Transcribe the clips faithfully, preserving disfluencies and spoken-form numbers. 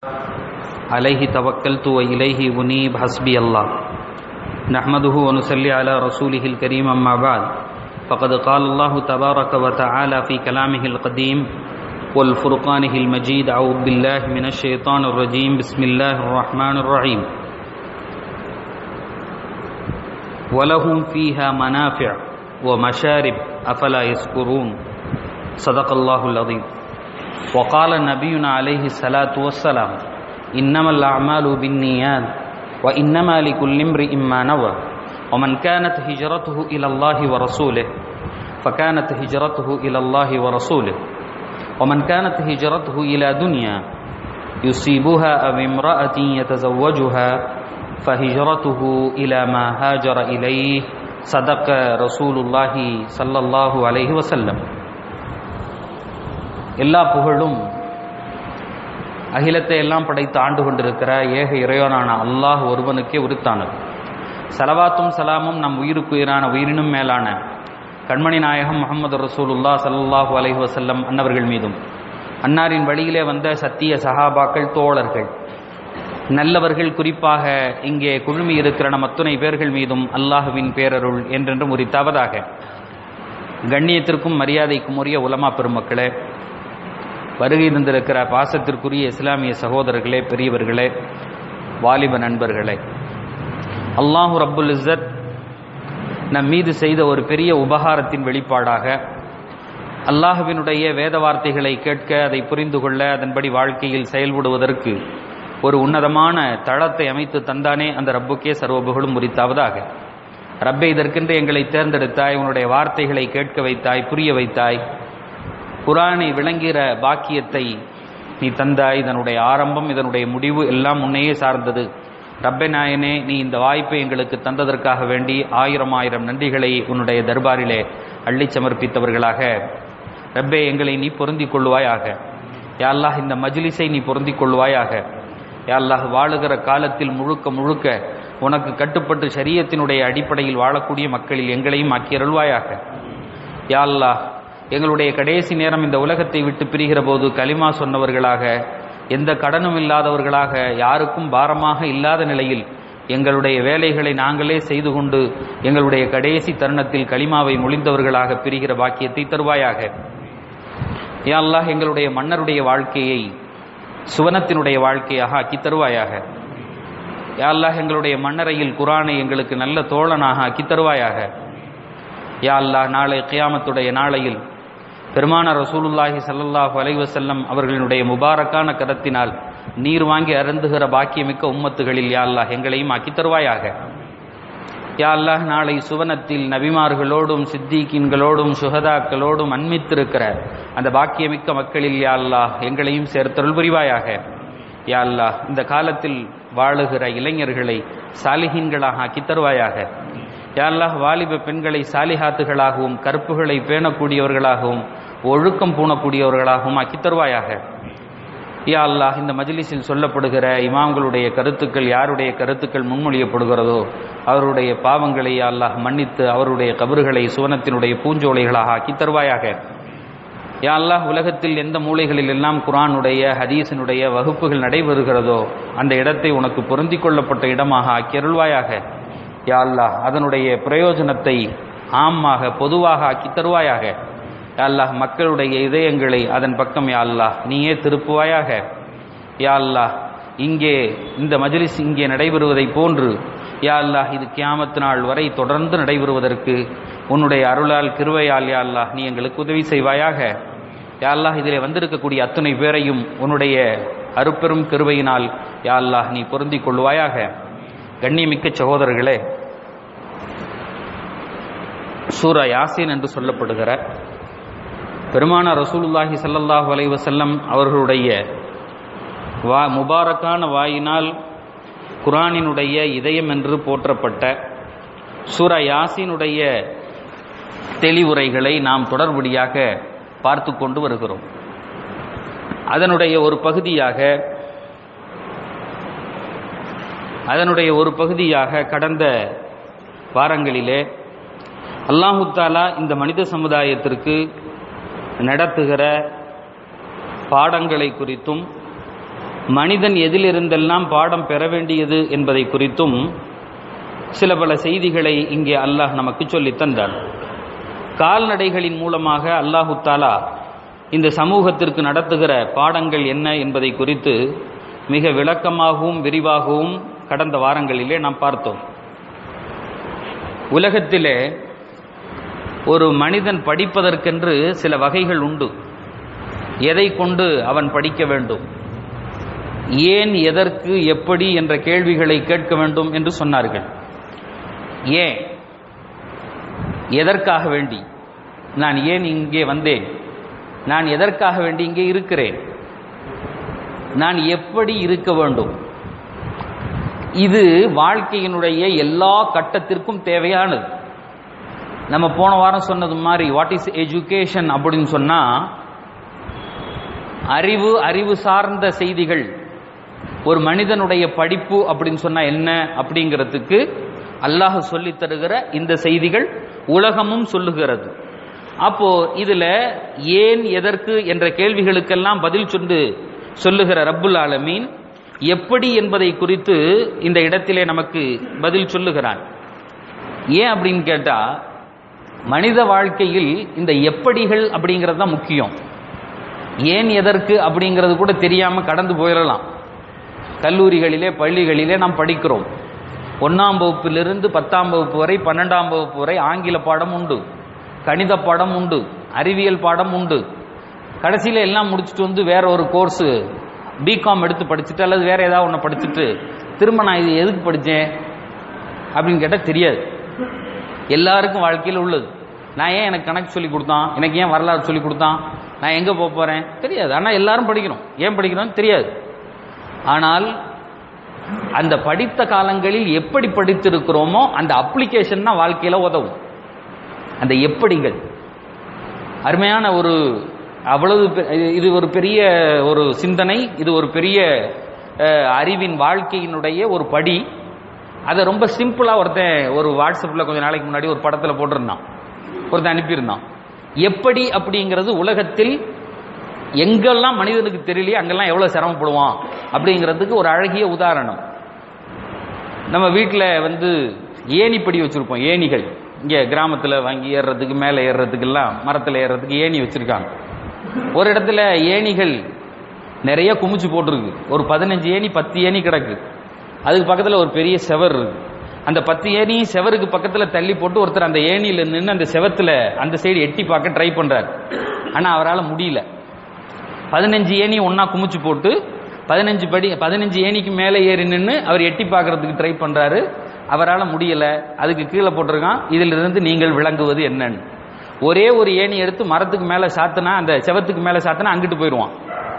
عليه توكلت وإليه أنيب حسبي الله نحمده ونصلي على رسوله الكريم أما بعد فقد قال الله تبارك وتعالى في كلامه القديم والفرقانه المجيد أعوذ بالله من الشيطان الرجيم بسم الله الرحمن الرحيم وَلَهُمْ فِيهَا مَنَافِعُ وَمَشَارِبُ أَفَلَا يَشْكُرُونَ صدق الله العظيم. وقال نبينا عليه الصلاة والسلام إنما الأعمال بالنيات وإنما لكل امرئ ما نوى ومن كانت هجرته إلى الله ورسوله فكانت هجرته إلى الله ورسوله ومن كانت هجرته إلى دنيا يصيبها أو امرأة يتزوجها فهجرته إلى ما هاجر إليه صدق رسول الله صلى الله عليه وسلم. எல்லா புகழும் அகிலத்தை எல்லாம் படைத்து ஆண்டு கொண்டிருக்கிற ஏக இறைவனான அல்லாஹ் ஒருவனுக்கே உரித்தானது. ஸலவாத்தும் சலாமும் நம் உயிருக்குயிரான உயிரினும் மேலான கண்மணி நாயகம் முஹம்மது ரசூலுல்லாஹ் ஸல்லல்லாஹு அலைஹி வஸல்லம் அன்னவர்கள் மீதும் அன்னாரின் வழியிலே வந்த சத்திய சஹாபாக்கள் தோழர்கள் நல்லவர்கள் குறிப்பாக இங்கே குழுமி இருக்கிற நம் அத்துணை பேர்கள் மீதும் அல்லாஹுவின் பேரருள் என்றென்றும் உரித்தாவதாக. கண்ணியத்திற்கும் மரியாதைக்கும் உரிய உலமா பெருமக்களே, வருகை தந்திருக்கிற பாசத்திற்குரிய இஸ்லாமிய சகோதரர்களே, பெரியவர்களே, வாலிப நண்பர்களே, அல்லாஹு ரப்புல் இஸ்ஸத் நம் மீது செய்த ஒரு பெரிய உபகாரத்தின் வெளிப்பாடாக அல்லாஹுவினுடைய வேத வார்த்தைகளை கேட்க, அதை புரிந்து கொள்ள, அதன்படி வாழ்க்கையில் செயல்படுவதற்கு ஒரு உன்னதமான தளத்தை அமைத்து தந்தானே அந்த ரப்புக்கே சர்வபுகழும் உரித்தாவதாக. ரப்பே, இதற்கென்று எங்களை தேர்ந்தெடுத்தாய், உன்னுடைய வார்த்தைகளை கேட்க வைத்தாய், புரிய வைத்தாய், குர்ஆனை விளங்குகிற பாக்கியத்தை நீ தந்தாய். இதனுடைய ஆரம்பம், இதனுடைய முடிவு எல்லாம் உன்னையே சார்ந்தது. ரப்பே நாயனே, நீ இந்த வாய்ப்பை எங்களுக்கு தந்ததற்காக வேண்டி ஆயிரம் ஆயிரம் நன்றிகளை உன்னுடைய தர்பாரிலே அள்ளி சமர்ப்பித்தவர்களாக ரப்பே எங்களை நீ பொருந்திக் கொள்வாயாக. யா அல்லாஹ், இந்த மஜ்லிஸை நீ பொருந்திக் கொள்வாயாக. யா அல்லாஹ், வாழுகிற காலத்தில் முழுக்க முழுக்க உனக்கு கட்டுப்பட்டு ஷரியத்தினுடைய அடிப்படையில் வாழக்கூடிய மக்களில் எங்களையும் ஆக்கியருள்வாயாக. யா அல்லாஹ், எங்களுடைய கடைசி நேரம் இந்த உலகத்தை விட்டு பிரிகிற போது கலிமா சொன்னவர்களாக, எந்த கடனும் இல்லாதவர்களாக, யாருக்கும் பாரமாக இல்லாத நிலையில் எங்களுடைய வேலைகளை நாங்களே செய்து கொண்டு எங்களுடைய கடைசி தருணத்தில் கலிமாவை மொழிந்தவர்களாக பிரிகிற பாக்கியத்தை தருவாயாக. யா அல்லாஹ், எங்களுடைய மன்னருடைய வாழ்க்கையை சுவனத்தினுடைய வாழ்க்கையாக ஆக்கி தருவாயாக. யா அல்லாஹ், எங்களுடைய மன்னரையில் குர்ஆனை எங்களுக்கு நல்ல தோழனாக ஆக்கி தருவாயாக. யா அல்லாஹ், நாளை கியாமத்துடைய நாளையில் பெருமானார் ரசூலுல்லாஹி ஸல்லல்லாஹு அலைஹி வஸல்லம் அவர்களினுடைய முபாரக்கான கரத்தினால் நீர் வாங்கி அருந்துகிற பாக்கியமிக்க உம்மத்துகளில் யா அல்லாஹ் எங்களையும் ஆக்கி தருவாயாக. யா அல்லாஹ், நாளை சுவனத்தில் நபிமார்களோடும் சித்தீக்கீன்களோடும் சுஹதாக்களோடும் அன்மித்திருக்கிற அந்த பாக்கியமிக்க மக்களில் யா அல்லாஹ் எங்களையும் சேர்த்தருள் புரிவாயாக. யா அல்லாஹ், இந்த காலத்தில் வாழுகிற இளைஞர்களை சாலிஹீன்களாக ஆக்கி தருவாயாக. யா அல்லாஹ், வாலிப பெண்களை சாலிஹாத்துகளாகவும் கற்புகளை பேணக்கூடியவர்களாகவும் ஒழுக்கம் பூணக்கூடியவர்களாகவும் ஆக்கி தருவாயாக. யா அல்லாஹ், இந்த மஜ்லிஸில் சொல்லப்படுகிற இமாம்களுடைய கருத்துக்கள் யாருடைய கருத்துக்கள் முன்மொழியப்படுகிறதோ அவருடைய பாவங்களை யா அல்லாஹ் மன்னித்து அவருடைய கபறுகளை சுவனத்தினுடைய பூஞ்சோலைகளாக ஆக்கி தருவாயாக. யா அல்லாஹ், உலகத்தில் எந்த மூலைகளில் எல்லாம் குர்ஆனுடைய ஹதீஸினுடைய வகுப்புகள் நடைபெறுகிறதோ அந்த இடத்தை உனக்கு பொருந்திக் கொள்ளப்பட்ட இடமாக ஆக்கி அருள்வாயாக. யா அல்லாஹ், அதனுடைய பிரயோஜனத்தை ஆமாக பொதுவாக ஆக்கி தருவாயாக. யா அல்லாஹ், மக்களுடைய இதயங்களை அதன் பக்கம் யா அல்லாஹ் நீயே திருப்புவாயாக. யா அல்லாஹ், இங்கே இந்த மஜ்லிஸ் இங்கே நடைபெறுவதை போன்று யா அல்லாஹ் இது கியாமத் நாள் வரை தொடர்ந்து நடைபெறுவதற்கு உன்னுடைய அருளால் கிருபையால் யா அல்லாஹ் நீ எங்களுக்கு உதவி செய்வாயாக. யா அல்லாஹ், இதிலே வந்திருக்கக்கூடிய அத்துணை பேரையும் உன்னுடைய அருப்பெரும் கிருபையினால் யா அல்லாஹ் நீ பொருந்திக் கொள்வாயாக. கண்ணியமிக்க சகோதரர்களே, சூரா யாசீன் என்று சொல்லப்படுகிற பெருமானார் ரசூலுல்லாஹி ஸல்லல்லாஹு அலைஹி வஸல்லம் அவர்களுடைய வா முபாரக்கான வாயினால் குர்ஆனினுடைய இதயம் என்று போற்றப்பட்ட சூரா யாசீனுடைய தெளிவுரைகளை நாம் தொடர்படியாக பார்த்து கொண்டு வருகிறோம். அதனுடைய ஒரு பகுதியாக அதனுடைய ஒரு பகுதியாக கடந்த வாரங்களிலே அல்லாஹு தஆலா இந்த மனித சமுதாயத்திற்கு நடத்துகிற பாடங்களை குறித்தும் மனிதன் எதிலிருந்தெல்லாம் பாடம் பெற வேண்டியது என்பதை குறித்தும் சில பல செய்திகளை இங்கே அல்லாஹ் நமக்கு சொல்லித் தந்தார். கால்நடைகளின் மூலமாக அல்லாஹு தாலா இந்த சமூகத்திற்கு நடத்துகிற பாடங்கள் என்ன என்பதை குறித்து மிக விளக்கமாகவும் விரிவாகவும் கடந்த வாரங்களிலே நாம் பார்த்தோம். உலகத்திலே ஒரு மனிதன் படிப்பதற்கென்று சில வகைகள் உண்டு. எதை கொண்டு அவன் படிக்க வேண்டும், ஏன், எதற்கு, எப்படி என்ற கேள்விகளை கேட்க வேண்டும் என்று சொன்னார்கள். ஏன், எதற்காக வேண்டி நான் ஏன் இங்கே வந்தேன், நான் எதற்காக வேண்டி இங்கே இருக்கிறேன், நான் எப்படி இருக்க வேண்டும், இது வாழ்க்கையினுடைய எல்லா கட்டத்திற்கும் தேவையானது. நம்ம போன வாரம் சொன்னது மாதிரி வாட் இஸ் எஜுகேஷன் அப்படின்னு சொன்னா, அறிவு, அறிவு சார்ந்த செய்திகள், ஒரு மனிதனுடைய படிப்பு அப்படின்னு சொன்னா என்ன அப்படிங்கிறதுக்கு அல்லாஹ் சொல்லித் தருகிற இந்த செய்திகள் உலகமும் சொல்லுகிறது. அப்போ இதுல ஏன், எதற்கு என்ற கேள்விகளுக்கெல்லாம் பதில் சொல்லு சொல்லுகிற ரப்புல் ஆலமீன் எப்படி என்பதை குறித்து இந்த இடத்திலே நமக்கு பதில் சொல்லுகிறான். ஏன் அப்படின்னு கேட்டா, மனித வாழ்க்கையில் இந்த எப்படிகள் அப்படிங்கிறது தான் முக்கியம். ஏன், எதற்கு அப்படிங்கிறது கூட தெரியாம கடந்து போயிடலாம். கல்லூரிகளிலே, பள்ளிகளிலே நாம் படிக்கிறோம். ஒன்னாம் வகுப்பிலிருந்து பத்தாம் வகுப்பு வரை, பன்னெண்டாம் வகுப்பு வரை ஆங்கில பாடம் உண்டு, கணித பாடம் உண்டு, அறிவியல் பாடம் உண்டு. கடைசியில எல்லாம் முடிச்சுட்டு வந்து வேற ஒரு கோர்ஸ் பிகாம் எடுத்து படிச்சுட்டு அல்லது வேற ஏதாவது ஒன்று படிச்சுட்டு திரும்ப நான் இது எதுக்கு படித்தேன் அப்படின்னு கேட்டால் தெரியாது. எல்லாருக்கும் வாழ்க்கையில் உள்ளது. நான் ஏன் எனக்கு கணக்கு சொல்லி கொடுத்தான், எனக்கு ஏன் வரலாறு சொல்லி கொடுத்தான், நான் எங்கே போக போகிறேன் தெரியாது. ஆனால் எல்லாரும் படிக்கணும். ஏன் படிக்கணும்னு தெரியாது. ஆனால் அந்த படித்த காலங்களில் எப்படி படித்திருக்கிறோமோ அந்த அப்ளிகேஷன் தான் வாழ்க்கையில் உதவும். அந்த எப்படிகள் அருமையான ஒரு அவ்வளவு, இது ஒரு பெரிய ஒரு சிந்தனை, இது ஒரு பெரிய அறிவின் வாழ்க்கையினுடைய ஒரு படி. அதை ரொம்ப சிம்பிளாக ஒருத்தன் ஒரு வாட்ஸ்அப்பில் கொஞ்சம் நாளைக்கு முன்னாடி ஒரு படத்தில் போட்டிருந்தான், ஒருத்தன் அனுப்பியிருந்தான். எப்படி அப்படிங்கிறது உலகத்தில் எங்கெல்லாம் மனிதனுக்கு தெரியலையே அங்கெல்லாம் எவ்வளோ சிரமப்படுவான் அப்படிங்கிறதுக்கு ஒரு அழகிய உதாரணம். நம்ம வீட்டில் வந்து ஏணிப்படி வச்சுருப்போம். ஏணிகள் இங்கே கிராமத்தில் வாங்கி ஏறுறதுக்கு, மேலே ஏறுறதுக்கெல்லாம் மரத்தில் ஏறுறதுக்கு ஏணி வச்சுருக்காங்க. ஒரு இடத்துல ஏணிகள் நிறைய குமிச்சு போட்டிருக்கு. ஒரு பதினஞ்சு ஏணி, பத்து ஏணி கிடக்கு. அதுக்கு பக்கத்தில் ஒரு பெரிய செவர் இருக்கு. அந்த பத்து ஏணி செவருக்கு பக்கத்தில் தள்ளி போட்டு ஒருத்தர் அந்த ஏணியில் நின்று அந்த செவத்தில் அந்த சைடு எட்டி பார்க்க ட்ரை பண்ணுறாரு. ஆனால் அவரால் முடியல. பதினஞ்சு ஏணி ஒன்னா குமிச்சு போட்டு பதினஞ்சு படி பதினஞ்சு ஏணிக்கு மேலே ஏறி நின்று அவர் எட்டி பார்க்கறதுக்கு ட்ரை பண்ணுறாரு. அவரால் முடியல. அதுக்கு கீழே போட்டிருக்கான், இதிலிருந்து நீங்கள் விளங்குவது என்னன்னு. ஒரே ஒரு ஏணி எடுத்து மரத்துக்கு மேலே சாத்தினா, அந்த செவத்துக்கு மேலே சாத்தினா அங்கிட்டு போயிடுவான்.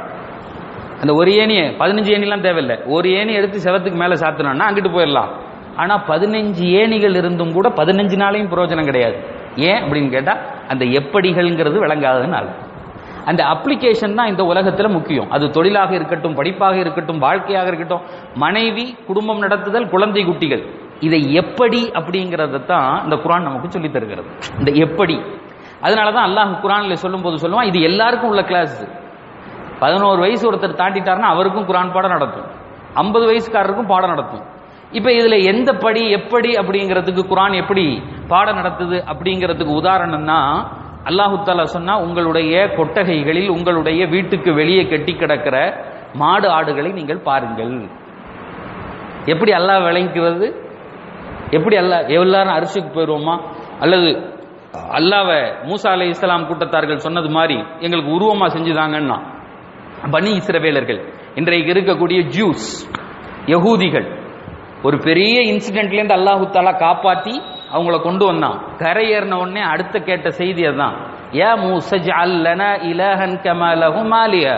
அந்த ஒரு ஏணியை, பதினஞ்சு ஏணிலாம் தேவையில்லை, ஒரு ஏணி எடுத்து செவத்துக்கு மேலே சாத்தினோன்னா அங்கிட்டு போயிடலாம். ஆனால் பதினஞ்சு ஏணிகள் இருந்தும் கூட பதினஞ்சு நாளையும் பிரயோஜனம் கிடையாது. ஏன் அப்படின்னு கேட்டால் அந்த எப்படிகள்ங்கிறது விளங்காததுனால. அந்த அப்ளிகேஷன் தான் இந்த உலகத்தில் முக்கியம். அது தொழிலாக இருக்கட்டும், படிப்பாக இருக்கட்டும், வாழ்க்கையாக இருக்கட்டும், மனைவி, குடும்பம் நடத்துதல், குழந்தை குட்டிகள், இதை எப்படி அப்படிங்கிறத தான் இந்த குர்ஆன் நமக்கு சொல்லி தருகிறது. இந்த எப்படி, அதனால தான் அல்லாஹ் குர்ஆன்ல சொல்லும் போது சொல்லுவான், இது எல்லாருக்கும் உள்ள கிளாஸ். பதினோரு வயசு ஒருத்தர் தாண்டிட்டாருன்னா அவருக்கும் குர்ஆன் பாடம் நடத்தும், ஐம்பது வயசுக்காரருக்கும் பாடம் நடத்தும். இப்ப இதுல எந்த படி, எப்படி அப்படிங்கிறதுக்கு குர்ஆன் எப்படி பாடம் நடத்துது அப்படிங்கிறதுக்கு உதாரணம்னா, அல்லாஹு தஆலா சொன்னா, உங்களுடைய கொட்டகைகளில், உங்களுடைய வீட்டுக்கு வெளியே கட்டி கிடக்கிற மாடு ஆடுகளை நீங்கள் பாருங்கள். எப்படி அல்லாஹ் விளங்கிக்கிறது? எப்படி அல்லாஹ், எல்லாரும் அரிசிக்கு போயிடுவோமா? அல்லது அல்லாஹ்வை மூசா அலைஹிஸ்ஸலாம் கூட்டத்தார்கள் சொன்னது மாதிரி எங்களுக்கு உருவமா செஞ்சுதாங்கன்னா, பனி இஸ்ரவேலர்கள், இன்றைக்கு இருக்கக்கூடிய ஜூஸ், யகூதிகள், ஒரு பெரிய இன்சிடென்ட்லேருந்து அல்லாஹு தஆலா காப்பாற்றி அவங்கள கொண்டு வந்தான். கரை ஏறின உடனே அடுத்த கேட்ட செய்தி அதான், யா மூஸா ஜஅல் லனா இலாஹன் கமா லஹும் ஆலிஹா.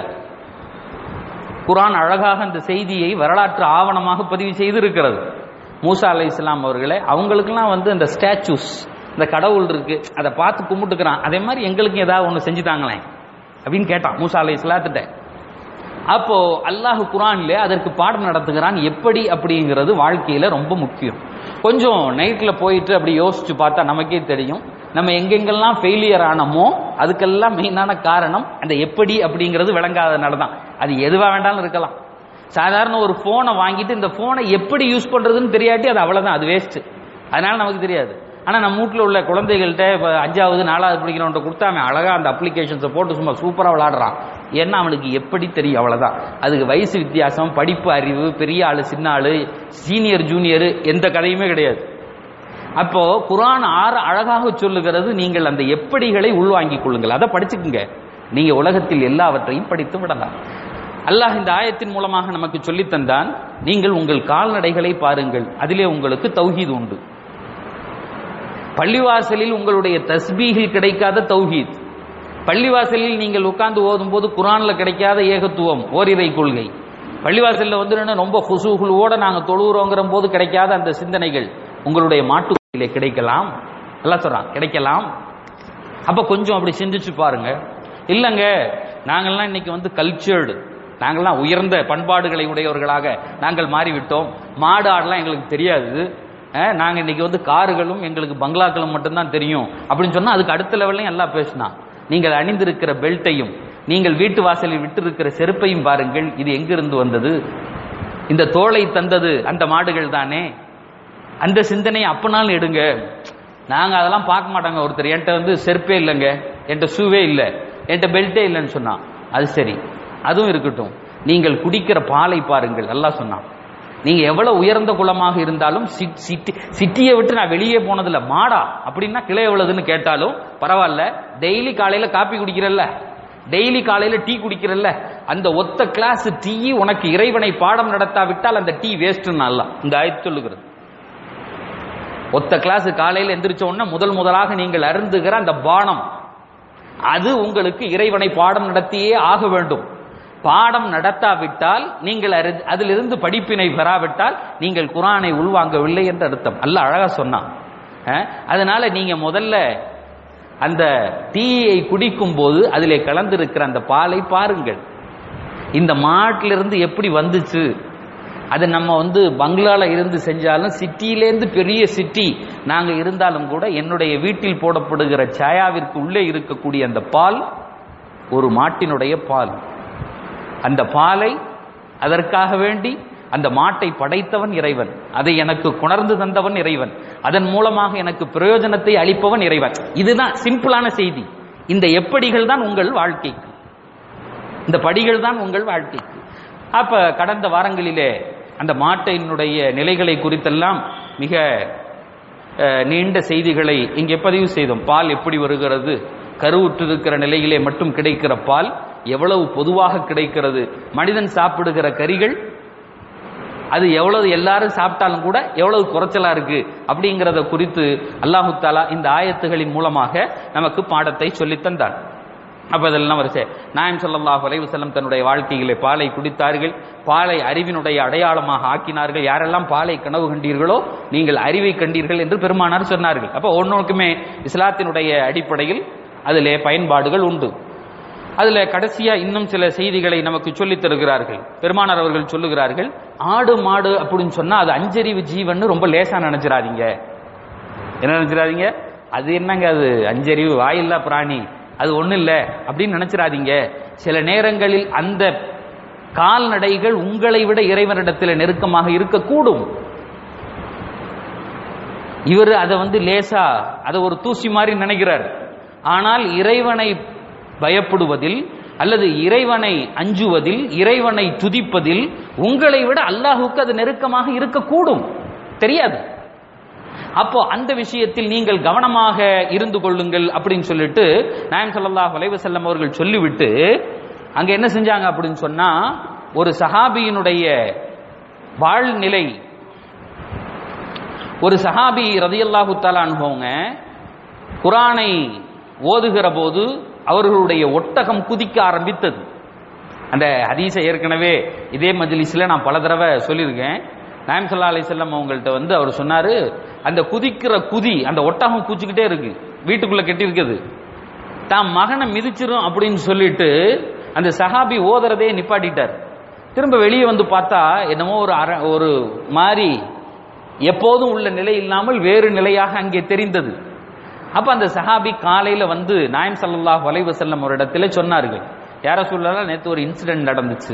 குர்ஆன் அழகாக அந்த செய்தியை வரலாற்று ஆவணமாக பதிவு செய்திருக்கிறது. மூசா அலைஹிஸ்ஸலாம் அவர்களே, அவங்களுக்கெல்லாம் வந்து அந்த ஸ்டாச்சூஸ், இந்த கடவுள் இருக்கு, அதை பார்த்து கும்பிட்டுக்கிறான், அதே மாதிரி எங்களுக்கு ஏதாவது ஒன்று செஞ்சுட்டாங்களேன் அப்படின்னு கேட்டான் மூசா அலைஹிஸ்ஸலாத்திட்ட. அப்போ அல்லாஹ் குர்ஆன்ல அதற்கு பாடம் நடத்துகிறான். எப்படி அப்படிங்கிறது வாழ்க்கையில ரொம்ப முக்கியம். கொஞ்சம் நைட்ல போயிட்டு அப்படி யோசிச்சு பார்த்தா நமக்கே தெரியும், நம்ம எங்கெங்கெல்லாம் ஃபெயிலியர் ஆனமோ அதுக்கெல்லாம் மெயினான காரணம் அந்த எப்படி அப்படிங்கிறது விளங்காதனால தான். அது எதுவா வேண்டாலும் இருக்கலாம். சாதாரண ஒரு போனை வாங்கிட்டு இந்த போனை எப்படி யூஸ் பண்றதுன்னு தெரியாட்டி அது அவ்வளவுதான், அது வேஸ்ட். அதனால நமக்கு தெரியாது. ஆனா நம்ம வீட்டில் உள்ள குழந்தைகள்கிட்ட இப்போ அஞ்சாவது நாலாவது படிக்கிறவன்ட்ட கொடுத்தா அவன் அழகா அந்த அப்ளிகேஷன்ஸை போட்டு சும்மா சூப்பரா விளையாடுறான். ஏன்னா அவனுக்கு எப்படி தெரியும், அவ்வளவுதான். அதுக்கு வயசு வித்தியாசம், படிப்பு அறிவு, பெரிய ஆளு சின்ன ஆளு, சீனியர் ஜூனியர் எந்த கதையுமே கிடையாது. அப்போ குர்ஆன் ஆறு அழகாக சொல்லுகிறது, நீங்கள் அந்த எப்படிகளை உள்வாங்கிக் கொள்ளுங்கள், அதை படிச்சுக்குங்க, நீங்க உலகத்தில் எல்லாவற்றையும் படித்து விடலாம். அல்லாஹ் இந்த ஆயத்தின் மூலமாக நமக்கு சொல்லித் தந்தான், நீங்கள் உங்கள் கால்நடைகளை பாருங்கள், அதிலே உங்களுக்கு தௌஹீத் உண்டு. பள்ளிவாசலில் உங்களுடைய தஸ்பீஹில் கிடைக்காத தௌஹீத், பள்ளிவாசலில் நீங்கள் உட்கார்ந்து ஓதும் போது குர்ஆன்ல கிடைக்காத ஏகத்துவம், ஓரிரை கொள்கை, பள்ளிவாசல்ல வந்து ரொம்ப ஹுசூஹுலோட நாங்க தொழுகிறோங்கிற போது கிடைக்காத அந்த சிந்தனைகள் உங்களுடைய மாட்டுக்குள்ளே கிடைக்கலாம். அல்லாஹ் சொல்றான் கிடைக்கலாம். அப்ப கொஞ்சம் அப்படி சிந்திச்சு பாருங்க. இல்லங்க நாங்கள்லாம் இன்னைக்கு வந்து கல்ச்சர்டு, நாங்கள்லாம் உயர்ந்த பண்பாடுகளை உடையவர்களாக நாங்கள் மாறிவிட்டோம், மாடு ஆடெல்லாம் எங்களுக்கு தெரியாது, நாங்க இன்னைக்கு வந்து கார்களும் எங்களுக்கு பங்களாக்களும் மட்டும்தான் தெரியும் அப்படின்னு சொன்னா அதுக்கு அடுத்த லெவல்லையும் எல்லாம் பேசினா, நீங்கள் அணிந்திருக்கிற பெல்ட்டையும் நீங்கள் வீட்டு வாசலில் விட்டு இருக்கிற செருப்பையும் பாருங்கள், இது எங்கிருந்து வந்தது, இந்த தோலை தந்தது அந்த மாடுகள் தானே. அந்த சிந்தனையை அப்பனாலும் எடுங்க. நாங்க அதெல்லாம் பார்க்க மாட்டாங்க. ஒருத்தர் என்கிட்ட வந்து செருப்பே இல்லைங்க, என்கிட்ட ஷூவே இல்லை, என்கிட்ட பெல்ட்டே இல்லைன்னு சொன்னா அது சரி, அதுவும் இருக்கட்டும். நீங்கள் குடிக்கிற பாலை பாருங்கள், அல்லாஹ் சொன்னான். நீங்க எவ்வளவு உயர்ந்த குலமாக இருந்தாலும் சிட்டி சிட்டியை விட்டு நான் வெளியே போனதில்ல, மாடா அப்படின்னா கிளை எவ்வளவுன்னு கேட்டாலும் பரவாயில்ல, டெய்லி காலையில காப்பி குடிக்கிறல்ல, டெய்லி காலையில டீ குடிக்கிறல்ல, அந்த ஒத்த கிளாஸ் டீ உனக்கு இறைவனை பாடம் நடத்தாவிட்டால் அந்த டீ வேஸ்ட் அல்லாஹ் இந்த ஆயத்து சொல்லுகிறது. ஒத்த கிளாஸ் காலையில் எந்திரிச்ச உடனே முதல் முதலாக நீங்கள் அருந்துகிற அந்த பானம், அது உங்களுக்கு இறைவனை பாடம் நடத்தியே ஆக வேண்டும். பாடம் நடத்தாவிட்டால், நீங்கள் அதிலிருந்து படிப்பினை பெறாவிட்டால் நீங்கள் குர்ஆனை உள்வாங்கவில்லை என்று அர்த்தம். அல்லாஹ் அழகா சொன்னான். அதனால நீங்க முதல்ல அந்த டீயை குடிக்கும் போது அதிலே கலந்திருக்கிற அந்த பாலை பாருங்கள். இந்த மாட்டிலிருந்து எப்படி வந்துச்சு, அது நம்ம வந்து பங்களால இருந்து செஞ்சாலும், சிட்டியிலேருந்து பெரிய சிட்டி நாங்க இருந்தாலும் கூட என்னுடைய வீட்டில் போடப்படுகிற சாயாவிற்கு உள்ளே இருக்கக்கூடிய அந்த பால் ஒரு மாட்டினுடைய பால். அந்த பாலை அதற்காக வேண்டி அந்த மாட்டை படைத்தவன் இறைவன், அதை எனக்கு கொணர்ந்து தந்தவன் இறைவன், அதன் மூலமாக எனக்கு பிரயோஜனத்தை அளிப்பவன் இறைவன். இதுதான் சிம்பிளான செய்தி. இந்த எப்படிகள் தான் உங்கள் வாழ்க்கைக்கு, இந்த படிகள் தான் உங்கள் வாழ்க்கைக்கு. அப்ப கடந்த வாரங்களிலே அந்த மாட்டினுடைய நிலைகளை குறித்தெல்லாம் மிக நீண்ட செய்திகளை இங்கே பதிவு செய்தோம். பால் எப்படி வருகிறது, கருவுற்றிருக்கிற நிலையிலே மட்டும் கிடைக்கிற பால் எவ்வளவு பொதுவாக கிடைக்கிறது, மனிதன் சாப்பிடுகிற கறிகள் அது எவ்வளவு எல்லாரும் சாப்பிட்டாலும் கூட எவ்வளவு குறைச்சலா இருக்கு அப்படிங்கிறத குறித்து அல்லாஹு தஆலா இந்த ஆயத்துகளின் மூலமாக நமக்கு பாடத்தை சொல்லித் தந்தார். அப்ப இதெல்லாம் வரிசை நாயகம் ஸல்லல்லாஹு அலைஹி வஸல்லம் தன்னுடைய வாழ்க்கையிலே பாலை குடித்தார்கள், பாலை அறிவினுடைய அடையாளமாக ஆக்கினார்கள். யாரெல்லாம் பாலை கனவு கண்டீர்களோ நீங்கள் அறிவை கண்டீர்கள் என்று பெருமானார் சொன்னார்கள். அப்ப ஒன்னொன்றுக்குமே இஸ்லாத்தினுடைய அடிப்படையில் அதிலே பயன்பாடுகள் உண்டு. அதுல கடைசியா இன்னும் சில செய்திகளை நமக்கு சொல்லித் தருகிறார்கள். பெருமானார் அவர்கள் சொல்லுகிறார்கள், ஆடு மாடு அப்படின்னு சொன்னா அது அஞ்சறிவு ஜீவன் ரொம்ப லேசா நினைச்சிடாதீங்க. என்ன நினைச்சிடாதீங்க, அது என்னங்க அது அஞ்சறிவு வாயில்லா பிராணி, அது ஒண்ணு இல்ல அப்படின்னு நினைச்சிடாதீங்க. சில நேரங்களில் அந்த கால்நடைகள் உங்களை விட இறைவனிடத்தில் நெருக்கமாக இருக்கக்கூடும். இவர் அதை வந்து லேசா அதை ஒரு தூசி மாதிரி நினைக்கிறார். ஆனால் இறைவனை பயப்படுவதில் அல்லது இறைவனை அஞ்சுவதில், இறைவனை துதிப்பதில் உங்களை விட அல்லாஹுக்கு அது நெருக்கமாக இருக்கக்கூடும், தெரியாது. அப்போ அந்த விஷயத்தில் நீங்கள் கவனமாக இருந்து கொள்ளுங்கள் அப்படின்னு சொல்லிட்டு நாயகம் ஸல்லல்லாஹு அலைஹி வஸல்லம் அவர்கள் சொல்லிவிட்டு அங்க என்ன செஞ்சாங்க அப்படின்னு சொன்னா, ஒரு சஹாபியினுடைய வாழ்நிலை, ஒரு சஹாபி ரலியல்லாஹு தஆலா அன்ஹுங்க குர்ஆனை ஓதுகிற போது அவர்களுடைய ஒட்டகம் குதிக்க ஆரம்பித்தது. அந்த ஹதீஸை ஏற்கனவே இதே மஜ்லிஸ்ல நான் பல தடவை சொல்லியிருக்கேன். நாயகம் ஸல்லல்லாஹு அலைஹி வஸல்லம் அவங்கள்ட்ட வந்து அவர் சொன்னாரு, அந்த குதிக்கிற குதி அந்த ஒட்டகம் குதிச்சுக்கிட்டே இருக்கு, வீட்டுக்குள்ள கட்டி இருக்குது, தான் மகனை மிதிச்சிரும் அப்படின்னு சொல்லிட்டு அந்த சஹாபி ஓதுறதே நிப்பாட்டிட்டார். திரும்ப வெளியே வந்து பார்த்தா என்னமோ ஒரு ஒரு மாதிரி எப்போதும் உள்ள நிலை இல்லாமல் வேறு நிலையாக அங்கே தெரிந்தது. அப்ப அந்த சஹாபி காலையில வந்து நாயகம் ஸல்லல்லாஹு அலைஹி வஸல்லம் ஒரு இடத்துல சொன்னார்கள், யார சொல்லலாம், நேற்று ஒரு இன்சிடென்ட் நடந்துச்சு,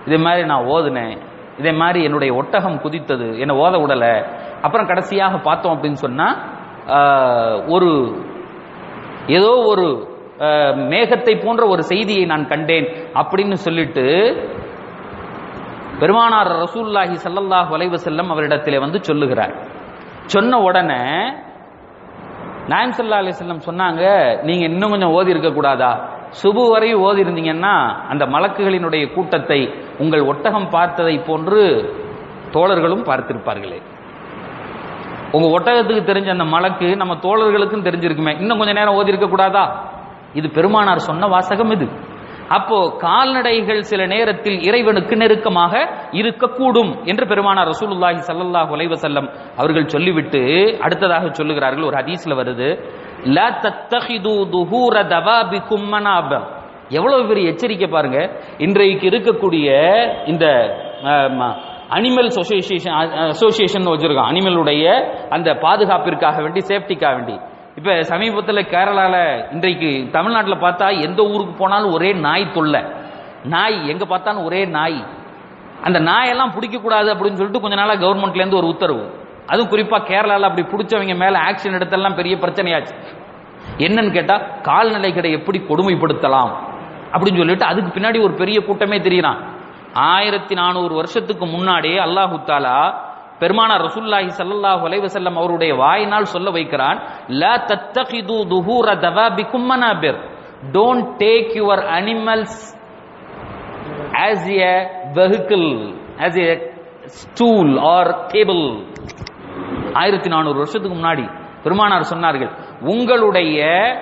இதே மாதிரி நான் ஓதுனேன், இதே மாதிரி என்னுடைய ஒட்டகம் குதித்தது, என்னை ஓத விடல. அப்புறம் கடைசியாக பார்த்தோம் அப்படின்னு சொன்னா ஒரு ஏதோ ஒரு மேகத்தை போன்ற ஒரு செய்தியை நான் கண்டேன் அப்படின்னு சொல்லிட்டு பெருமானார் ரசூலுல்லாஹி ஸல்லல்லாஹு அலைஹி வஸல்லம் அவரிடத்திலே வந்து சொல்லுகிறார். சொன்ன உடனே நாயகம் ஸல்லல்லாஹு அலைஹி வஸல்லம் சொன்னாங்க, நீங்க இன்னும் கொஞ்சம் ஓதி இருக்க கூடாதா? சுபு வரை ஓதி இருந்தீங்கன்னா அந்த மலக்குகளினுடைய கூட்டத்தை உங்கள் ஒட்டகம் பார்த்ததை போன்று தோழர்களும் பார்த்திருப்பார்களே. உங்க ஒட்டகத்துக்கு தெரிஞ்ச அந்த மலக்கு நம்ம தோழர்களுக்கும் தெரிஞ்சிருக்குமே, இன்னும் கொஞ்ச நேரம் ஓதி இருக்க கூடாதா? இது பெருமானார் சொன்ன வாசகம். இது அப்போ கால்நடைகள் சில நேரத்தில் இறைவனுக்கு நெருக்கமாக இருக்கக்கூடும் என்று பெருமானார் ரசூலுல்லாஹி ஸல்லல்லாஹு அலைஹி வஸல்லம் அவர்கள் சொல்லிவிட்டு அடுத்ததாக சொல்லுகிறார்கள். ஒரு ஹதீஸ்ல வருது, லா தத்தகிது துஹூர தவாபிக்கும் மனாப. எவ்வளவு பெரிய எச்சரிக்கை பாருங்க. இன்றைக்கு இருக்கக்கூடிய இந்த அனிமல் அசோசியேஷன் அசோசியேஷன் வச்சிருக்கோம், அனிமலுடைய அந்த பாதுகாப்பிற்காக வேண்டி, சேஃப்டிக்காக வேண்டி. இப்ப சமீபத்தில் கேரளால இன்றைக்கு தமிழ்நாட்டில் பார்த்தா எந்த ஊருக்கு போனாலும் ஒரே நாய் தொல்லை. நாய் எங்க பார்த்தாலும் ஒரே நாய். அந்த நாயெல்லாம் பிடிக்க கூடாது அப்படின்னு சொல்லிட்டு கொஞ்ச நாளா கவர்மெண்ட்ல இருந்து ஒரு உத்தரவு. அதுவும் குறிப்பா கேரளால அப்படி பிடிச்சவங்க மேல ஆக்ஷன் எடுத்தெல்லாம் பெரிய பிரச்சனையாச்சு. என்னன்னு கேட்டா கால்நடைகளை எப்படி கொடுமைப்படுத்தலாம் அப்படின்னு சொல்லிட்டு அதுக்கு பின்னாடி ஒரு பெரிய கூட்டமே தெரியுறான். ஆயிரத்தி நானூறு வருஷத்துக்கு முன்னாடியே அல்லாஹு தாலா பெருமானார் ரசூலுல்லாஹி ஸல்லல்லாஹு அலைஹி வஸல்லம் அவருடைய வாயினால் சொல்ல வைக்கிறான், லா தத்தகிது துஹூர தவாபிக்கும் மனாபிர். Don't take your animals as a vehicle, as a stool or table. ஆயிரத்தி நானூறு வருஷத்துக்கு முன்னாடி பெருமானார் சொன்னார்கள், உங்களுடைய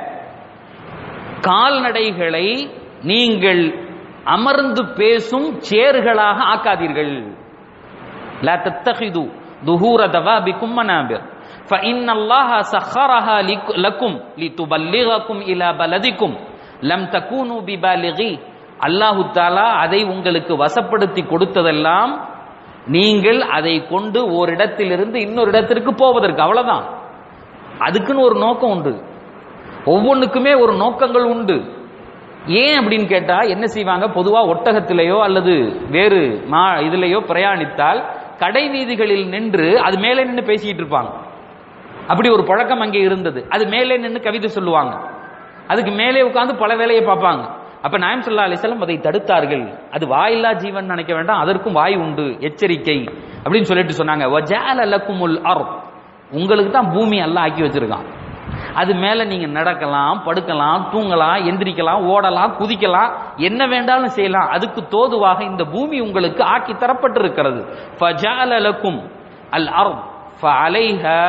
கால்நடைகளை நீங்கள் அமர்ந்து பேசும் சேர்களாக ஆக்காதீர்கள். லா தத்தகிது துஹூர தவாபிக்கும் மனாபிர் فإن الله سخرها لكم لتبلغكم إلى بلدكم لم تكونوا ببالغي. அல்லாஹு தஆலா அதை உங்களுக்கு வசப்படுத்தி கொடுத்ததெல்லாம் நீங்கள் அதை கொண்டு ஓரிடத்திலிருந்து இன்னொரு இடத்திற்கு போவதற்கு, அவ்வளவுதான். அதுக்குன்னு ஒரு நோக்கம் உண்டு, ஒவ்வொன்றுக்குமே ஒரு நோக்கங்கள் உண்டு. ஏன் அப்படின்னு கேட்டா என்ன செய்வாங்க, பொதுவா ஒட்டகத்திலேயோ அல்லது வேறு மா இதுலேயோ பிரயாணித்தால் கடை வீதிகளில் நின்று அது மேலே நின்று பேசிட்டு இருப்பாங்க. அப்படி ஒரு பழக்கம் அங்கே இருந்தது. அது மேலே நின்று கவிதை சொல்லுவாங்க, அதுக்கு மேலே உட்கார்ந்து பல வேலையை பார்ப்பாங்க. அப்ப நாயகம் ஸல்லல்லாஹு அலைஹி வஸல்லம் அதை தடுத்தார்கள். அது வாயில்லா ஜீவன் நினைக்க வேண்டாம், அதற்கும் வாய் உண்டு, எச்சரிக்கை அப்படின்னு சொல்லிட்டு சொன்னாங்க. வஜஅல லக்குமுல் அர்த், உங்களுக்கு தான் பூமி அல்லாஹ் ஆக்கி வச்சிருக்கான். அது மேல நீங்க நடக்கலாம், படுக்கலாம், தூங்கலாம், எந்திரிக்கலாம், ஓடலாம், குதிக்கலாம், என்ன வேண்டாலும் செய்யலாம். அதுக்கு தோதுவாக இந்த பூமி உங்களுக்கு ஆக்கி தரப்பட்டிருக்கிறது. ஃபஜஅல லக்கும் அல் அர்த் ஃபஅலைஹா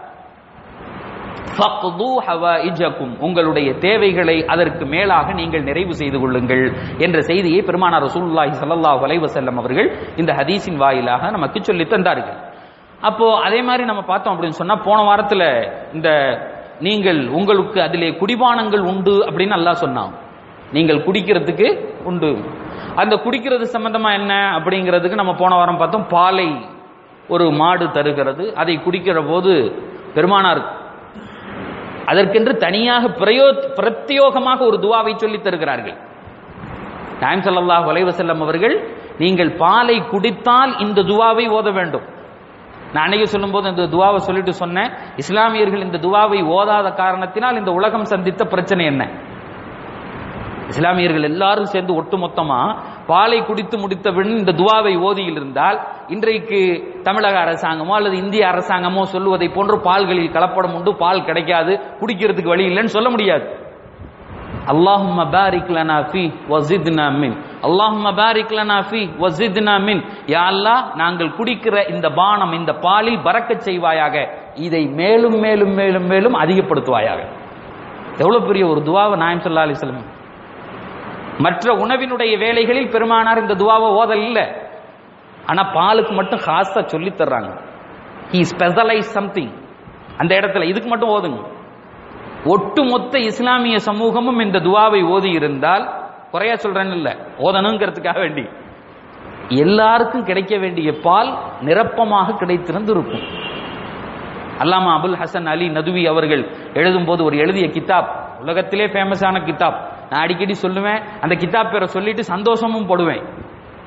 ஃபக்து ஹவாயிஜக்கும், உங்களுடைய தேவைகளை அதற்கு மேலாக நீங்கள் நிறைவு செய்து கொள்ளுங்கள் என்ற செய்தியை பெருமானார் ரசூலுல்லாஹி ஸல்லல்லாஹு அலைஹி வஸல்லம் அவர்கள் இந்த ஹதீஸின் வாயிலாக நமக்கு சொல்லி தந்தார்கள். அப்போ அதே மாதிரி நம்ம பார்த்தோம் அப்படின்னு சொன்னா, போன வாரத்தில் இந்த நீங்கள் உங்களுக்கு அதிலே குடிபானங்கள் உண்டு அப்படின்னு அல்லாஹ் சொன்னான். நீங்கள் குடிக்கிறதுக்கு உண்டு. அந்த குடிக்கிறது சம்பந்தமா என்ன அப்படிங்கிறதுக்கு நம்ம போன வாரம் பார்த்தோம். பாலை ஒரு மாடு தருகிறது, அதை குடிக்கிற போது பெருமானார் அதற்கென்று தனியாக பிரயோ பிரத்யோகமாக ஒரு துவாவை சொல்லி தருகிறார்கள். நாயகம் ஸல்லல்லாஹு அலைஹி வஸல்லம் அவர்கள், நீங்கள் பாலை குடித்தால் இந்த துவாவை ஓத வேண்டும். நான் அன்னைக்கு சொல்லும் போது இந்த துவாவை சொல்லிட்டு சொன்னேன், இஸ்லாமியர்கள் இந்த துவாவை ஓதாத காரணத்தினால் இந்த உலகம் சந்தித்த பிரச்சனை என்ன. இஸ்லாமியர்கள் எல்லாரும் சேர்ந்து ஒட்டுமொத்தமா பாலை குடித்து முடித்தபின் இந்த துவாவை ஓதியில் இருந்தால், இன்றைக்கு தமிழக அரசாங்கமோ அல்லது இந்திய அரசாங்கமோ சொல்லுவதை போன்று பால்களில் கலப்படம் உண்டு, பால் கிடைக்காது, குடிக்கிறதுக்கு வழி இல்லைன்னு சொல்ல முடியாது. அல்லாஹும்ம பாரிக் லனா ஃபீ வஸித்னா மின், அல்லாஹும்ம பாரிக் லனா ஃபீ வஸித்னா மின். யா அல்லாஹ், நாங்கள் குடிக்கிற இந்த பானம், இந்த பாலில் பரக்கத் செய்வாயாக, இதை மேலும் மேலும் மேலும் மேலும் அதிகப்படுத்துவாயாக. எவ்வளவு பெரிய ஒரு துவாவை நாயகம் ஸல்லல்லாஹு அலைஹி வஸல்லம். மற்ற உணவினுடைய வேலைகளில் பெருமானார் இந்த துவாவை ஓதல் இல்லை, ஆனா பாலுக்கு மட்டும் காசா சொல்லி தர்றாங்க. ஹி ஸ்பெஷலைஸ் சம்திங் அந்த இடத்துல, இதுக்கு மட்டும் ஓதுங்க. ஒட்டுமொத்த இஸ்லாமிய சமூகமும் இந்த துவாவை ஓதி இருந்தால், குறையா சொல்றேன்னு இல்ல, ஓதணுங்கிறதுக்காக வேண்டி எல்லாருக்கும் கிடைக்க வேண்டிய பால் நிரப்பமாக கிடைத்திருந்து இருக்கும். அல்லாமா அபுல் ஹசன் அலி நதுவி அவர்கள் எழுதும் போது ஒரு எழுதிய கிதாப், உலகத்திலே ஃபேமஸான கிதாப். நான் அடிக்கடி சொல்லுவேன், அந்த கிதாப் பேரை சொல்லிட்டு சந்தோஷமும் படுவேன்.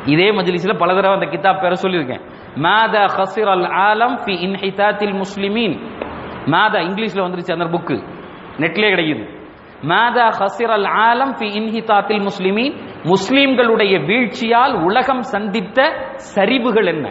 இதே மஜ்லிஸ்ல பல தடவை அந்த கிதாப் பேரை சொல்லியிருக்கேன். மாதா ஹஸிரல் ஆலம் ஃபி இன்ஹிதாத்தில் முஸ்லிமீன். மாதா இங்கிலீஷ்ல வந்துருச்சு, அந்த புக்கு நெட்லயே கிடைக்குது. மாதா ஹஸிரல் ஆலம் ஃபி இன்ஹிதாத்தில் முஸ்லிமீன், முஸ்லிம்களுடைய வீழ்ச்சியால் உலகம் சந்தித்த சரிவுகள் என்ன.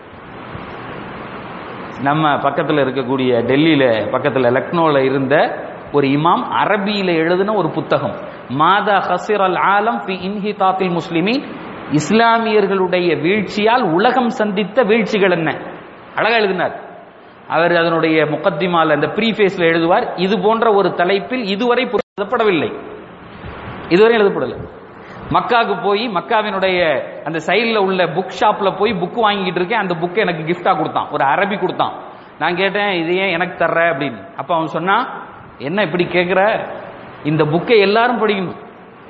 நம்ம பக்கத்தில் இருக்கக்கூடிய டெல்லியில பக்கத்தில் லக்னோல இருந்த ஒரு இமாம் அரபியில எழுதின ஒரு புத்தகம், மாதா ஹஸிரல் ஆலம் ஃபி இன்ஹிதாத்தில் முஸ்லிமீன், இஸ்லாமியர்களுடைய வீழ்ச்சியால் உலகம் சந்தித்த வீழ்ச்சிகள் என்ன, அழகா எழுதினார். அவர் அதனுடைய முகத்திமால அந்த ப்ரீஃபேஸ்ல எழுதுவார், இது போன்ற ஒரு தலைப்பில் இதுவரை எழுதப்படவில்லை, இதுவரை எழுதப்படல. மக்காவுக்கு போய் மக்காவினுடைய அந்த சைடில் உள்ள புக் ஷாப்ல போய் புக் வாங்கிட்டு இருக்கேன். அந்த புக்கை எனக்கு கிஃப்டா கொடுத்தான், ஒரு அரபி கொடுத்தான். நான் கேட்டேன், இது ஏன் எனக்கு தர்ற அப்படின்னு. அப்ப அவன் சொன்னா, என்ன இப்படி கேட்கிற, இந்த புக்கை எல்லாரும் படிக்கணும்,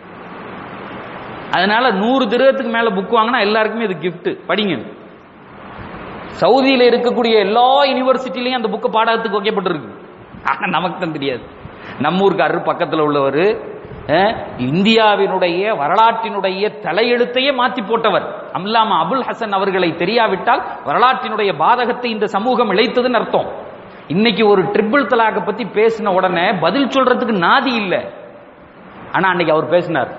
அதனால நூறு திரகத்துக்கு மேல புக் வாங்கினா எல்லாருக்குமே இது கிஃப்ட், படிங்க. சவுதியில இருக்கக்கூடிய எல்லா யூனிவர்சிட்டிலையும் அந்த புக்கை பாடத்துக்கு வைக்கப்பட்டிருக்கு. ஆனா நமக்கு தான் தெரியாது. நம்ம ஊருக்காரர் பக்கத்தில் உள்ளவர் இந்தியாவினுடைய வரலாற்றினுடைய தலையெழுத்தையே மாற்றி போட்டவர் அல்லாமா அபுல் ஹசன் அவர்களை தெரியாவிட்டால் வரலாற்றினுடைய பாதகத்தை இந்த சமூகம் இழைத்ததுன்னு அர்த்தம். இன்னைக்கு ஒரு ட்ரிபிள் தலாக பத்தி பேசின உடனே பதில் சொல்றதுக்கு நாதி இல்லை. ஆனா அன்னைக்கு அவர் பேசினார்.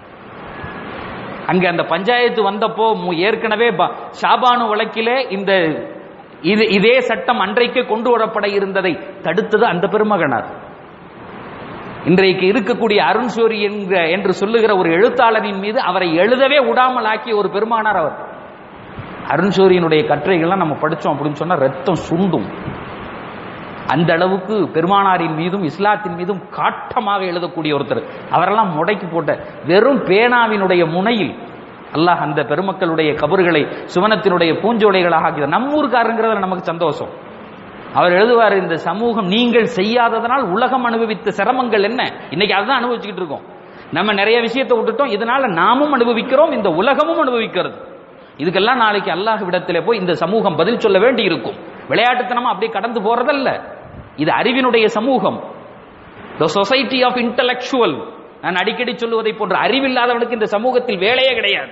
அங்க அந்த பஞ்சாயத்து வந்தப்போ ஏற்கனவே ஷாபானு வழக்கிலே இந்த இதே சட்டம் அன்றைக்கு கொண்டு வரப்பட இருந்ததை தடுத்தது அந்த பெருமகனார். இன்றைக்கு இருக்கக்கூடிய அருண் ஷோரி என்று சொல்லுகிற ஒரு எழுத்தாளரின் மீது அவரை எழுதவே விடாமல் ஆக்கிய ஒரு பெருமகனார் அவர். அருண் ஷோரியினுடைய கட்டுரைகள்லாம் நம்ம படிச்சோம் அப்படின்னு சொன்னா ரத்தம் சுண்டும். அந்த அளவுக்கு பெருமானாரின் மீதும் இஸ்லாத்தின் மீதும் காட்டமாக எழுதக்கூடிய ஒருத்தர். அவரெல்லாம் முடைக்கு போட்ட வெறும் பேனாவினுடைய முனையில் அல்லாஹ் அந்த பெருமக்களுடைய கபறுகளை சுவனத்தினுடைய பூஞ்சோலைகளாக ஆக்கியது. நம்மூர்காரங்கிறதுல நமக்கு சந்தோஷம். அவர் எழுதுவார், இந்த சமூகம் நீங்கள் செய்யாததனால் உலகம் அனுபவித்த சிரமங்கள் என்ன, இன்னைக்கு அதுதான் அனுபவிச்சுக்கிட்டு இருக்கோம். நம்ம நிறைய விஷயத்தை விட்டுட்டோம், இதனால நாமும் அனுபவிக்கிறோம், இந்த உலகமும் அனுபவிக்கிறது. இதுக்கெல்லாம் நாளைக்கு அல்லாஹ் விடத்திலே போய் இந்த சமூகம் பதில் சொல்ல வேண்டி இருக்கும். விளையாட்டுத்தனமா அப்படியே கடந்து போறதல்ல, இது அறிவினுடைய சமூகம், the society of intellectual. நான் அடிக்கடி சொல்லுவதை போன்ற அறிவில்லாதவனுக்கு இந்த சமூகத்தில் வேலையே கிடையாது.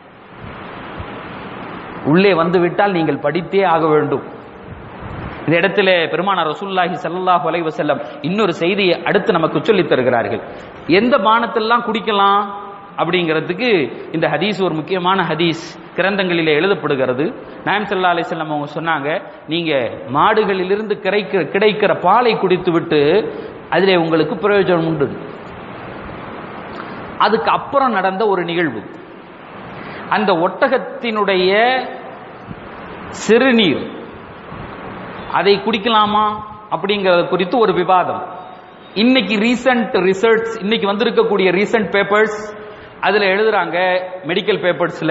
உள்ளே வந்து விட்டால் நீங்கள் படித்தே ஆக வேண்டும். இந்த இடத்துல பெருமானார் ரசூலுல்லாஹி ஸல்லல்லாஹு அலைஹி வஸல்லம் இன்னொரு செய்தியை அடுத்து நமக்கு சொல்லித் தருகிறார்கள். எந்த பானத்தெல்லாம் குடிக்கலாம் அப்படிங்கிறதுக்கு இந்த ஹதீஸ் ஒரு முக்கியமான ஹதீஸ் கிரந்தங்களிலே எழுதப்படுகிறது. நாயகம் ஸல்லல்லாஹு அலைஹி வஸல்லம் அவங்க சொன்னாங்க, நீங்க மாடுகளிலிருந்து கிடைக்கிற கிடைக்கிற பாலை குடித்து விட்டு அதிலே உங்களுக்கு பிரயோஜனம் உண்டு. அதுக்கு அப்புறம் நடந்த ஒரு நிகழ்வு, அந்த ஒட்டகத்தினுடைய சிறுநீர் அதை குடிக்கலாமா அப்படிங்கறது குறித்து ஒரு விவாதம். இன்னைக்கு ரீசன்ட் ரிசர்ச், இன்னைக்கு வந்திருக்கக்கூடிய ரீசன்ட் பேப்பர்ஸ், அதுல எழுதுறாங்க, மெடிக்கல் பேப்பர்ஸ்ல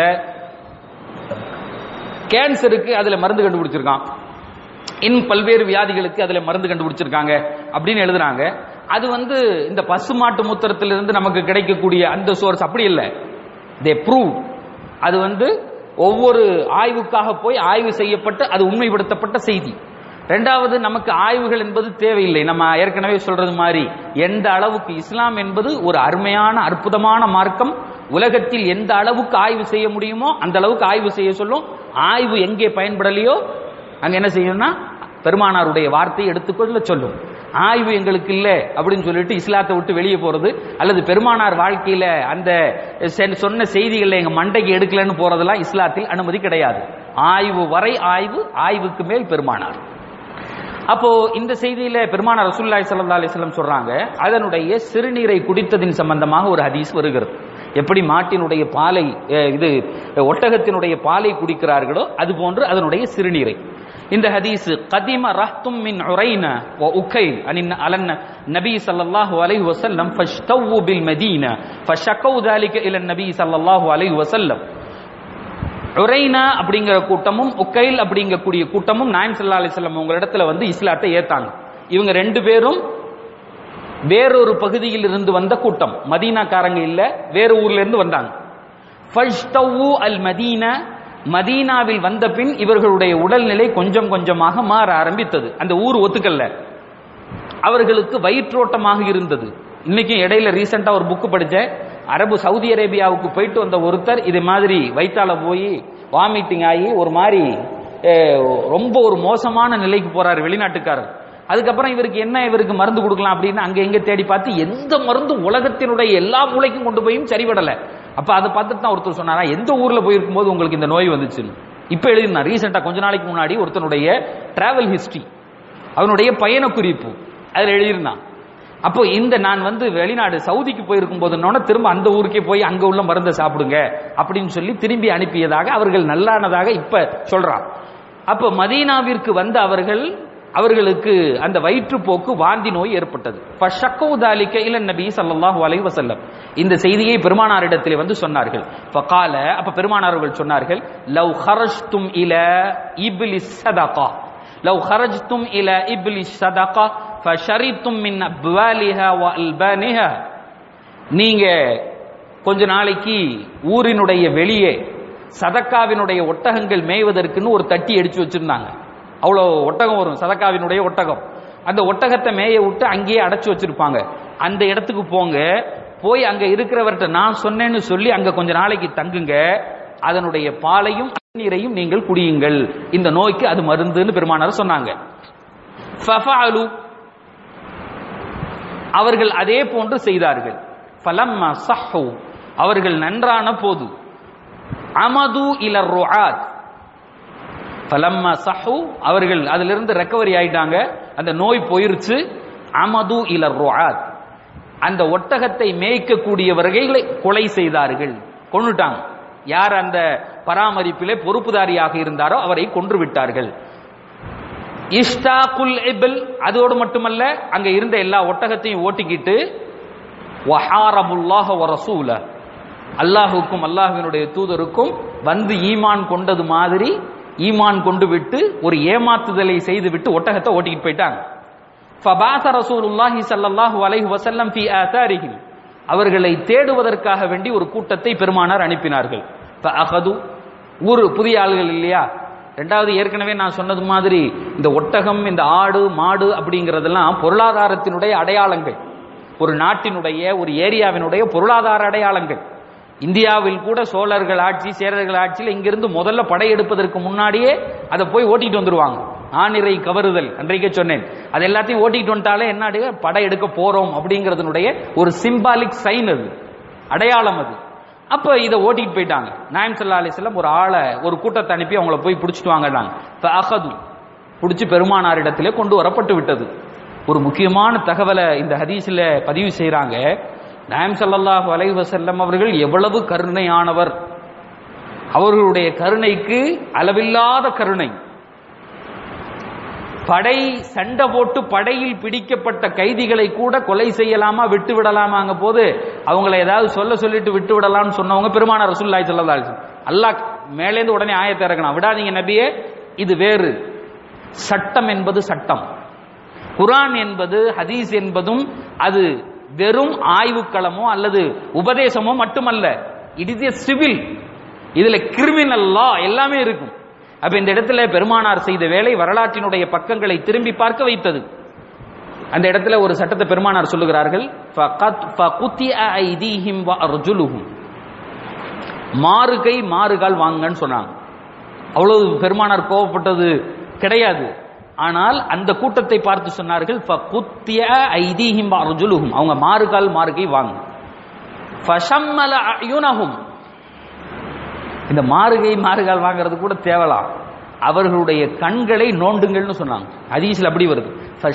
கேன்சருக்கு அதுல மருந்து கண்டுபிடிச்சிருக்கான், இன்னும் பல்வேறு வியாதிகளுக்கு அதுல மருந்து கண்டுபிடிச்சிருக்காங்க அப்படின்னு எழுதுறாங்க. அது வந்து இந்த பசுமாட்டு மூத்திரத்திலிருந்து நமக்கு கிடைக்கக்கூடிய அந்த சோர்ஸ் அப்படி இல்லை. தே ப்ரூவ், அது வந்து ஒவ்வொரு ஆய்வுக்காக போய் ஆய்வு செய்யப்பட்டு அது உண்மைப்படுத்தப்பட்ட செய்தி. ரெண்டாவது, நமக்கு ஆய்வுகள் என்பது தேவையில்லை. நம்ம ஏற்கனவே சொல்றது மாதிரி எந்த அளவுக்கு இஸ்லாம் என்பது ஒரு அருமையான அற்புதமான மார்க்கம். உலகத்தில் எந்த அளவுக்கு ஆய்வு செய்ய முடியுமோ அந்த அளவுக்கு ஆய்வு செய்ய சொல்லும். ஆய்வு எங்கே பயன்படலையோ அங்க என்ன செய்யும்னா பெருமானாருடைய வார்த்தையை எடுத்துக்கொள்ள சொல்லும். ஆய்வு எங்களுக்கு இல்லை அப்படின்னு சொல்லிட்டு இஸ்லாத்தை விட்டு வெளியே போறது, அல்லது பெருமானார் வாழ்க்கையில அந்த சொன்ன செய்திகளை எங்க மண்டைக்கு எடுக்கலன்னு போறதெல்லாம் இஸ்லாத்தில் அனுமதி கிடையாது. ஆய்வு வரை ஆய்வு, ஆய்வுக்கு மேல் பெருமானார். அப்போ இந்த செய்தியில பெருமானார் ரசூலுல்லாஹி ஸல்லல்லாஹு அலைஹி வஸல்லம் சொல்றாங்க, அதனுடைய சிறுநீரை குடித்ததின் சம்பந்தமாக ஒரு ஹதீஸ் வருகிறது. எப்படி மாட்டினுடைய பாலை, இது ஒட்டகத்தினுடைய பாலை குடிக்கிறார்களோ அது போன்று அதனுடைய சிறுநீரை. இந்த ஹதீஸ் கதிம ரஹ்தும் மின் உரைன வ உகைல் அனின் அலன் நபி ஸல்லல்லாஹு அலைஹி வஸல்லம் ஃபஷ்தவு பில் மதீனா ஃபஷகவு ذلك இல நபி ஸல்லல்லாஹு அலைஹி வஸல்லம். உரைனா அப்படிங்கிற கூட்டமும் உகைல் அப்படிங்கக்கூடிய கூட்டமும் நாயகம் ஸல்லல்லாஹு அலைஹி வஸல்லம் உங்களிடத்துல வந்து இஸ்லாத்தை ஏத்தாங்க. இவங்க ரெண்டு பேரும் வேறொரு பகுதியில் இருந்து வந்த கூட்டம், மதீனாக்காரங்க இல்ல, வேற ஊர்ல இருந்து வந்தாங்க. ஃபஷ்தவு அல் மதீனா, மதீனாவில் வந்த பின் இவர்களுடைய உடல்நிலை கொஞ்சம் கொஞ்சமாக மாற ஆரம்பித்தது. அந்த ஊர் ஒத்துக்கல்ல, அவர்களுக்கு வயிற்றோட்டமாக இருந்தது. இன்னைக்கு இடையில ரீசெண்டா ஒரு புக் படிச்சேன், அரபு சவுதி அரேபியாவுக்கு போயிட்டு வந்த ஒருத்தர் இது மாதிரி வயிற்றால போய் வாமிட்டிங் ஆகி ஒரு மாதிரி ரொம்ப ஒரு மோசமான நிலைக்கு போறாரு வெளிநாட்டுக்காரர். அதுக்கப்புறம் இவருக்கு என்ன இவருக்கு மருந்து கொடுக்கலாம் அப்படின்னு அங்க எங்க தேடி பார்த்து எந்த மருந்து உலகத்தினுடைய எல்லா மூளைக்கும் கொண்டு போயும் சரிபடல. அப்ப அதை பார்த்துட்டு தான் ஒருத்தர் சொன்னாரா, எந்த ஊர்ல போயிருக்கும் போது உங்களுக்கு இந்த நோய் வந்துச்சுன்னு. இப்ப எழுதினா ரீசெண்டா கொஞ்ச நாளைக்கு முன்னாடி ஒருத்தனுடைய டிராவல் ஹிஸ்டரி, அவனுடைய பயண குறிப்பு அதுல எழுதியிருந்தான். அப்போ இந்த நான் வந்து வெளிநாடு சவுதிக்கு போயிருக்கும் போது திரும்ப அந்த ஊருக்கே போய் அங்க உள்ள மருந்தை சாப்பிடுங்க அப்படின்னு சொல்லி திரும்பி அனுப்பியதாக அவர்கள் நல்லானதாக இப்ப சொல்றான். அப்ப மதீனாவிற்கு வந்த அவர்கள் அவர்களுக்கு அந்த வயிற்றுப்போக்கு வாந்தி நோய் ஏற்பட்டது. ஃபஷக்கௌதாலிக இலன் நபி ஸல்லல்லாஹு அலைஹி வஸல்லம், இந்த செய்தியை பெருமானாரிடத்தில் வந்து சொன்னார்கள். ஃபகால, அப்ப பெருமானார்கள் சொன்னார்கள், லவ் ஹரஜ்தும் இலா இப்லிஸ் ஸதகா லவ் ஹரஜ்தும் இலா இப்லிஸ் ஸதகா ஃபஷரித்தும் மின் அப்வாலிஹா வ அல்பானிஹா, நீங்க கொஞ்ச நாளைக்கு ஊரினுடைய வெளியே சதக்காவினுடைய ஒட்டகங்கள் மேய்வதற்குன்னு ஒரு தட்டி அடிச்சு வச்சிருந்தாங்க. அவ்வளோ ஒட்டகம் வரும், சதக்காவினுடைய ஒட்டகம். அந்த ஒட்டகத்தை மேய விட்டு அங்கேயே அடைச்சு வச்சிருப்பாங்க. அந்த இடத்துக்கு போங்க, போய் அங்க இருக்கிறவர்கிட்ட நான் சொன்னேன்னு சொல்லி அங்க கொஞ்ச நாளைக்கு தங்குங்க, அதனுடைய பாலையும் நீரையும் நீங்கள் குடியுங்கள், இந்த நோய்க்கு அது மருந்துன்னு பெருமானார் சொன்னாங்க. ஃபஃபஅலு, அவர்கள் அதே போன்று செய்தார்கள். ஃபலம்மா ஸஹு, அவர்கள் நன்றான போது, அமது இல ருஆத், ஃபலம்மா ஸஹு, அவர்கள் அதிலிருந்து ரெக்கவரி ஆயிட்டாங்க, அந்த நோய் போயிருச்சு. அமது இல ருஆத், அந்த ஒட்டகத்தை மேய்க்கக்கூடியவர்களை கொலை செய்தார்கள், கொன்னுட்டாங்க. யார் அந்த பராமரிப்பிலே பொறுப்புதாரியாக இருந்தாரோ அவரை கொன்று விட்டார்கள். இஷ்டாகுல் இபில், அதோடு மட்டுமல்ல அங்க இருந்த எல்லா ஒட்டகத்தையும் ஓட்டிக்கிட்டு வஹாரபுல்லாஹ வ ரசூல, அல்லாஹுக்கும் அல்லாஹ்வினுடைய தூதருக்கும் வந்து ஈமான் கொண்டது மாதிரி ஈமான் கொண்டு விட்டு ஒரு ஏமாத்துதலை செய்து விட்டு ஒட்டகத்தை ஓட்டிக்கிட்டு போயிட்டாங்க. ஃபபாஸ ரசூலுல்லாஹி ஸல்லல்லாஹு அலைஹி வஸல்லம் ஃபீ ஆதாரிஹிம், அவர்களை தேடுவதற்காக வேண்டி ஒரு கூட்டத்தை பெருமானார் அனுப்பினார்கள். ஃபஅகது, ஊர் புதிய ஆளுகள் இல்லையா. ரெண்டாவது, ஏற்கனவே நான் சொன்னது மாதிரி இந்த ஒட்டகம், இந்த ஆடு மாடு அப்படிங்கிறதெல்லாம் பொருளாதாரத்தினுடைய அடையாளங்கள், ஒரு நாட்டினுடைய ஒரு ஏரியாவினுடைய பொருளாதார அடையாளங்கள். இந்தியாவில் கூட சோழர்கள் ஆட்சி சேரர்கள் ஆட்சியில் இங்கிருந்து முதல்ல படையெடுப்பதற்கு முன்னாடியே அதை போய் ஓட்டிட்டு வந்துருவாங்க. ஆணிரை கவருதல் அன்றைக்கே சொன்னேன், அது எல்லாத்தையும் ஓட்டிட்டு வந்துட்டாலே என்ன படை எடுக்க போறோம் அப்படிங்கிறதுனுடைய ஒரு சிம்பாலிக் சைன், அது அடையாளம் அது. அப்ப இதை ஓட்டிட்டு போயிட்டாங்க. நாயகம் ஸல்லல்லாஹு அலைஹி வஸல்லம் ஒரு ஆளை ஒரு கூட்டத்தை அனுப்பி அவங்கள போய் பிடிச்சிட்டு வாங்கட்டாங்க. ஃபஅகது, பிடிச்சி பெருமானாரிடத்திலே கொண்டு வரப்பட்டு விட்டது. ஒரு முக்கியமான தகவலை இந்த ஹதீஸ்ல பதிவு செய்யறாங்க. நாயகம் ஸல்லல்லாஹு அலைஹி வஸல்லம் அவர்கள் எவ்வளவு கருணையானவர், அவர்களுடைய கருணைக்கு அளவில்லாத கருணை. படை சண்டை போட்டு படையில் பிடிக்கப்பட்ட கைதிகளை கூட கொலை செய்யலாமா விட்டு விடலாமாங்க போது அவங்களை ஏதாவது சொல்ல சொல்லிட்டு விட்டு விடலாம்னு சொன்னவங்க பெருமானார் ரசூலுல்லாஹி ஸல்லல்லாஹு அலைஹி வஸல்லம். அல்லாஹ் மேலேந்து உடனே ஆயத்தை இறக்கணும், விடாதீங்க நபியே, இது வேறு. சட்டம் என்பது சட்டம், குர்ஆன் என்பது ஹதீஸ் என்பதும் அது வெறும் ஆய்வுக்களமோ அல்லது உபதேசமோ மட்டுமல்ல. இட் இஸ் எ சிவில், இதுல கிரிமினல் லா எல்லாமே இருக்கும். அப்ப இந்த இடத்துல பெருமானார் செய்த வேலை வரலாற்றினுடைய பக்கங்களை திரும்பி பார்க்க வைத்தது. அந்த இடத்துல ஒரு சட்டத்தை பெருமானார் சொல்லுகிறார்கள், மாறுகை மாறுகால் வாங்கன்னு சொன்னாங்க. அவ்வளவு பெருமானார் கோபப்பட்டது கிடையாது. ஆனால் அந்த கூட்டத்தை பார்த்து சொன்னார்கள், அவங்க மாறுகால் மாறுகை வாங்க. இந்த மாறுகை மாறுகால் வாங்கிறது கூட தேவலாம், அவர்களுடைய கண்களை நோண்டுங்கள்னு சொன்னாங்க. ஹதீஸ்ல அப்படி வருது.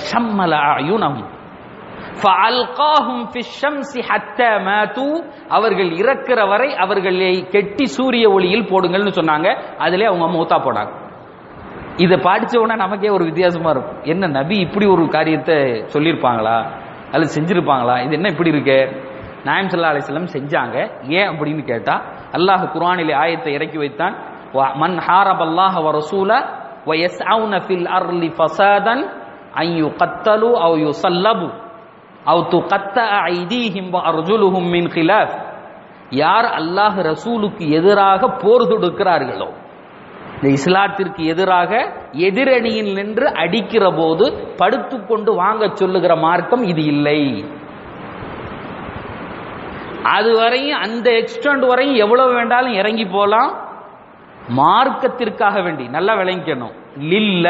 அவர்கள் இறக்கிற வரை அவர்களை கெட்டி சூரிய ஒளியில் போடுங்கள்னு சொன்னாங்க. அதிலே அவங்க மூத்தா போனாங்க. இதை படிச்ச உடனே நமக்கே ஒரு வித்தியாசமா இருக்கும். என்ன நபி இப்படி ஒரு காரியத்தை சொல்லியிருப்பாங்களா அல்லது செஞ்சிருப்பாங்களா, இது என்ன இப்படி இருக்கு. நாயகம் ஸல்லல்லாஹு அலைஹி வஸல்லம் செஞ்சாங்க. ஏன் அப்படின்னு கேட்டா, அல்லாஹ் குர்ஆனிலே ஆயத்தை இறக்கி வைத்தான், மன் ஹாரபல்லாஹ வ ரசூல வ யஸ்அவுன ஃபில் அர்லி ஃபஸாதன் அன் யுகத்தலு அவ் யுஸல்லபு அவ் துகத்தஅ ஐதீஹிம் வ அர்ஜுலுஹும் மின் கிலாஃப், யார் அல்லாஹ் ரசூலுக்கு எதிராக போர் தொடுக்கிறார்களோ, இந்த இஸ்லாத்திற்கு எதிராக எதிரணியில் நின்று அடிக்கிற போது படுத்துக்கொண்டு வாங்க சொல்லுகிற மார்க்கம் இது இல்லை. அது வரையும் அந்த எக்ஸ்டெண்ட் வரையும் எவ்வளவு வேண்டாலும் இறங்கி போலாம். மார்க்கத்திற்காக வேண்டி நல்லா விளங்கிக்கணும். லில்ல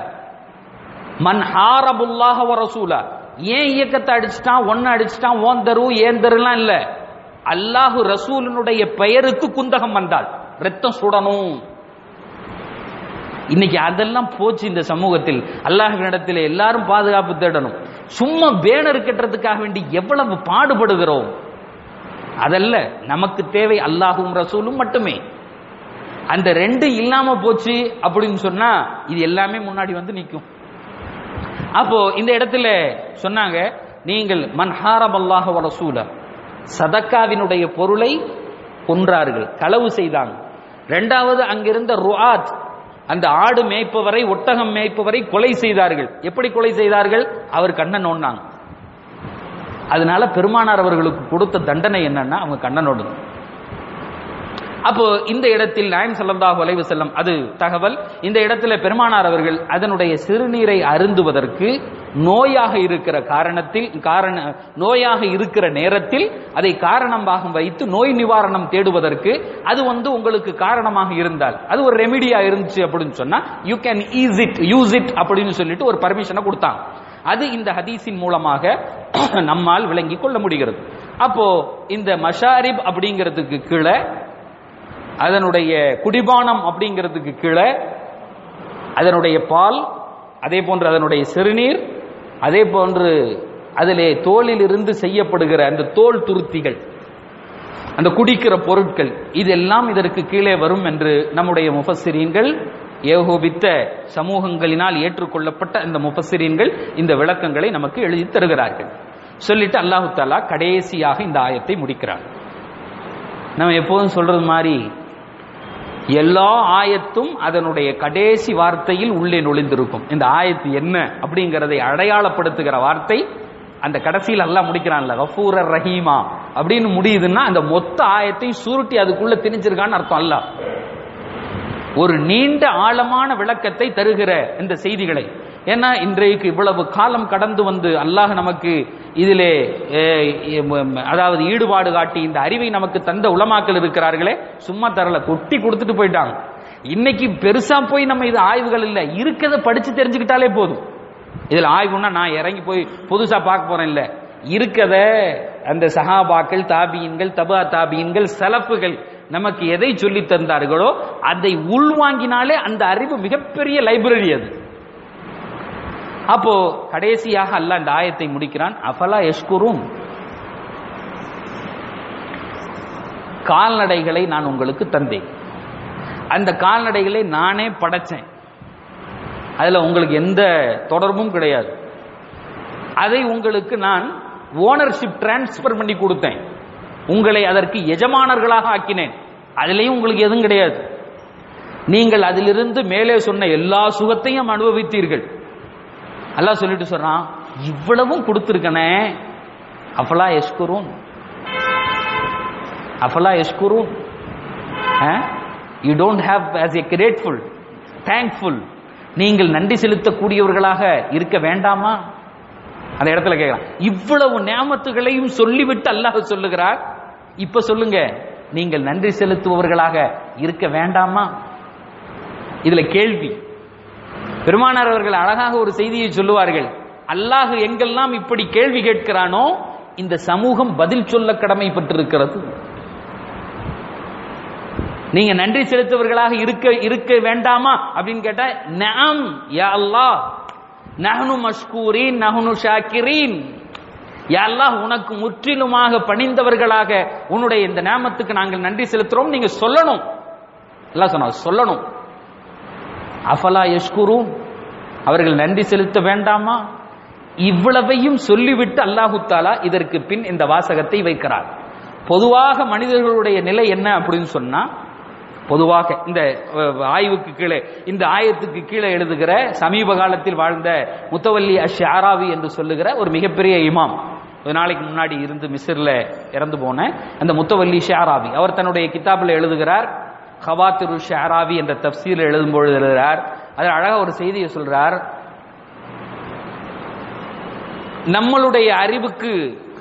மன் ஹாரபுல்லாஹ வ ரசூலா. ஏன் இயக்கத்தை அடிச்சுட்டான், ஒன்னு அடிச்சுட்டான், ஓன் தரு ஏன் தருலாம் இல்ல. அல்லாஹு ரசூலினுடைய பெயருக்கு குந்தகம் வந்தால் ரத்தம் சுடணும். இன்னைக்கு அதெல்லாம் போச்சு இந்த சமூகத்தில். அல்லாஹ்விடத்தில் எல்லாரும் பாதுகாப்பு தேடணும். சும்மா பேனர் கட்டுறதுக்காக வேண்டி எவ்வளவு பாடுபடுகிறோம். அதல்ல நமக்கு தேவை அல்லாஹும் ரசூலும் மட்டுமே. அந்த ரெண்டு இல்லாம போச்சு அப்படின்னு சொன்னா இது எல்லாமே முன்னாடி வந்து நிற்கும். அப்போ இந்த இடத்துல சொன்னாங்க, நீங்கள் மன்ஹாரப் அல்லாஹ வ ரசூல, சதக்காவினுடைய பொருளை கொன்றார்கள், களவு செய்தாங்க. இரண்டாவது அங்கிருந்த ருஆத், அந்த ஆடு மேய்ப்பவரை ஒட்டகம் மேய்ப்பவரை கொலை செய்தார்கள். எப்படி கொலை செய்தார்கள்? அவர் கண்ணை நோண்டாங்க. அதனால பெருமானார் அவர்களுக்கு கொடுத்த தண்டனை என்னன்னா அவங்க கண்ணை நோடுங்க. அப்போ இந்த இடத்தில் நாயம் ஸல்லல்லாஹு அலைஹி வஸல்லம் அது தகவல். இந்த இடத்துல பெருமானார் அவர்கள் அதனுடைய சிறுநீரை அருந்துவதற்கு நோயாக இருக்கிற காரணத்தில் காரண நோயாக இருக்கிற நேரத்தில் அதை காரணமாக வைத்து நோய் நிவாரணம் தேடுவதற்கு அது வந்து உங்களுக்கு காரணமாக இருந்தால் அது ஒரு ரெமிடியா இருந்துச்சு அப்படின்னு சொன்னா you can ease it use it அப்படின்னு சொல்லிட்டு ஒரு பர்மிஷனை கொடுத்தாங்க. அது இந்த ஹதீஸின் மூலமாக நம்மால் விளங்கி கொள்ள முடிகிறது. அப்போ இந்த மஷாரிப் அப்படிங்கிறதுக்கு கீழே, அதனுடைய குடிபானம் அப்படிங்கிறதுக்கு கீழே அதனுடைய பால், அதே போன்று அதனுடைய சிறுநீர், அதே போன்று அதிலே தோலில் இருந்து செய்யப்படுகிற அந்த தோல் துருத்திகள், அந்த குடிக்கிற பொருட்கள், இதெல்லாம் இதற்கு கீழே வரும் என்று நம்முடைய முஃபஸ்ஸிரீன்கள், ஏகோபித்த சமூகங்களினால் ஏற்றுக்கொள்ளப்பட்ட இந்த முஃபஸ்ஸிரீன்கள் இந்த விளக்கங்களை நமக்கு எழுதி தருகிறார்கள். சொல்லிட்டு அல்லாஹு தஆலா கடைசியாக இந்த ஆயத்தை முடிக்கிறார். நம்ம எப்போதும் சொல்றது மாதிரி எல்லா ஆயத்தும் அதனுடைய கடைசி வார்த்தையில் உள்ளே நுழைந்திருக்கும். இந்த ஆயத்து என்ன அப்படிங்கிறதை அடையாளப்படுத்துகிற வார்த்தை அந்த கடைசியில் அல்லாஹ் முடிக்கிறான்ல, கஃபூரர் ரஹீமா அப்படின்னு முடியுதுன்னா அந்த மொத்த ஆயத்தை சுருட்டி அதுக்குள்ள திணிச்சிருக்கான்னு அர்த்தம். அல்லாஹ் ஒரு நீண்ட ஆழமான விளக்கத்தை தருகிற இந்த செய்திகளை, ஏன்னா இன்றைக்கு இவ்வளவு காலம் கடந்து வந்து அல்லாஹ் நமக்கு இதிலே அதாவது ஈடுபாடு காட்டி இந்த அறிவை நமக்கு தந்த உலமாக்கள் இருக்கிறார்களே, சும்மா தரல, கொட்டி கொடுத்துட்டு போயிட்டாங்க. இன்னைக்கு பெருசா போய் நம்ம இது ஆய்வுகள் இல்லை, இருக்கிறத படிச்சு தெரிஞ்சுக்கிட்டாலே போதும். இதுல ஆய்வுன்னா நான் இறங்கி போய் புதுசா பார்க்க போறேன் இல்ல, இருக்கத அந்த சஹாபாக்கள், தாபியின்கள், தபா தாபியின்கள், சலப்புகள் நமக்கு எதை சொல்லி தந்தார்களோ அதை உள்வாங்கினாலே அந்த அறிவு மிகப்பெரிய லைப்ரரி அது. அப்போ கடைசியாக அல்லாஹ் இந்த ஆயத்தை முடிக்கிறான். அஃபலா யஷ்குரூன், கால்நடைகளை நான் உங்களுக்கு தந்தேன், அந்த கால்நடைகளை நானே படைச்சேன், அதுல உங்களுக்கு எந்த தொடர்பும் கிடையாது, அதை உங்களுக்கு நான் ஓனர்ஷிப் டிரான்ஸ்பர் பண்ணி கொடுத்தேன், உங்களை அதற்கு எஜமானர்களாக ஆக்கினேன், அதிலையும் உங்களுக்கு எதுவும் கிடையாது, நீங்கள் அதிலிருந்து மேலே சொன்ன எல்லா சுகத்தையும் அனுபவித்தீர்கள். அல்லாஹ் சொல்லிட்டு சொல்றான், இவ்வளவும் கொடுத்திருக்கனே, அஃபலா யஷ்குரூன், அஃபலா யஷ்குரூன், you don't have as a grateful, thankful, நீங்கள் நன்றி செலுத்தக்கூடியவர்களாக இருக்க வேண்டாமா? அந்த இடத்துல கேட்கிறான். இவ்வளவு நியாமத்துகளையும் சொல்லிவிட்டு அல்லாஹ் சொல்லுகிறார், இப்ப சொல்லுங்க, நீங்கள் நன்றி செலுத்துபவர்களாக இருக்க வேண்டாமா? இதுல கேள்வி. பெருமானார் அவர்கள் அழகாக ஒரு செய்தியை சொல்லுவார்கள், அல்லாஹ் எங்கெல்லாம் இப்படி கேள்வி கேட்கிறானோ இந்த சமூகம் பதில் சொல்ல கடமைப்பட்டிருக்கிறது. நீங்க நன்றி செலுத்துவர்களாக இருக்க இருக்க வேண்டாமா அப்படின்னு கேட்டா, நஅம் யா அல்லாஹ், நஹ்னு மஷ்கூரீன் நஹ்னு ஷாக்கிரீன், யா அல்லாஹ் உனக்கு முற்றிலுமாக பணிந்தவர்களாக உன்னுடைய இந்த நியாமத்துக்கு நாங்கள் நன்றி செலுத்துறோம் நீங்க சொல்லணும். அல்லாஹ் சொன்னா சொல்லணும். அஃபலா யஷ்குரூன், அவர்கள் நன்றி செலுத்த வேண்டாமா? இவ்வளவையும் சொல்லிவிட்டு அல்லாஹு தஆலா இதற்கு பின் இந்த வாசகத்தை வைக்கிறார். பொதுவாக மனிதர்களுடைய நிலை என்ன அப்படின்னு சொன்னா, பொதுவாக இந்த ஆய்வுக்கு கீழே, இந்த ஆயத்துக்கு கீழே எழுதுகிற சமீப காலத்தில் வாழ்ந்த முத்தவல்லி அஷ்-ஷஅராவி என்று சொல்லுகிற ஒரு மிகப்பெரிய இமாம், ஒரு நாளைக்கு முன்னாடி இருந்து மிஸ்ர்ல இறந்து போன அந்த முத்தவல்லி ஷஅராவி, அவர் தன்னுடைய கிதாபில் எழுதுகிறார், ஹவாத்திரு ஷஅராவி என்ற தஃப்சீர் எழுதும்போது எழுதுகிறார். அதில் அழகா ஒரு செய்தியை சொல்றார், நம்மளுடைய அறிவுக்கு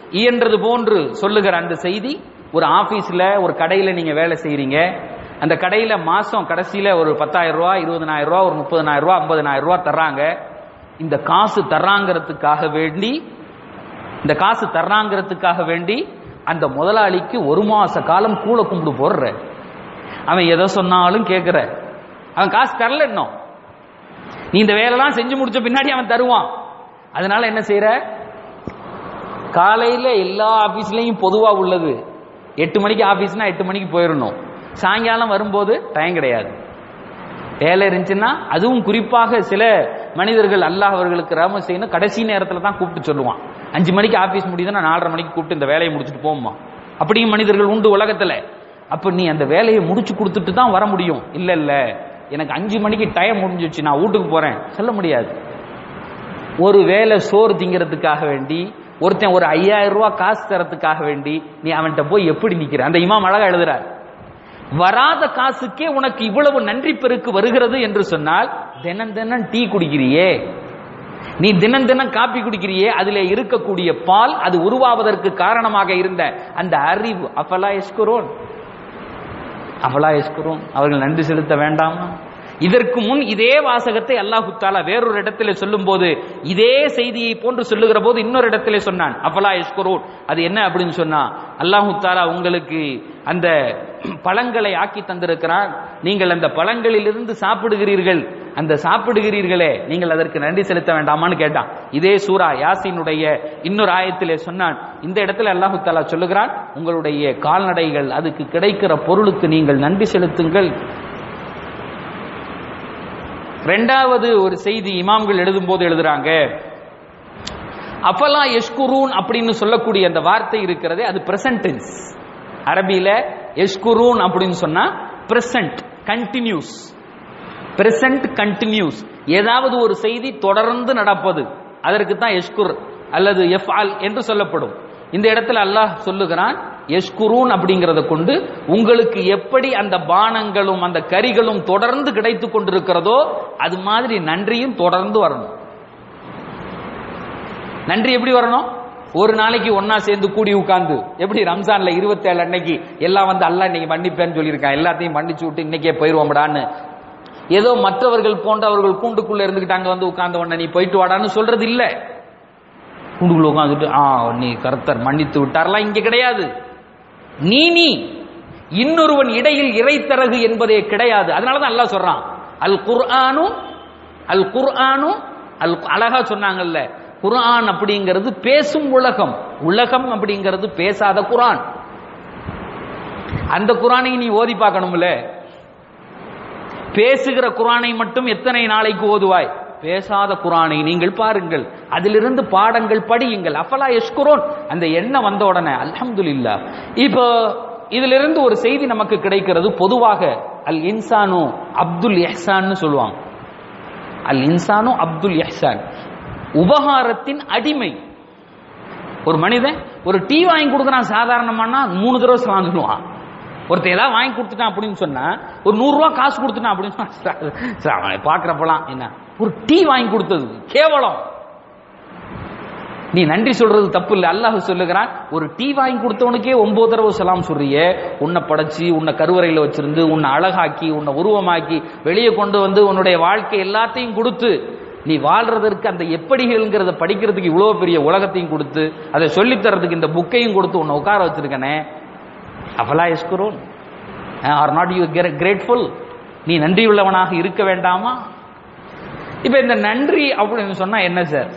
இயன்றது போன்று சொல்லுகிற அந்த செய்தி, ஒரு ஆபீஸ்ல ஒரு கடையில நீங்க வேலை செய்யறீங்க. அந்த கடையில மாசம் கடைசியில ஒரு பத்தாயிரம் ரூபாய், இருபதனாயிரம் ரூபாய், ஒரு முப்பதனாயிரம் ரூபாய், ஐம்பதனாயிரம் ரூபாய் தர்றாங்க. இந்த காசு தர்றாங்கிறதுக்காக வேண்டி இந்த காசு தர்றாங்கிறதுக்காக வேண்டி அந்த முதலாளிக்கு ஒரு மாச காலம் கூல கும்பிடு போடுற. அவன் எதை சொன்னாலும் கேட்கிற. அவன் காசு தரல, இன்னும் நீ இந்த வேலைலாம் செஞ்சு முடிச்ச பின்னாடி அவன் தருவான். அதனால என்ன செய்யற, காலையில எல்லா ஆபீஸ்லயும் பொதுவா உள்ளது, எட்டு மணிக்கு ஆபீஸ்னா எட்டு மணிக்கு போயிடணும். சாயங்காலம் வரும்போது டைம் கிடையாது. வேலை இருந்துச்சுன்னா, அதுவும் குறிப்பாக சில மனிதர்கள் அல்லாஹ் அவர்களுக்கு ரஹ்மத் செய்யணும், கடைசி நேரத்தில் தான் கூப்பிட்டு சொல்லுவான். அஞ்சு மணிக்கு ஆபீஸ் முடியுதுன்னா நாலரை மணிக்கு கூப்பிட்டு இந்த வேலையை முடிச்சுட்டு போமா. அப்படியும் மனிதர்கள் உண்டு உலகத்துல. அப்ப நீ அந்த வேலையை முடிச்சு கொடுத்துட்டு தான் வர முடியும். இல்ல இல்ல எனக்கு அஞ்சு மணிக்கு டைம் முடிஞ்சிச்சு, நான் வீட்டுக்கு போறேன் சொல்ல முடியாது. ஒரு வேலை சோறு திங்கிறதுக்காக வேண்டி ஒருத்தன் ஒரு ஐயாயிரம் ரூபாய் காசு தரத்துக்காக வேண்டி நீ அவன்கிட்ட போய் எப்படி நிக்கிற? அந்த இமாம் அழகா எழுதுறார், வராத காசுக்கே உனக்கு இவ்வளவு நன்றி பெருக்கு வருகிறது என்று சொன்னால், தினம் தினம் டீ குடிக்கிறியே, நீ தினம் தினம் காப்பி குடிக்கிறியே, அதிலே இருக்கக்கூடிய பால், அது உருவாவதற்கு காரணமாக இருந்த அந்த அறிவு, அஃபலா யஷ்குரூன் அஃபலா யஷ்குரூன் அவர்கள் நன்றி செலுத்த வேண்டாமா? இதற்கு முன் இதே வாசகத்தை அல்லாஹு தஆலா வேறொரு இடத்திலே சொல்லும் போது இதே செய்தியை போன்று சொல்லுகிற போது இன்னொரு இடத்திலே சொன்னான், அஃபலா யஷ்குரூன். அது என்ன அப்படின்னு சொன்னா, அல்லாஹு தஆலா உங்களுக்கு அந்த பழங்களை ஆக்கி தந்திருக்கிறான், நீங்கள் அந்த பழங்களில் இருந்து சாப்பிடுகிறீர்கள், அந்த சாப்பிடுகிறீர்களே நீங்கள் அதற்கு நன்றி செலுத்த வேண்டாமான்னு கேட்டான். இதே சூரா யாசீனுடைய இன்னொரு ஆயத்திலே சொன்னான். இந்த இடத்துல அல்லாஹு தஆலா சொல்லுகிறான், உங்களுடைய கால்நடைகள் அதுக்கு கிடைக்கிற பொருளுக்கு நீங்கள் நன்றி செலுத்துங்கள். இரண்டாவது ஒரு செய்தி இமாம்கள் எழுதும் போது எழுதுறாங்க, அஃபலா யஷ்குரூன் அப்படின்னு சொல்லக்கூடிய அந்த வார்த்தை இருக்கிறதே, அது பிரசன்ட் டென்ஸ். அரபியில யஷ்குரூன் அப்படின்னு சொன்னா பிரசன்ட் கண்டினியூஸ், பிரசன்ட் கண்டினியூஸ். ஏதாவது ஒரு செய்தி தொடர்ந்து நடப்பது, அதற்கு தான் யஷ்குர் அல்லது எஃப்ஆல் என்று சொல்லப்படும். இந்த இடத்துல அல்லாஹ் சொல்லுகிறான், யஷ்குரூன் அப்படிங்கறத கொண்டு உங்களுக்கு எப்படி அந்த பானங்களும் அந்த கரிகளும் தொடர்ந்து கிடைத்துக் கொண்டிருக்கிறதோ அது மாதிரி நன்றியும் தொடர்ந்து வரணும். நன்றி எப்படி வரணும்? ஒரு நாளைக்கு ஒன்னா சேர்ந்து கூடி உட்கார்ந்து, எப்படி ரம்ஜான்ல இருபத்தி ஏழு அன்னைக்கு எல்லாம் வந்து அல்லாஹ் இன்னைக்கு மன்னிப்பேன்னு சொல்லியிருக்கான், எல்லாத்தையும் மன்னிச்சு விட்டு இன்னைக்கே போயிருவோம்டான்னு, ஏதோ மற்றவர்கள் போன்றவர்கள் கூண்டுக்குள்ள இருந்துகிட்டாங்க வந்து உட்கார்ந்த உடனே நீ போயிட்டு வாடான்னு சொல்றது இல்ல. கூண்டுக்குள்ள உட்காந்துட்டு ஆ நீ கர்த்தர் மன்னித்து விட்டார்லாம் இங்க கிடையாது. நீ நீ இன்னொருவன் இடையில் இறைத்தரகு என்பதே கிடையாது. அதனாலதான் அல்லாஹ் சொல்றான், அல் குர்ஆனு அல் குர்ஆனு அல் அழகா சொன்னாங்கல்ல, குர்ஆன் அப்படிங்கிறது பேசும் உலகம், உலகம் அப்படிங்கிறது பேசாத குர்ஆன். அந்த குர்ஆனை நீ ஓதி பார்க்கணும்ல. பேசுகிற குர்ஆனை மட்டும் எத்தனை நாளைக்கு ஓதுவாய்? பேசாத குர்ஆனை நீங்கள் பாருங்கள், அதிலிருந்து பாடங்கள் படியுங்கள். அஃபலா யஷ்குரூன் அந்த எண்ணம் வந்த உடனே அல்ஹம்துலில்லாஹ். இப்போ இதிலிருந்து ஒரு செய்தி நமக்கு கிடைக்கிறது. பொதுவாக அல் இன்சானு அப்துல் இஹ்சான் சொல்லுவாங்க. அல் இன்சானு அப்துல் இஹ்சான், உபகாரத்தின் அடிமை. ஒரு மனிதன் ஒரு டீ வாங்கி கொடுக்குறான் சாதாரணமானா மூணு தடவை சாந்துடுவான். ஒருத்தர் ஏதாவது வாங்கி கொடுத்துட்டான் அப்படின்னு சொன்னா, ஒரு நூறு ரூபாய் காசு கொடுத்துட்டான் அப்படின்னு சொன்னா பாக்குறப்பலாம் என்ன, ஒரு டீ வாங்கி கொடுத்தது கேவலம். நீ நன்றி சொல்றது தப்பு இல்லை. அல்லாஹ் சொல்லுகிறான், ஒரு டீ வாங்கி கொடுத்தவனுக்கே ஒன்பது தடவை சலாம் சொல்றியே, உன்னை படைச்சு உன்னை கருவறையில வச்சிருந்து உன்னை அழகாக்கி உன்னை உருவமாக்கி வெளியே கொண்டு வந்து உன்னுடைய வாழ்க்கை எல்லாத்தையும் கொடுத்து நீ வாழ்றதற்கு அந்த எப்படிங்கிறத படிக்கிறதுக்கு இவ்வளவு பெரிய உலகத்தையும் கொடுத்து அதை சொல்லித்தரதுக்கு இந்த புக்கையும் கொடுத்து உன்னை உட்கார வச்சிருக்கனே, அஃபலா யஷ்குரூன் ஆர் நாட் யூ கிரேட்ஃபுல்? நீ நன்றி உள்ளவனாக இருக்க வேண்டாமா? இப்ப இந்த நன்றி அப்படின்னு சொன்னா என்ன சார்?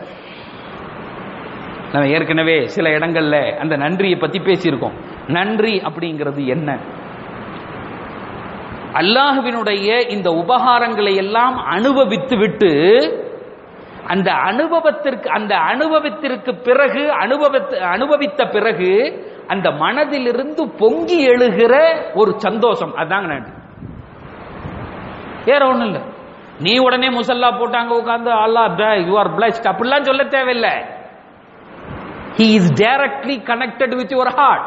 நம்ம ஏற்கனவே சில இடங்கள்ல அந்த நன்றியை பத்தி பேசியிருக்கோம். நன்றி அப்படிங்கிறது என்ன? அல்லாஹ்வினுடைய இந்த உபகாரங்களை எல்லாம் அனுபவித்து விட்டு அந்த அனுபவத்திற்கு அந்த அனுபவத்திற்கு பிறகு அனுபவத்தை அனுபவித்த பிறகு அந்த மனதிலிருந்து பொங்கி எழுகிற ஒரு சந்தோஷம், அதாங்க நன்றி. வேற ஒண்ணும் இல்லை. நீ உடனே முசல்லா போட்டாங்க உட்கார்ந்து அல்லாஹ் யூ ஆர் பிளஸ்ட் அப்படிலாம் சொல்ல தேவையில்லை. He is directly connected with your heart.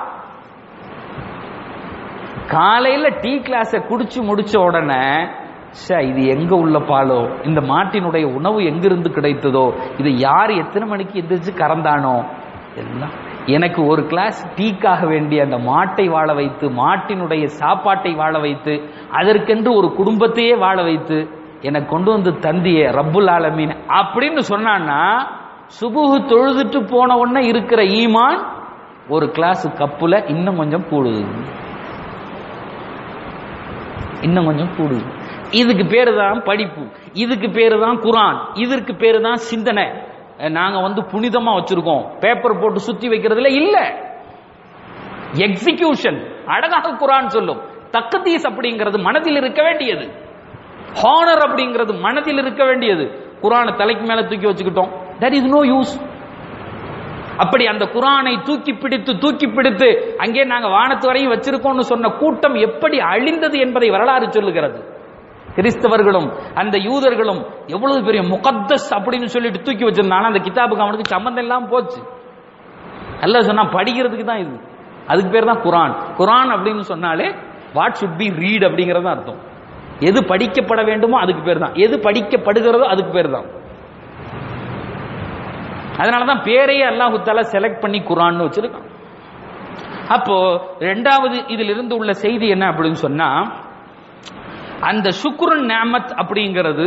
காலையில டீ கிளாஸ குடிச்சு முடிச்ச உடனே இது எங்க உள்ள பாலோ, இந்த மாட்டினுடைய உணவு எங்கிருந்து கிடைத்ததோ, இது யார் எத்தனை மணிக்கு எந்திரிச்சு கறந்தானோ, எல்லாம் எனக்கு ஒரு கிளாஸ் டீக்காக வேண்டிய அந்த மாட்டை வாழ வைத்து, மாட்டினுடைய சாப்பாட்டை வாழ வைத்து, அதற்கென்று ஒரு குடும்பத்தையே வாழ வைத்து எனக்கு கொண்டு வந்து தந்திய ரப்புல் ஆலமீன் அப்படின்னு சொன்னான்னா, சுபுஹு தொழுதுட்டு போன உடனே இருக்கிற ஈமான் ஒரு கிளாஸ் கப்புல இன்னும் கொஞ்சம் கூடுது, இன்னும் கொஞ்சம் கூடுது. இதுக்கு பேரு தான் படிப்பு, இதுக்கு பேரு தான் குர்ஆன், இதற்கு பேரு தான் சிந்தனை. நாங்க வந்து புனிதமா வச்சிருக்கோம், பேப்பர் போட்டு சுத்தி வைக்கிறதுல இல்ல, எக்ஸிகியூஷன். அழகாக குர்ஆன் சொல்லும், தக்தீஸ் அப்படிங்கிறது மனதில் இருக்க வேண்டியது, ஹானர் அப்படிங்கிறது மனதில் இருக்க வேண்டியது. குர்ஆனை தலைக்கு மேல தூக்கி வச்சுக்கிட்டோம், that is no use. அப்படி அந்த குர்ஆனை தூக்கி பிடித்து தூக்கி பிடித்து அங்கே நாங்க வானத்து வரையும் வச்சிருக்கோம்னு சொன்ன கூட்டம் எப்படி அழிந்தது என்பதை வரலாறு சொல்லுகிறது. கிறிஸ்தவர்களும் அந்த யூதர்களும் எவ்வளவு பெரிய முகத்தஸ் அப்படின்னு சொல்லிட்டு தூக்கி வச்சிருந்தாங்க. அந்த கிதாபுக்கு அவனுக்கு சம்பந்தம் எல்லாம் போச்சு. அல்லாஹ் சொன்னா படிக்கிறதுக்கு தான் இது, அதுக்கு பேர் தான் குர்ஆன். குர்ஆன் அப்படின்னு சொன்னாலே வாட் ஷுட் பி ரீட் அப்படிங்கிறது தான் அர்த்தம். எது படிக்கப்பட வேண்டுமோ அதுக்கு பேர் தான், எது படிக்கப்படுகிறதோ அதுக்கு பேர் தான். அதனாலதான் பேரையே அல்லாஹ் தஆலா செலக்ட் பண்ணி குர்ஆன் வச்சிருக்கான். அப்போ இரண்டாவது இதில் இருந்து உள்ள செய்தி என்ன அப்படின்னு சொன்னா, அந்த சுக்ருன் நிஅமத் அப்படிங்கிறது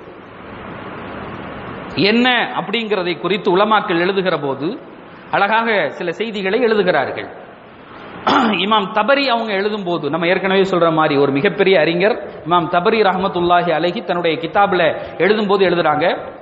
என்ன அப்படிங்கிறதை குறித்து உலமாக்கள் எழுதுகிற போது அழகாக சில செய்திகளை எழுதுகிறார்கள். இமாம் தபரி அவங்க எழுதும் போது, நம்ம ஏற்கனவே சொல்ற மாதிரி ஒரு மிகப்பெரிய அறிஞர் இமாம் தபரி ரஹ்மத்துல்லாஹி அலைஹி தன்னுடைய கிதாப்ல எழுதும் போது எழுதுறாங்க,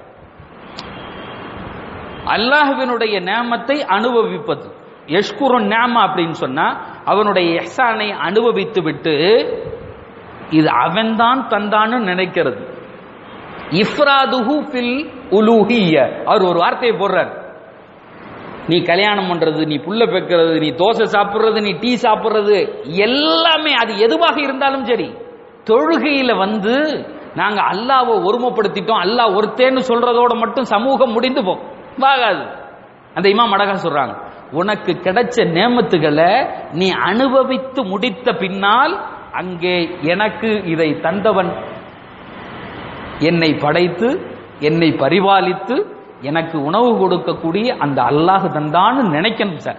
அல்லாஹ்வினுடைய நிஅமத்தை அனுபவிப்பது, யஷ்குருன் நிஅமா அப்படின்னு சொன்னா அவனுடைய இஹ்சானை அனுபவித்து விட்டு இது அவன்தான் தந்தான்னு நினைக்கிறது. இஃப்ராதுஹு ஃபில் உலூஹிய்ய, அவர் ஒரு வார்த்தையை போடுறார், நீ கல்யாணம் பண்றது, நீ புள்ள பெக்கிறது, நீ தோசை சாப்பிடுறது, நீ டீ சாப்பிடுறது, எல்லாமே அது எதுவாக இருந்தாலும் சரி, தொழுகையில வந்து நாங்க அல்லாஹ்வை ஒருமைப்படுத்திட்டோம், அல்லாஹ் ஒருத்தேன்னு சொல்றதோட மட்டும் சமூகம் முடிந்து போகும், வாகாது. அந்த இமாம் அழகா சொல்றாங்க, உனக்கு கிடைச்ச நேமத்துகளை நீ அனுபவித்து முடித்த பின்னால் அங்கே எனக்கு இதை தந்தவன், என்னை படைத்து என்னை பரிபாலித்து எனக்கு உணவு கொடுக்கக்கூடிய அந்த அல்லாஹ் தந்தான்னு நினைக்கணும் சார்,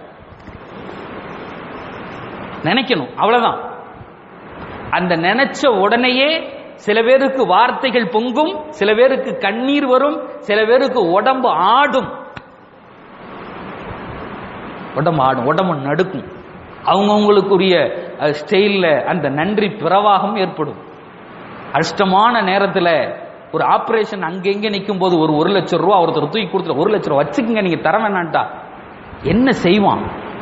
நினைக்கணும், அவ்வளவுதான். அந்த நினைச்ச உடனேயே சில பேருக்கு வார்த்தைகள் பொங்கும், சில பேருக்கு கண்ணீர் வரும், சில பேருக்கு உடம்பு ஆடும், உடம்பு ஆடும், உடம்பு நடுக்கும், அவங்கவுங்களுக்குரிய ஸ்டைல்ல அந்த நன்றி பிரவாகம் ஏற்படும். கஷ்டமான நேரத்தில் ஒரு ஆபரேஷன் அங்கெங்க நிற்கும் போது ஒரு ஒரு லட்சம் ரூபா ஒருத்தர் தூக்கி கொடுத்துட்டு, ஒரு லட்சம் ரூபா வச்சுக்கங்க நீங்க தர வேணான்ட்டா என்ன செய்வான்?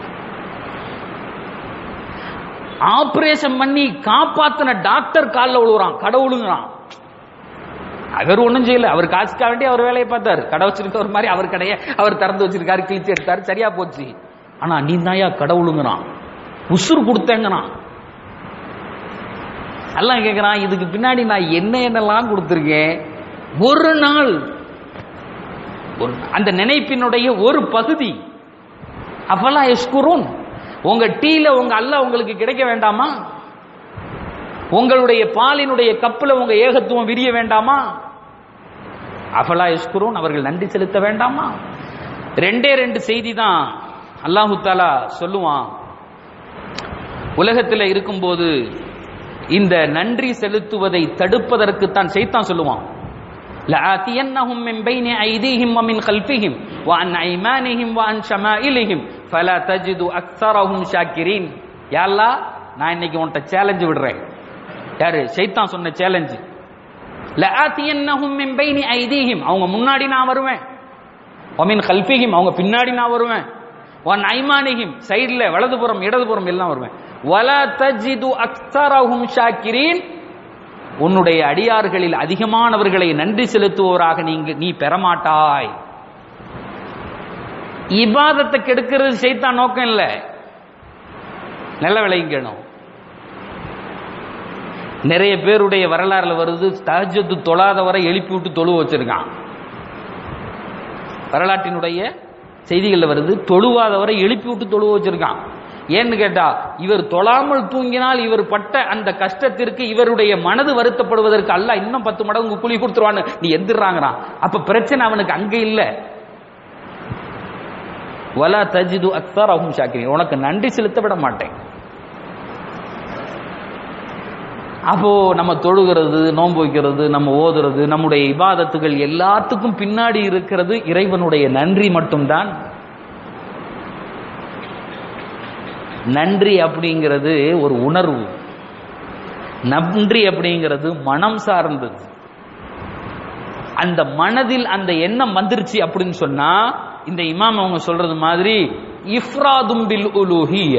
ஆபரேஷன் பண்ணி காப்பாத்தின டாக்டர் காலில் விழுறான், கடவுளுங்கிறான். அவர் ஒன்றும் செய்யல, அவர் காசுக்காக வேண்டி அவர் வேலையை பார்த்தாரு, கடை வச்சிருக்க ஒரு மாதிரி அவர் கடையை அவர் திறந்து வச்சிருக்காரு, கிழிச்சு எடுத்தாரு, சரியா போச்சு. ஆனா நீ தாயா கடவுளுங்கிறான், உசுறு கொடுத்தேங்கிறான். எல்லாம் கேட்கிறான், இதுக்கு பின்னாடி நான் என்ன என்னெல்லாம் கொடுத்திருக்கேன். ஒரு நாள் அந்த நினைப்பினுடைய ஒரு பகுதி, அப்பெல்லாம் யஷ்குரூன், உங்க டீல உங்க அல்லாஹ் உங்களுக்கு கிடைக்க வேண்டாமா? உங்களுடைய பாலினுடைய கப்புல உங்க ஏகத்துவம் விரிய வேண்டாமா? அஃபலா யஷ்குரூன், அவர்கள் நன்றி செலுத்த வேண்டாமா? ரெண்டே ரெண்டு செய்தி தான் அல்லாஹு தஆலா சொல்லுவான். உலகத்தில் இருக்கும்போது இந்த நன்றி செலுத்துவதை தடுப்பதற்கு தான் சைத்தான் சொல்லுவான், லஆதியன்னஹும் மின் பைனி ஐதீஹிம் வ மின் கல்ஃபிஹிம் வ அன் ஐமானிஹிம் வ அன் ஷமாயிலிஹிம் ஃபலா தஜிது அக்ஸரஹும் ஷாக்கிரீன். யா அல்லாஹ், நான் இன்னைக்கு உன்கிட்ட சேலஞ்ச் விடுறேன். யாரு? சைத்தான் சொன்ன சேலஞ்ச். லஆதியன்னஹும் மின் பைனி ஐதீஹிம், அவங்க முன்னாடி நான் வருவேன், வ மின் கல்ஃபிஹிம், அவங்க பின்னாடி நான் வருவேன், வ அன் ஐமானிஹிம், சைடுல வலதுபுறம் இடதுபுறம் எல்லாம் வருவேன், வலா தஜிது அக்ஸரஹும் ஷாக்கிரீன், உன்னுடைய அடியார்களில் அதிகமானவர்களை நன்றி செலுத்துவோராக நீங்க நீ பெறமாட்டாய். இபாதத்தை கெடுக்கிறது சைத்தான் நோக்கம் இல்லை, நல்ல விளைங்கணும். நிறைய பேருடைய வரலாறுல வருது, தஹஜ்ஜுத் தொழாதவரை எழுப்பி விட்டு தொழு வச்சிருக்கான். வரலாற்றினுடைய செய்திகள் வருது, தொழுவாதவரை எழுப்பி விட்டு தொழு வச்சிருக்கான். ஏன்னு கேட்டா, இவர் தொழாமல் தூங்கினால் இவர் பட்ட அந்த கஷ்டத்திற்கு இவருடைய மனது வருத்தப்படுவதற்கு அல்லாஹ் இன்னும் பத்து மடங்கு கூலி கொடுத்துருவான்னு நீ எந்திராங்கிறான். அப்ப பிரச்சனை அவனுக்கு அங்க இல்ல, வலா தஜிது அக்ஸரஹும் ஷாக்கிரீன், உனக்கு நன்றி செலுத்த விட மாட்டேன். அப்போ நம்ம தொழுகிறது, நோன்பு வைக்கிறது, நம்ம ஓதுறது, நம்முடைய இபாதத்துகள் எல்லாத்துக்கும் பின்னாடி இருக்கிறது இறைவனுடைய நன்றி மட்டும்தான். நன்றி அப்படிங்கிறது ஒரு உணர்வு, நன்றி அப்படிங்கிறது மனம் சார்ந்தது. அந்த மனதில் அந்த எண்ணம் வந்துருச்சு அப்படின்னு சொன்னா, இந்த இமாம் அவங்க சொல்றது மாதிரி இஃப்ராதும் பில் உலூஹிய்ய,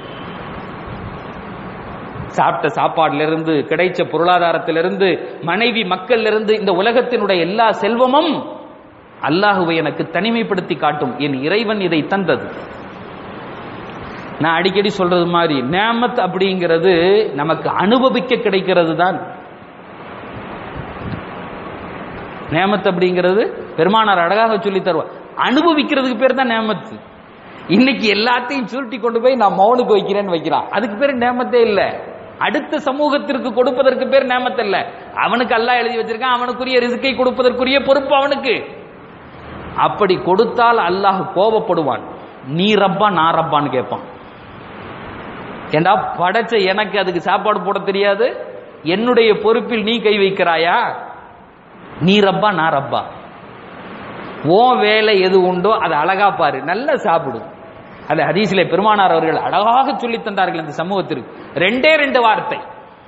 சாப்பிட்ட சாப்பாடுல இருந்து, கிடைச்ச பொருளாதாரத்திலிருந்து, மனைவி மக்கள்ல இருந்து, இந்த உலகத்தினுடைய எல்லா செல்வமும் அல்லாஹுவை எனக்கு தனிமைப்படுத்தி காட்டும், என் இறைவன் இதை தந்தது. நான் அடிக்கடி சொல்றது மாதிரி நிஅமத் அப்படிங்கிறது நமக்கு அனுபவிக்க கிடைக்கிறது தான். நிஅமத் அப்படிங்கிறது பெருமானார் அழகாக சொல்லி தருவார், அனுபவிக்கிறதுக்கு பேர் தான் நிஅமத். இன்னைக்கு எல்லாத்தையும் சுருட்டி கொண்டு போய் நான் மௌனுக்கு வைக்கிறேன்னு வைக்கிறான், அதுக்கு பேர் நிஅமத்தே இல்ல. அடுத்த சமூகத்திற்கு கொடுப்பதற்கு பேர் நிஅமத் இல்ல. அவனுக்கு அல்லாஹ் எழுதி வச்சிருக்கான், அவனுக்குரிய ரிஸ்கை கொடுப்பதற்குரிய பொறுப்பு அவனுக்கு. அப்படி கொடுத்தால் அல்லாஹ் கோபப்படுவான், நீ ரப்பா நான் ரப்பான்னு கேட்பான். ஏண்டா படைச்ச எனக்கு அதுக்கு சாப்பாடு போட தெரியாது, என்னுடைய பொறுப்பில் நீ கை வைக்கிறாயா? நீ ரப்பா நான் ரப்பா, ஓ வேலை எது உண்டோ அதை அழகா பாரு, நல்லா சாப்பிடு. அந்த ஹதீஸிலே பெருமானார் அவர்கள் அழகாக சொல்லி தந்தார்கள் இந்த சமூகத்திற்கு. ரெண்டே ரெண்டு வார்த்தை,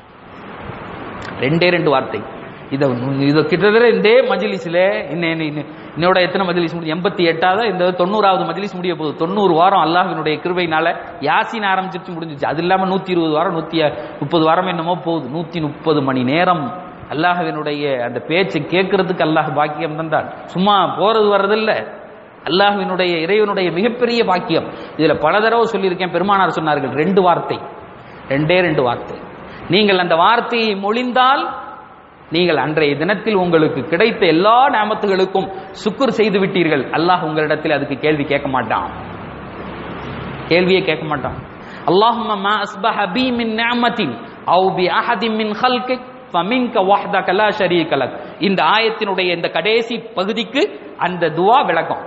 ரெண்டே ரெண்டு வார்த்தை. இதை இதை கிட்டத்தட்ட இந்த மஜ்லிஸ்ல என்னோட எத்தனை மஜ்லிஸ் முடியும், எண்பத்தி எட்டாவது இந்த தொண்ணூறாவது மஜ்லிஸ் முடிய போகுது. தொண்ணூறு வாரம் அல்லாஹ்வினுடைய கிருபையினால யாசின் ஆரம்பிச்சிட்டு முடிஞ்சிச்சு. அது இல்லாம நூத்தி இருபது வாரம் நூத்தி முப்பது வாரம் என்னமோ போகுது. நூத்தி முப்பது மணி நேரம் அல்லாஹ்வினுடைய அந்த பேச்சை கேட்கறதுக்கு அல்லாஹ் பாக்கியம் தந்தான். சும்மா போறது வர்றதில்ல, அல்லாஹ்வினுடைய இறைவனுடைய மிகப்பெரிய பாக்கியம். இதுல பல தடவை சொல்லியிருக்கேன். பெருமானார் சொன்னார்கள் ரெண்டு வார்த்தை, ரெண்டே ரெண்டு வார்த்தை. நீங்கள் அந்த வார்த்தையை மொழிந்தால் நீங்கள் அன்றைய தினத்தில் உங்களுக்கு கிடைத்த எல்லா நிஅமத்துகளுக்கும் சுக்ர் செய்து விட்டீர்கள். அல்லாஹ் உங்களிடத்தில் அதுக்கு கேள்வி கேட்க மாட்டான், கேள்வியே கேட்க மாட்டான். அல்லாஹும்ம மா அஸ்பஹ பி மின் நிஅமத்தின் அவ் பி அஹதின் மின் ஹல்கிக் ஃபமின்க வஹ்தக லா ஷரீக லக். இந்த ஆயத்தினுடைய இந்த கடைசி பகுதிக்கு அந்த துஆ விளக்கம்.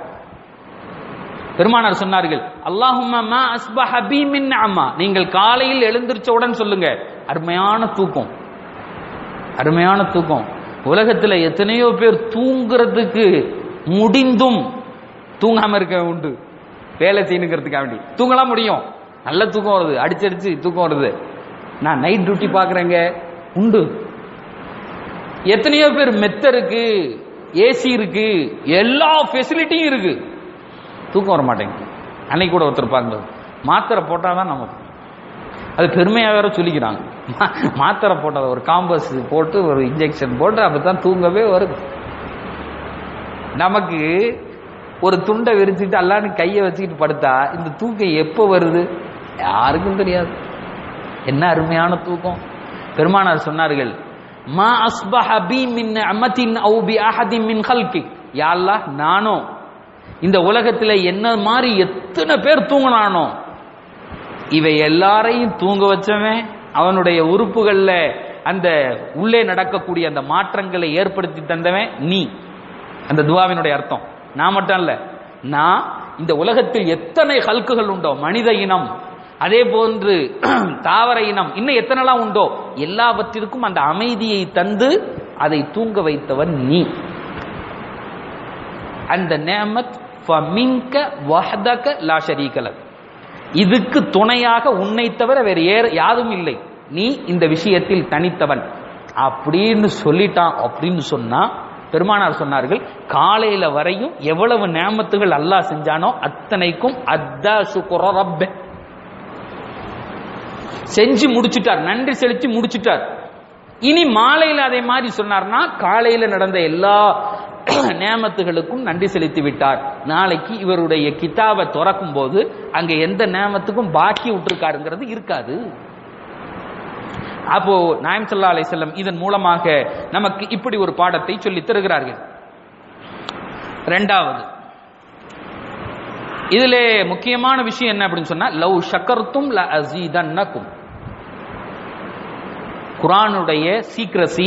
பெருமானார் சொன்னார்கள், அல்லாஹும்ம மா அஸ்பஹ பி மின் நிஅமா, நீங்கள் காலையில் எழுந்திருச்சவுடன் சொல்லுங்க, அருமையான தூக்கம், அருமையான தூக்கம். உலகத்துல எத்தனையோ பேர் தூங்குறதுக்கு முடிந்தும் தூங்காம இருக்க உண்டு, வேலை செய்யணுங்கிறதுக்காக வேண்டி தூங்கலாம் முடியும், நல்ல தூக்கம் வருது, அடிச்சடிச்சு தூக்கம் வருது, நான் நைட் டியூட்டி பாக்குறேங்க உண்டு. எத்தனையோ பேர் மெத்த இருக்கு, ஏசி இருக்கு, எல்லா ஃபெசிலிட்டியும் இருக்கு, தூக்கம் வர மாட்டேங்குது. அன்னைக்கு கூட ஒருத்தர் பாருங்க, மாத்திரை போட்டாதான் நமக்கு, அது பெருமையாக வேற சொல்லிக்கிறாங்க, மாத்திரை போட்டதை ஒரு காம்பஸ் போட்டு ஒரு இன்ஜெக்ஷன் போட்டு அப்பதான் தூங்கவே வருது. நமக்கு ஒரு துண்டை விரிச்சுட்டு அல்லான்னு கையை வச்சுக்கிட்டு படுத்தா இந்த தூக்கம் எப்போ வருது யாருக்கும் தெரியாது. என்ன அருமையான தூக்கம். பெருமானார் சொன்னார்கள், மா அஸ்பஹ பி மின் நிஅமத்தின் அவ் பி அஹதின் மின் ஹல்கிக், யா அல்லாஹ் நானோ இந்த உலகத்துல என்ன மாதிரி எத்தனை பேர் தூங்கினானோ இவை எல்லாரையும் தூங்க வச்சவன், அவனுடைய உறுப்புகள்ல அந்த உள்ளே நடக்கக்கூடிய அந்த மாற்றங்களை ஏற்படுத்தி தந்தவன் நீ. அந்த துவாவினுடைய அர்த்தம் நான் மட்டும் இல்ல, நான் இந்த உலகத்தில் எத்தனை ஹல்குகள் உண்டோ, மனித இனம், அதே போன்று தாவர இனம், இன்னும் எத்தனைலாம் உண்டோ எல்லாவற்றிற்கும் அந்த அமைதியை தந்து அதை தூங்க வைத்தவன் நீ. அந்த நிஅமத் ஃபமின்க வஹ்தக லா ஷரீக லக், இதுக்கு துணையாக உன்னை தவிர வேறு யாரும் இல்லை, நீ இந்த விஷயத்தில் தனித்தவன் அப்படின்னு சொல்லிட்டான். அப்படின்னு சொன்னா பெருமானார் சொன்னார்கள், காலையில வரையும் எவ்வளவு நிஅமத்துகள் அல்லாஹ் செஞ்சானோ அத்தனைக்கும் அத்தா ஷுக்ர ரப்ப, செஞ்சு முடிச்சுட்டார், நன்றி செலுத்தி முடிச்சுட்டார். இனி மாலையில் அதே மாதிரி சொன்னார்னா காலையில நடந்த எல்லா நியமத்துகளுக்கும் நன்றி செலுத்தி விட்டார். நாளைக்கு இவருடைய கிதாபை திறக்கும் போது அங்க எந்த நியமத்துக்கும் பாக்கி விட்டுருக்காருங்கிறது இருக்காது. அப்போ நாயம் ஸல்லல்லாஹு அலைஹி வஸல்லம் இதன் மூலமாக நமக்கு இப்படி ஒரு பாடத்தை சொல்லி தருகிறார்கள். இரண்டாவது, இதிலே முக்கியமான விஷயம் என்ன அப்படின்னு சொன்னா, லவ் ஷக்கர்தும் ல அஸீதன்னகும். குர்ஆனுடைய சீக்ரசி,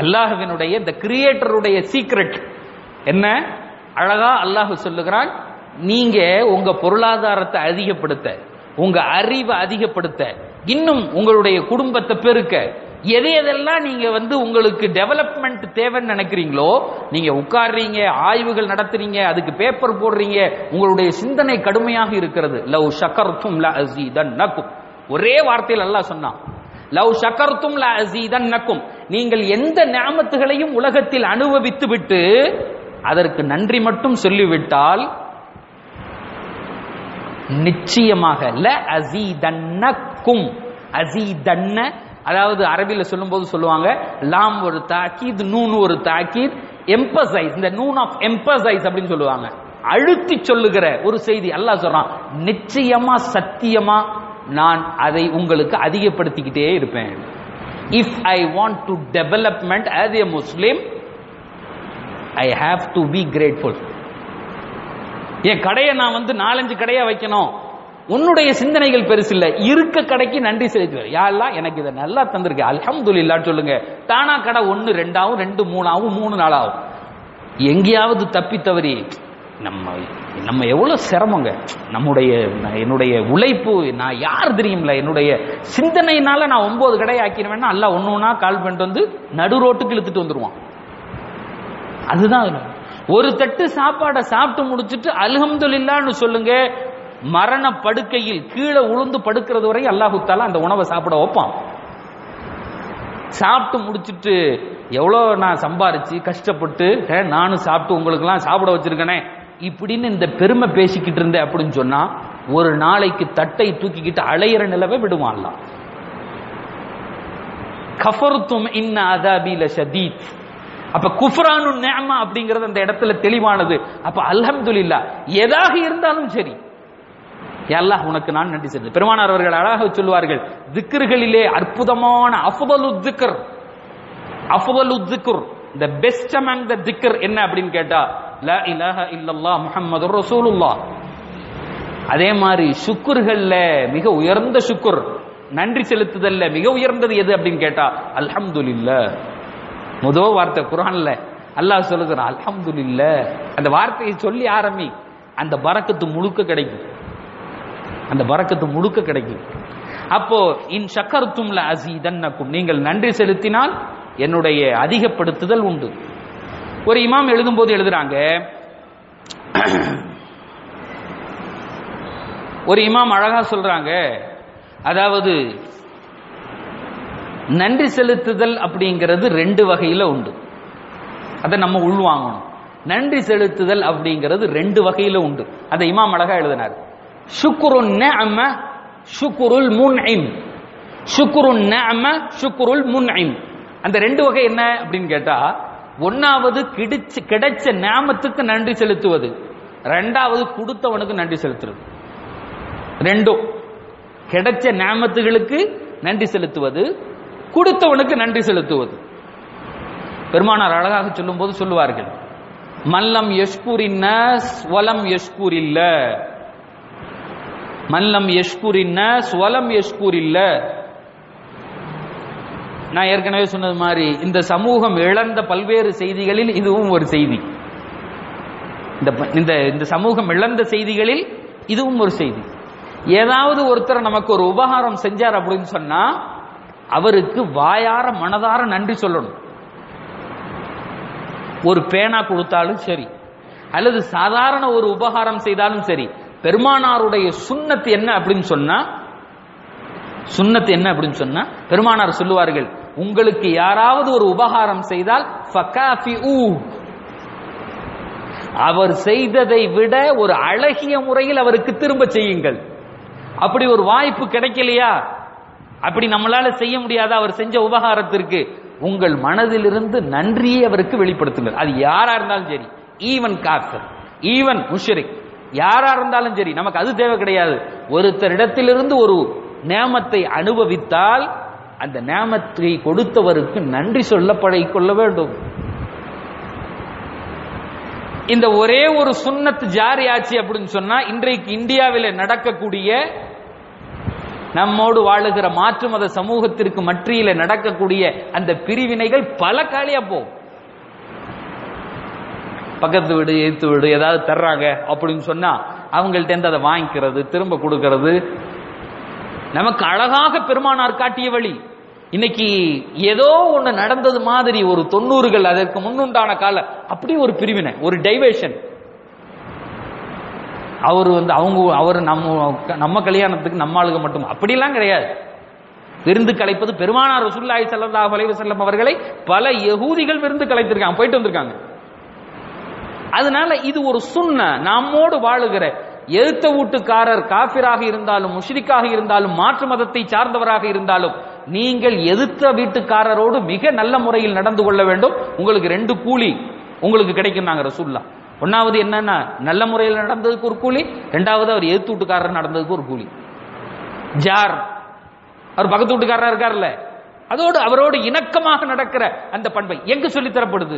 அல்லாஹ்வினுடைய இந்த கிரியேட்டருடைய சீக்ரெட் என்ன அழகா அல்லாஹ் சொல்லுகிறான், நீங்க உங்க பொருளாதாரத்தை அதிகப்படுத்த, உங்க அறிவை அதிகப்படுத்த, இன்னும் உங்களுடைய குடும்பத்தை பெருக்க, எது எதெல்லாம் நீங்க வந்து உங்களுக்கு டெவலப்மெண்ட் தேவைன்னு நினைக்கிறீங்களோ, நீங்க உட்கார்றீங்க, ஆய்வுகள் நடத்துறீங்க, அதுக்கு பேப்பர் போடுறீங்க, உங்களுடைய சிந்தனை கடுமையாக இருக்கிறது. லவ் ஷக்கர்தும் லஅஸீதன்னகும், ஒரே வார்த்தையில் அல்லாஹ் சொன்னான். லவ் ஷக்கர்தும் லஅஸீதன்னகும், நீங்கள் எந்த நிஅமத்துகளையும் உலகத்தில் அனுபவித்து விட்டு அதற்கு நன்றி மட்டும் சொல்லிவிட்டால் நிச்சயமாக லஅஸீதன்னகும், அஸீதன்ன, அதாவது அரபியில சொல்லும் போது சொல்லுவாங்க லாம் ஒரு தாக்கீத், நூன் ஒரு தாக்கீத், எம்பசைஸ், இந்த நூன் ஆஃப் எம்பசைஸ் அப்படின்னு சொல்லுவாங்க, அழுத்தி சொல்லுகிற ஒரு செய்தி. அல்லாஹ் சொல்றான், நிச்சயமா சத்தியமா நான் அதை உங்களுக்கு அதிகப்படுத்திக்கிட்டே இருப்பேன். If I want to development as a Muslim I have to be grateful. என் கடையை நான் வந்து நாலஞ்சு கடையா வைக்கணும், உன்னுடைய சிந்தனைகள் பெருசு இல்ல, இருக்க கடைக்கு நன்றி செலுத்துவேன். யாரெல்லாம் எனக்கு இதை நல்லா தந்திருக்க அல்ஹம்துலில்லாஹ் சொல்லுங்க. தானா கடை ஒன்னு ரெண்டாவும், ரெண்டு மூணாவும், மூணு நாளாகும். எங்கேயாவது தப்பி தவறி நம்ம நம்ம எவ்வளவு சிரமங்க, நம்முடைய என்னுடைய உழைப்பு, நான் யார் தெரியும்ல, என்னுடைய சிந்தனையினால நான் ஒன்பது கடை ஆக்கிடுவேன்னா அல்லாஹ் ஒன்னு ஒன்னா கால் பண்ணிட்டு வந்து நடு ரோட்டுக்கு இழுத்துட்டு வந்துருவான். அதுதான் ஒரு தட்டு சாப்பாடை சாப்பிட்டு முடிச்சுட்டு அல்ஹம்துலில்லாஹ்னு சொல்லுங்க. மரண படுக்கையில் கீழே உளுந்து படுக்கிறது வரை அல்லாஹு தஆலா அந்த உணவை சாப்பிட வைப்பான். சாப்பிட்டு முடிச்சுட்டு எவ்வளோ நான் சம்பாரிச்சு கஷ்டப்பட்டு நானும் சாப்பிட்டு உங்களுக்கு எல்லாம் சாப்பிட வச்சிருக்கேனே இப்படின்னு இந்த பெருமை பேசிக்கிட்டு இருந்தேன் அப்படின்னு சொன்னா ஒரு நாளைக்கு தட்டை தூக்கிக்கிட்டு அலையிற நிலவை விடுவான் அல்லாஹ். கஃபர்தும் இன்ன அஸாபி லஷதீத். அப்ப குஃப்ரானு நிஅமா அப்படிங்கிறது அந்த இடத்துல தெளிவானது. அப்ப அல்ஹம்துலில்லாஹ் எதாக இருந்தாலும் சரி, யா அல்லாஹ் உனக்கு நான் நன்றி செலுத்து. பெருமானார் அவர்கள் அழகாக சொல்வார்கள், திக்ர்களிலே அற்புதமான அஃதலு திக்ர், அஃதலு திக்ர், the best among the dhikr என்ன அப்படின்னு கேட்டா லா இலாஹ இல்லல்லாஹ் முஹம்மதுர் ரசூலுல்லாஹ். அதே மாதிரி சுக்ர்கள்ல மிக உயர்ந்த சுக்ர், நன்றி செலுத்துதல்ல மிக உயர்ந்தது எது அப்படின்னு கேட்டா அல்ஹம்துலில்லாஹ். முதல் வார்த்தை குர்ஆன்ல அல்லாஹ் சொல்லுகிறான் அல்ஹம்துலில்லாஹ். அந்த வார்த்தையை சொல்லி ஆரம்பி, அந்த பரக்கத்து முழுக்க கிடைக்கும், அந்த பரக்கத்து முழுக்க கிடைக்கும். அப்போ இன் ஷக்கர்தும் லஅஸீதன்னகும், நீங்கள் நன்றி செலுத்தினால் என்னுடைய அதிகப்படுத்துதல் உண்டு. ஒரு இமாம் எழுதும் போது எழுதுறாங்க, ஒரு இமாம் அழகா சொல்றாங்க, அதாவது நன்றி செலுத்துதல் அப்படிங்கிறது ரெண்டு வகையில உண்டு, அதை நம்ம உள்வாங்கணும். நன்றி செலுத்துதல் அப்படிங்கிறது ரெண்டு வகையில உண்டு, அதை இமாம் அழகா எழுதினார். ஷுக்ருன் நிஅம ஷுக்ருல் முன்இம், ஷுக்ருன் நிஅம ஷுக்ருல் முன்இம். அந்த ரெண்டு வகை என்ன அப்படின்னு கேட்டா, ஒன்னாவது கிடைச்ச கிடைச்ச நியாமத்துக்கு நன்றி செலுத்துவது, ரெண்டாவது கொடுத்தவனுக்கு நன்றி செலுத்துறது. ரெண்டும் கிடைச்ச நியாமத்துகளுக்கு நன்றி செலுத்துவது, கொடுத்தவனுக்கு நன்றி செலுத்துவது. பெருமானார் அழகாக சொல்லும் போது சொல்லுவார்கள், மல்லம் யஷ்குரின் நாஸ் வலம் யஷ்குரில்ல, மல்லம் யஷ்குரின் நாஸ் வலம் யஷ்குரில்ல. நான் ஏற்கனவே சொன்னது மாதிரி இந்த சமூகம் இழந்த பல்வேறு செய்திகளில் இதுவும் ஒரு செய்தி. இந்த இந்த சமூகம் இழந்த செய்திகளில் இதுவும் ஒரு செய்தி. ஏதாவது ஒருத்தர் நமக்கு ஒரு உபகாரம் செஞ்சார் அப்படின்னு சொன்னா அவருக்கு வாயார மனதார நன்றி சொல்லணும். ஒரு பேனா கொடுத்தாலும் சரி, அல்லது சாதாரண ஒரு உபகாரம் செய்தாலும் சரி, பெருமானாருடைய சுன்னத்து என்ன அப்படின்னு சொன்னா, சுன்னத்து என்ன அப்படின்னு சொன்னா பெருமானார் சொல்லுவார்கள், உங்களுக்கு யாராவது ஒரு உபகாரம் செய்தால் ஃபகாஃபிஊ, அவர் செய்ததை விட ஒரு அழகிய முறையில் அவருக்கு திரும்ப செய்யுங்கள். அப்படி ஒரு வாய்ப்பு கிடைக்கலையா, அப்படி நம்மளால செய்ய முடியாத அவர் செஞ்ச உபகாரத்திற்கு உங்கள் மனதிலிருந்து நன்றியை அவருக்கு வெளிப்படுத்துங்கள். அது யாரா இருந்தாலும் சரி, ஈவன் காஃபிர், ஈவன் முஷ்ரிக், யாரா இருந்தாலும் சரி, நமக்கு அது தேவை கிடையாது. ஒருத்தரிடத்திலிருந்து ஒரு நேமத்தை அனுபவித்தால் அந்த நேமத்தை கொடுத்தவருக்கு நன்றி சொல்ல பழகிக்கொள்ள வேண்டும். இந்த ஒரே ஒரு சுன்னத் ஜாரி ஆச்சு அப்படின்னு சொன்னா இன்றைக்கு இந்தியாவில் நடக்கக்கூடிய, நம்மோடு வாழுகிற மாற்று மத சமூகத்திற்கு மத்தியில நடக்கக்கூடிய அந்த பிரிவினைகள் பல காலியா போகும். பக்கத்து வீடு எதிர்த்து வீடு ஏதாவது தர்றாங்க அப்படின்னு சொன்னா அவங்கள்ட்ட இருந்து அதை வாங்கிக்கிறது, திரும்ப கொடுக்கறது நமக்கு அழகாக பெருமானார் காட்டிய வழி. இன்னைக்கு ஏதோ ஒண்ணு நடந்தது மாதிரி ஒரு தொண்ணூறுகள் அதற்கு முன்னுண்டான கால அப்படி ஒரு பிரிவினை, ஒரு டைவர்ஷன். அவர் வந்து அவங்க அவர் நம்ம நம்ம கல்யாணத்துக்கு நம்ம ஆளுக மட்டும் அப்படிலாம் கிடையாது. விருந்து கலைப்பது பெருமானார் ரசூலுல்லாஹி ஸல்லல்லாஹு அலைஹி வஸல்லம் அவர்களை பல யகூதிகள் விருந்து கலைத்திருக்காங்க, போயிட்டு வந்திருக்காங்க. அதனால இது ஒரு சுன்ன. நம்மோடு வாழுகிற எழுத்த வீட்டுக்காரர் காபிராக இருந்தாலும் முஷ்ரிக்காக இருந்தாலும் மாற்று மதத்தை சார்ந்தவராக இருந்தாலும் நீங்கள் எதிர்த்த வீட்டுக்காரரோடு மிக நல்ல முறையில் நடந்து கொள்ள வேண்டும். உங்களுக்கு ரெண்டு கூலி உங்களுக்கு கிடைக்கும். நாங்க ரசூலுல்லாஹ் ஒன்னாவது என்னன்னா நல்ல முறையில் நடந்ததுக்கு ஒரு கூலி, ரெண்டாவது அவர் எதிர்த்து வீட்டுக்காரர் நடந்ததுக்கு ஒரு கூலி. ஜார் அவர் பக்கத்து வீட்டுக்காரரா இருக்கார்ல, அதோடு அவரோடு இணக்கமாக நடக்கிற அந்த பண்பை எங்க சொல்லித்தரப்படுது,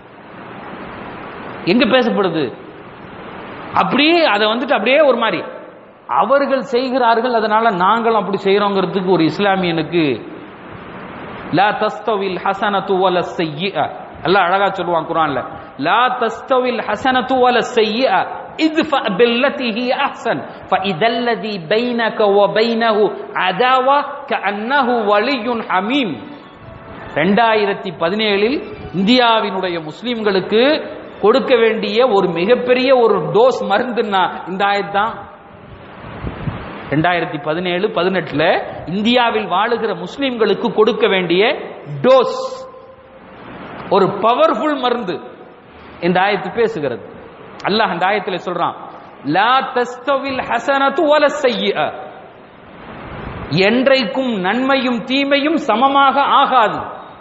எங்க பேசப்படுது? அப்படியே அதை வந்துட்டு அப்படியே ஒரு மாதிரி அவர்கள் செய்கிறார்கள், அதனால நாங்கள் அப்படி செய்யறோங்கிறதுக்கு ஒரு இஸ்லாமியனுக்கு லா தஸ்தவில் ஹஸனத்து வல ஸய்யிஅ அல்லாஹ் அழகா சொல்லுவான் குர்ஆன்ல, லா தஸ்தவில் ஹஸனத்து வல ஸய்யிஅ இத்ஃபா பில்லதி ஹி அஹ்ஸன் ஃபஇதல்லதி பைனக வ பைனஹு அதாவா கஅன்னஹு வலியுன் ஹமீம். இரண்டாயிரத்து பதினேழில் இந்தியாவினுடைய முஸ்லிம்களுக்கு கொடுக்க வேண்டிய ஒரு மிகப்பெரிய ஒரு டோஸ் மருந்துன்னா இந்த ஆயத் தான். ரெண்டாயிரத்தி பதினேழு பதினெட்டுல இந்தியாவில் வாழுகிற முஸ்லிம்களுக்கு கொடுக்க வேண்டிய டோஸ், ஒரு பவர்ஃபுல் மருந்து இந்த ஆயத்து பேசுகிறது. அல்லாஹ் அந்த ஆயத்துல சொல்றான், லா தஸ்தவில் ஹஸனத்து வல ஸய்யிஅ, என்றைக்கும் நன்மையும் தீமையும் சமமாக ஆகாது.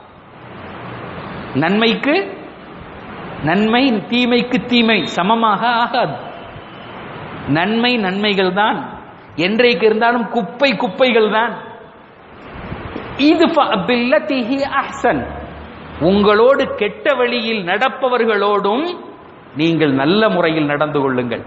நன்மைக்கு நன்மை, தீமைக்கு தீமை சமமாக ஆகாது. நன்மை நன்மைகள் தான், என்றைக்கு இருந்தாலும் குப்பை குப்பைகள் தான். இத்ஃபா பில்லதி ஹி அஹ்ஸன், உங்களோடு கெட்ட வழியில் நடப்பவர்களோடும் நீங்கள் நல்ல முறையில் நடந்து கொள்ளுங்கள்.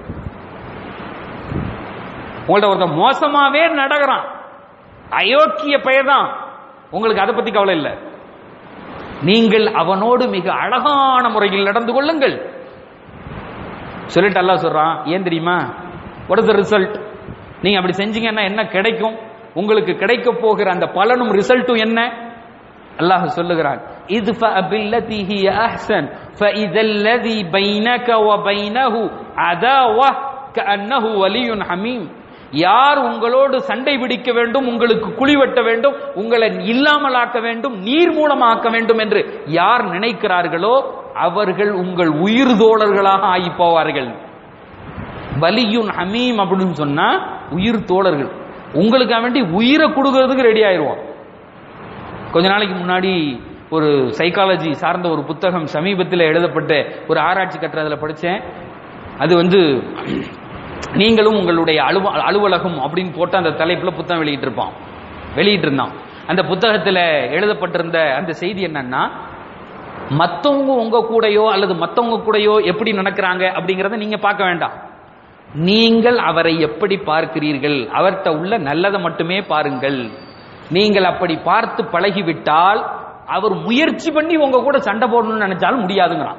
உங்கள்ட்ட ஒருத்தன் மோசமாவே நடக்கிறான், அயோக்கிய பெயர்தான், உங்களுக்கு அதை பத்தி கவலை இல்லை. நீங்கள் அவனோடு மிக அழகான முறையில் நடந்து கொள்ளுங்கள் சொல்லிட்டு அல்லாஹ் சொல்றான். ஏன் தெரியுமா? What is the result? நீங்க அப்படி செஞ்சீங்கன்னா என்ன கிடைக்கும்? உங்களுக்கு கிடைக்க போகிற அந்த பலனும் ரிசல்ட்டும் என்ன? அல்லாஹ் சொல்லுகிறான், இத்ஃபா பில்லதி ஹி அஹ்ஸன் ஃபஇதல்லதி பைனக வ பைனஹு அதாவா கஅன்னஹு வலியுன் ஹமீம். யார் உங்களோடு சண்டை பிடிக்க வேண்டும், உங்களுக்கு குழி வெட்ட வேண்டும், உங்களை இல்லாமலாக்க வேண்டும், நீர் மூலமாக்க வேண்டும் என்று யார் நினைக்கிறார்களோ அவர்கள் உங்கள் உயிர் தோழர்களாக ஆகி போவார்கள். வலியுன் ஹமீம் அப்படின்னு சொன்னா உயிர் தோழர்கள், உங்களுக்காக வேண்டி உயிரை கொடுக்கறதுக்கு ரெடி ஆயிடுவோம். கொஞ்ச நாளைக்கு முன்னாடி ஒரு சைக்காலஜி சார்ந்த ஒரு புத்தகம் சமீபத்தில் எழுதப்பட்ட ஒரு ஆராய்ச்சி கட்டுறதுல படித்தேன். அது வந்து நீங்களும் உங்களுடைய அலுவ அலுவலகம் அப்படின்னு போட்டு அந்த தலைப்பில் புத்தகம் வெளியிட்டு இருப்பான் வெளியிட்டு இருந்தான். அந்த புத்தகத்தில் எழுதப்பட்டிருந்த அந்த செய்தி என்னன்னா, மற்றவங்க உங்க கூடயோ அல்லது மற்றவங்க கூடயோ எப்படி நடக்கிறாங்க அப்படிங்கிறத நீங்க பார்க்க வேண்டாம். நீங்கள் அவரை எப்படி பார்க்கிறீர்கள், அவர்கிட்ட உள்ள நல்லதை மட்டுமே பாருங்கள். நீங்கள் அப்படி பார்த்து பழகிவிட்டால் அவர் முயற்சி பண்ணி உங்க கூட சண்டை போடணும்னு நினைச்சாலும் முடியாதுங்கிறான்.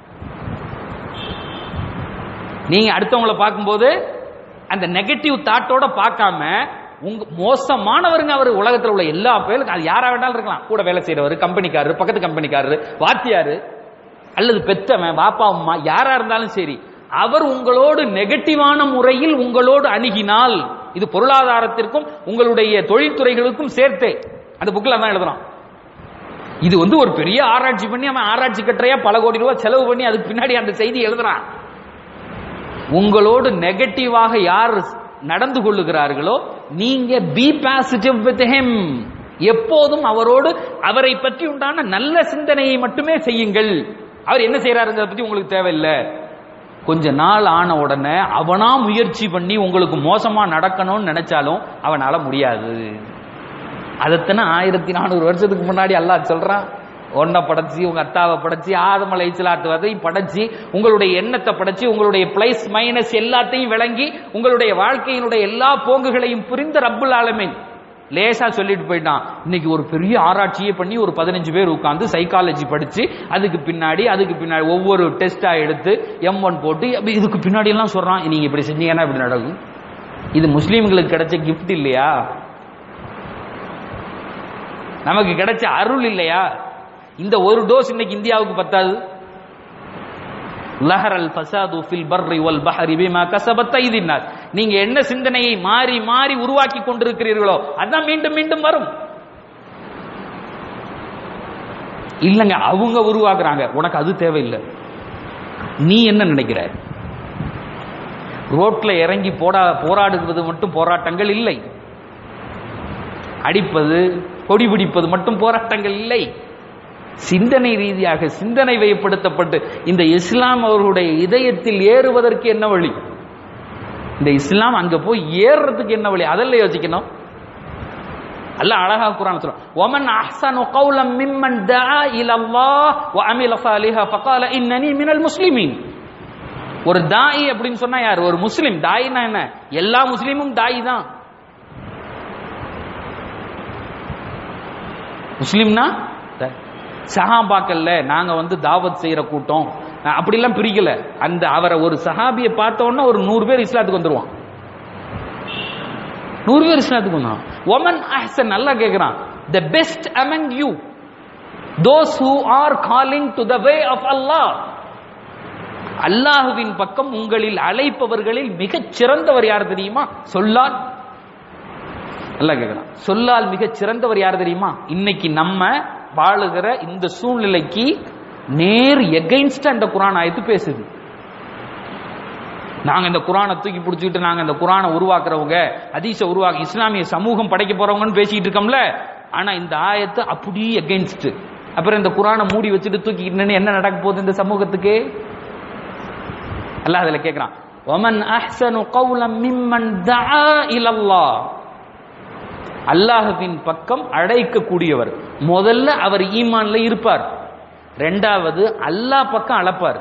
நீங்க அடுத்தவங்களை பார்க்கும்போது அந்த நெகட்டிவ் தாட்டோட பார்க்காம, உங்க மோசமானவருங்க அவர் உலகத்தில் உள்ள எல்லா பேருக்கு, அது யாரா வேண்டாலும் இருக்கலாம், கூட வேலை செய்யறவர், கம்பெனிக்காரரு, பக்கத்து கம்பெனிக்காரரு, வாத்தியாரு அல்லது பெத்தவன், பாப்பா அம்மா, யாரா இருந்தாலும் சரி, அவர் உங்களோடு நெகட்டிவான முறையில் உங்களோடு அணுகினால், இது பொருளாதாரத்திற்கும் உங்களுடைய தொழில்துறைகளுக்கும் சேர்த்தே அந்த புக்கில் தான் எழுதுறான். இது வந்து ஒரு பெரிய ஆராய்ச்சி பண்ணி அவன் ஆராய்ச்சி கட்டுறையா பல கோடி ரூபாய் செலவு பண்ணி அதுக்கு பின்னாடி அந்த செய்தி எழுதுறான். உங்களோடு நெகட்டிவாக யார் நடந்து கொள்ளுகிறார்களோ நீங்க பி பாசிட்டிவ் வித் ஹிம், எப்போதும் அவரோடு அவரை பற்றி உண்டான நல்ல சிந்தனையை மட்டுமே செய்யுங்கள். அவர் என்ன செய்யறாருங்கிறத பத்தி உங்களுக்கு தேவையில்லை. கொஞ்ச நாள் ஆன உடனே அவனா முயற்சி பண்ணி உங்களுக்கு மோசமா நடக்கணும்னு நினைச்சாலும் அவனால முடியாது. அதத்தானே ஆயிரத்தி நானூறு வருஷத்துக்கு முன்னாடி அல்லாஹ் சொல்றான், ஒன்ன படைச்சி உங்க அத்தாவை படைச்சி ஆதம் அலைஹிஸ்ஸலாத்து வரை படைச்சி உங்களுடைய எண்ணத்தை படைச்சி உங்களுடைய பிளஸ் மைனஸ் எல்லாத்தையும் விளங்கி உங்களுடைய வாழ்க்கையினுடைய எல்லா போங்குகளையும் புரிந்த ரப்புல் ஆலமீன் லேசா சொல்லிட்டு போயிட்டான். இன்னைக்கு ஒரு பெரிய ஆராய்ச்சியே பண்ணி ஒரு பதினஞ்சு பேர் உட்கார்ந்து சைக்காலஜி படிச்சு அதுக்கு பின்னாடி அதுக்கு பின்னாடி ஒவ்வொரு டெஸ்டா எடுத்து எம் ஒன் போட்டு இதுக்கு பின்னாடி எல்லாம் சொல்றான். நீங்க இப்படி செஞ்சீங்கன்னா இப்படி நடக்கும். இது முஸ்லீம்களுக்கு கிடைச்ச கிஃப்ட் இல்லையா? நமக்கு கிடைச்ச அருள் இல்லையா? இந்த ஒரு டோஸ் இன்னைக்கு இந்தியாவுக்கு பத்தாது. லஹரல் ஃபஸாது ஃபில் பர்ரி வல் பஹரி பிமா கஸபத் ஐதின் நாஸ். நீங்க என்ன சிந்தனையை மாறி மாறி உருவாக்கி கொண்டிருக்கிறீர்களோ அதான் மீண்டும் மீண்டும் வரும். இல்லங்க அவங்க உருவாக்குறாங்க, உனக்கு அது தேவையில்லை. நீ என்ன நினைக்கிற? ரோட்ல இறங்கி போடா போராடுவது மட்டும் போராட்டங்கள் இல்லை. அடிப்பது கொடி பிடிப்பது மட்டும் போராட்டங்கள் இல்லை. சிந்தனை ரீதியாக சிந்தனை வயப்படுத்தப்பட்டு இந்த இஸ்லாம் அவர்களுடைய இதயத்தில் ஏறுவதற்கு என்ன வழி? இந்த இஸ்லாம் அங்க போய் ஏறுறதுக்கு என்ன வழி? அதெல்லாம் யோசிக்கணும். அல்லாஹ் அழகா குர்ஆன் சொல்றான், வமன் அஹ்ஸனு கௌலம் மிம்மன் தஆ இலல்லாஹ் வ அமில ஸாலிஹா ஃபகால இன்னனி மினல் முஸ்லிமீன். ஒரு தாயி அப்படின்னு சொன்னா யார்? ஒரு முஸ்லிம். தாயினா என்ன? எல்லா முஸ்லிமும் தாயி தான். முஸ்லிம்னா சஹாபாக்கள்ல நாங்க வந்து தாவத் செய்யற கூட்டம் அப்படிலாம் பிரிக்கல. அந்த அவரை ஒரு சஹாபியை பார்த்தோன்னா ஒரு நூறு பேர் இஸ்லாத்துக்கு வந்துருவான். நூறு பேர் இஸ்லாத்துக்கு வந்தான். ஒமன் அஹ்சன் நல்லா கேட்கிறான். The best among you those who are calling to the way of அல்லாஹ். அல்லாஹுவின் பக்கம் உங்களில் அழைப்பவர்களில் மிகச் சிறந்தவர் யார் தெரியுமா? சொல்லால். நல்லா கேட்கிறான். சொல்லால் மிகச் சிறந்தவர் யார் தெரியுமா? இன்னைக்கு நம்ம வாழுகிற இந்த சூழ்நிலைக்கு நேர் எகைன்ஸ்ட் அந்த குர்ஆன் ஆயத்து பேசுது. நாங்க இந்த குர்ஆனை தூக்கி பிடிச்சிட்டு நாங்க இந்த குர்ஆனை உருவாக்குறவங்க, ஹதீஸை உருவாக்க இஸ்லாமிய சமூகம் படைக்க போறவங்கன்னு பேசிட்டு இருக்கோம்ல. ஆனா இந்த ஆயத்து அப்படியே எகைன்ஸ்ட். அப்புறம் இந்த குர்ஆனை மூடி வச்சுட்டு தூக்கிட்டு என்ன நடக்க போகுது இந்த சமூகத்துக்கு? அல்லாஹ் அதுல கேக்குறான், வமன் அஹ்ஸனு கௌலம் மிம்மன் தஆ இலல்லாஹ். அல்லாஹ்வின் பக்கம் அழைக்கக்கூடியவர். முதல்ல அவர் ஈமான்ல இருப்பார், ரெண்டாவது அல்லாஹ் பக்கம் அழைப்பார்.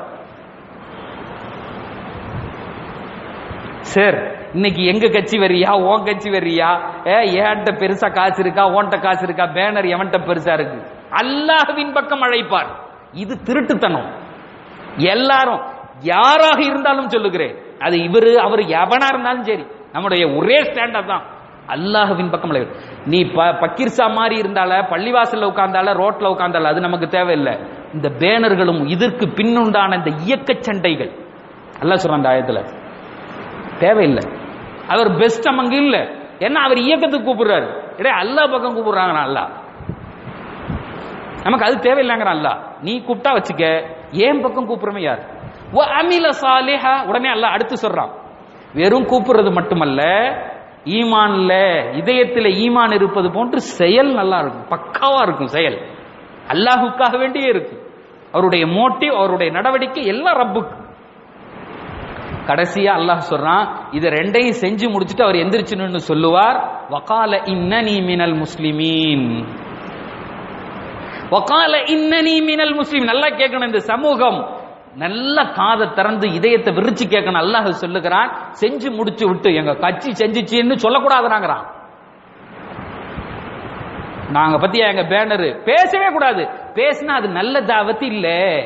சார் இன்னைக்கு எங்க கட்சி வரியா, உன் கட்சி வரியா, ஏன்ட்ட பெருசா காசு இருக்கா, ஓன்ட்ட காசு இருக்கா, பேனர் எவன்ட்ட பெருசா இருக்கு, அல்லாஹ்வின் பக்கம் அழைப்பார். இது திருட்டுத்தனம். எல்லாரும் யாராக இருந்தாலும் சொல்லுகிறேன், அது இவரு அவரு எவனா இருந்தாலும் சரி, நம்முடைய ஒரே ஸ்டாண்டர்ட் தான் அல்லாஹ்வின் பக்கம் அழைப்பார். நீ பக்கீர்சா மாதிரி இருந்தால, பள்ளிவாசல்ல உட்கார்ந்தால, ரோட்ல உட்கார்ந்தால, அது நமக்கு தேவையில்லை. இந்த பேனர்களும் இதற்கு பின்னுண்டான இந்த இயக்க சண்டைகள் அல்லாஹ் சொல்றான் அந்த ஆயத்துல தேவையில்லை. அவர் பெஸ்ட் அமங்க இல்ல. ஏன்னா அவர் இயக்கத்துக்கு கூப்பிடுறாரு, இடே அல்லாஹ் பக்கம் கூப்பிடுறாங்க. அல்லாஹ் நமக்கு அது தேவையில்லைங்கிற அல்லாஹ். நீ கூப்பிட்டா வச்சுக்க, ஏன் பக்கம் கூப்பிடுறமே யார்? வ அமில ஸாலிஹா. உடனே அல்லாஹ் அடுத்து சொல்றான், வெறும் கூப்பிடுறது மட்டுமல்ல, ஈமான்ல இதயத்தில் ஈமான் இருப்பது போன்று செயல் நல்லா இருக்கும், பக்காவா இருக்கும் செயல். அல்லாஹுக்காக வேண்டியே இருக்கு. அவருடைய மோட்டிவ், அவருடைய நடவடிக்கை எல்லாம் ரப்புக்கு. கடைசியா அல்லாஹ் சொல்றான், இத ரெண்டையும் செஞ்சு முடிச்சுட்டு அவர் எந்திரிச்சுன்னு சொல்லுவார், வகால இன்னனி மினல் முஸ்லிமீன். வகால இன்னனி மினல் முஸ்லிமீன். நல்லா கேட்கணும், இந்த சமூகம் நல்ல காதை திறந்து இதயத்தை விரிச்சு கேட்கணும். அல்லாஹ் சொல்லுகிறான், செஞ்சு முடிச்சு விட்டு எங்க கட்சி செஞ்சுச்சுன்னு சொல்லக்கூடாதுனாங்கிறான். நாங்க பத்தியா எங்க பேனரு பேசவே கூடாது. பேசினா அது நல்ல தாவத்து இல்ல.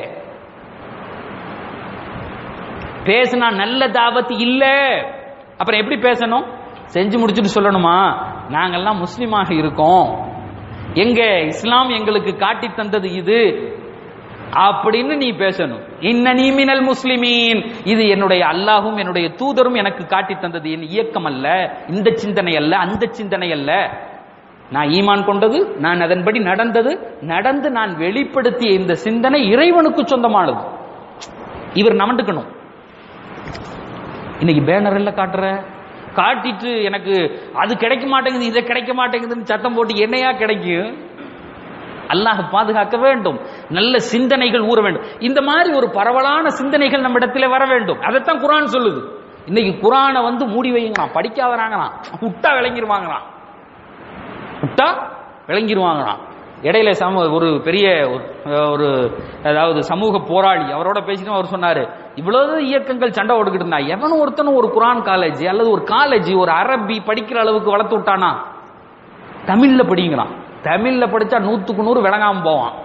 பேசினா நல்ல தாவத்து இல்ல. அப்புறம் எப்படி பேசணும்? செஞ்சு முடிச்சுட்டு சொல்லணுமா, நாங்கெல்லாம் முஸ்லிமாக இருக்கோம், எங்க இஸ்லாம் எங்களுக்கு காட்டி தந்தது இது அப்படின்னு நீ பேசணும். இன்னனி மினல் முஸ்லிமீன். இது என்னுடைய அல்லாஹும் என்னுடைய தூதரும் எனக்கு காட்டி தந்தது, என் இயக்கம் அல்ல, இந்த சிந்தனை அல்ல, அந்த சிந்தனை அல்ல. நான் ஈமான் கொண்டது, நான் அதன்படி நடந்தது, நடந்து நான் வெளிப்படுத்திய இந்த சிந்தனை இறைவனுக்கு சொந்தமானது. இவர் நமண்டுக்கணும். இன்னைக்கு பேனர் எல்லாம் காட்டுற, காட்டிட்டு எனக்கு அது கிடைக்க மாட்டேங்குது, இதை கிடைக்க மாட்டேங்குதுன்னு சத்தம் போட்டு என்னையா கிடைக்கும்? அல்லாஹ் பாதுகாக்க வேண்டும். நல்ல சிந்தனைகள் ஊற வேண்டும். இந்த மாதிரி ஒரு பரவலான சிந்தனைகள் நம்ம இடத்துல வர வேண்டும். அதைத்தான் குர்ஆன் சொல்லுது. இன்னைக்கு குர்ஆனை வந்து மூடி வைங்களாம், படிக்காதறாங்களாம், விட்டா விளங்கிடுவாங்களாம், விட்டா விளங்கிடுவாங்களாம். இடையில சம ஒரு பெரிய ஒரு அதாவது சமூக போராளி, அவரோட பேசிட்டு அவர் சொன்னாரு, இவ்வளவு இயக்கங்கள் சண்டை ஓடுக்கிட்டு இருந்தா எவனும் ஒருத்தனும் ஒரு குர்ஆன் காலேஜ் அல்லது ஒரு காலேஜ் ஒரு அரபி படிக்கிற அளவுக்கு வளர்த்து விட்டானா? தமிழ்ல படிங்களாம். தமிழ்ல படிச்சா நூத்துக்கு நூறு விளங்காம போவான்.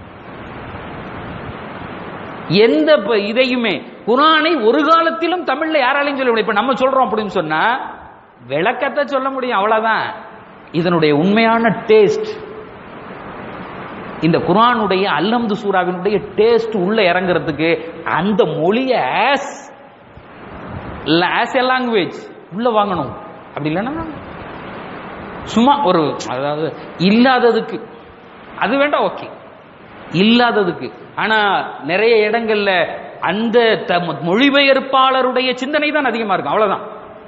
எந்த இதையுமே குர்ஆனை ஒரு காலத்திலும் தமிழ்ல யாராலையும் சொல்ல முடியும். இப்ப நம்ம சொல்றோம் அப்படின்னு சொன்னா விளக்கத்தை சொல்ல முடியும், அவ்வளவுதான். இதனுடைய உண்மையான டேஸ்ட், இந்த குர்ஆனுடைய அல்ஹம்து சூராவினுடைய டேஸ்ட் உள்ள இறங்குறதுக்கு அந்த மொழியை ஆஸ் ஆஸ் எ லாங்குவேஜ் உள்ள வாங்கணும். அப்படி இல்லைன்னா சும்மா ஒரு, அதாவது இல்லாததுக்கு அது வேண்டாம், ஓகே, இல்லாததுக்கு. ஆனா நிறைய இடங்கள்ல அந்த மொழிபெயர்ப்பாளருடைய சிந்தனை தான் அதிகமா இருக்கும், அவ்வளவுதான்.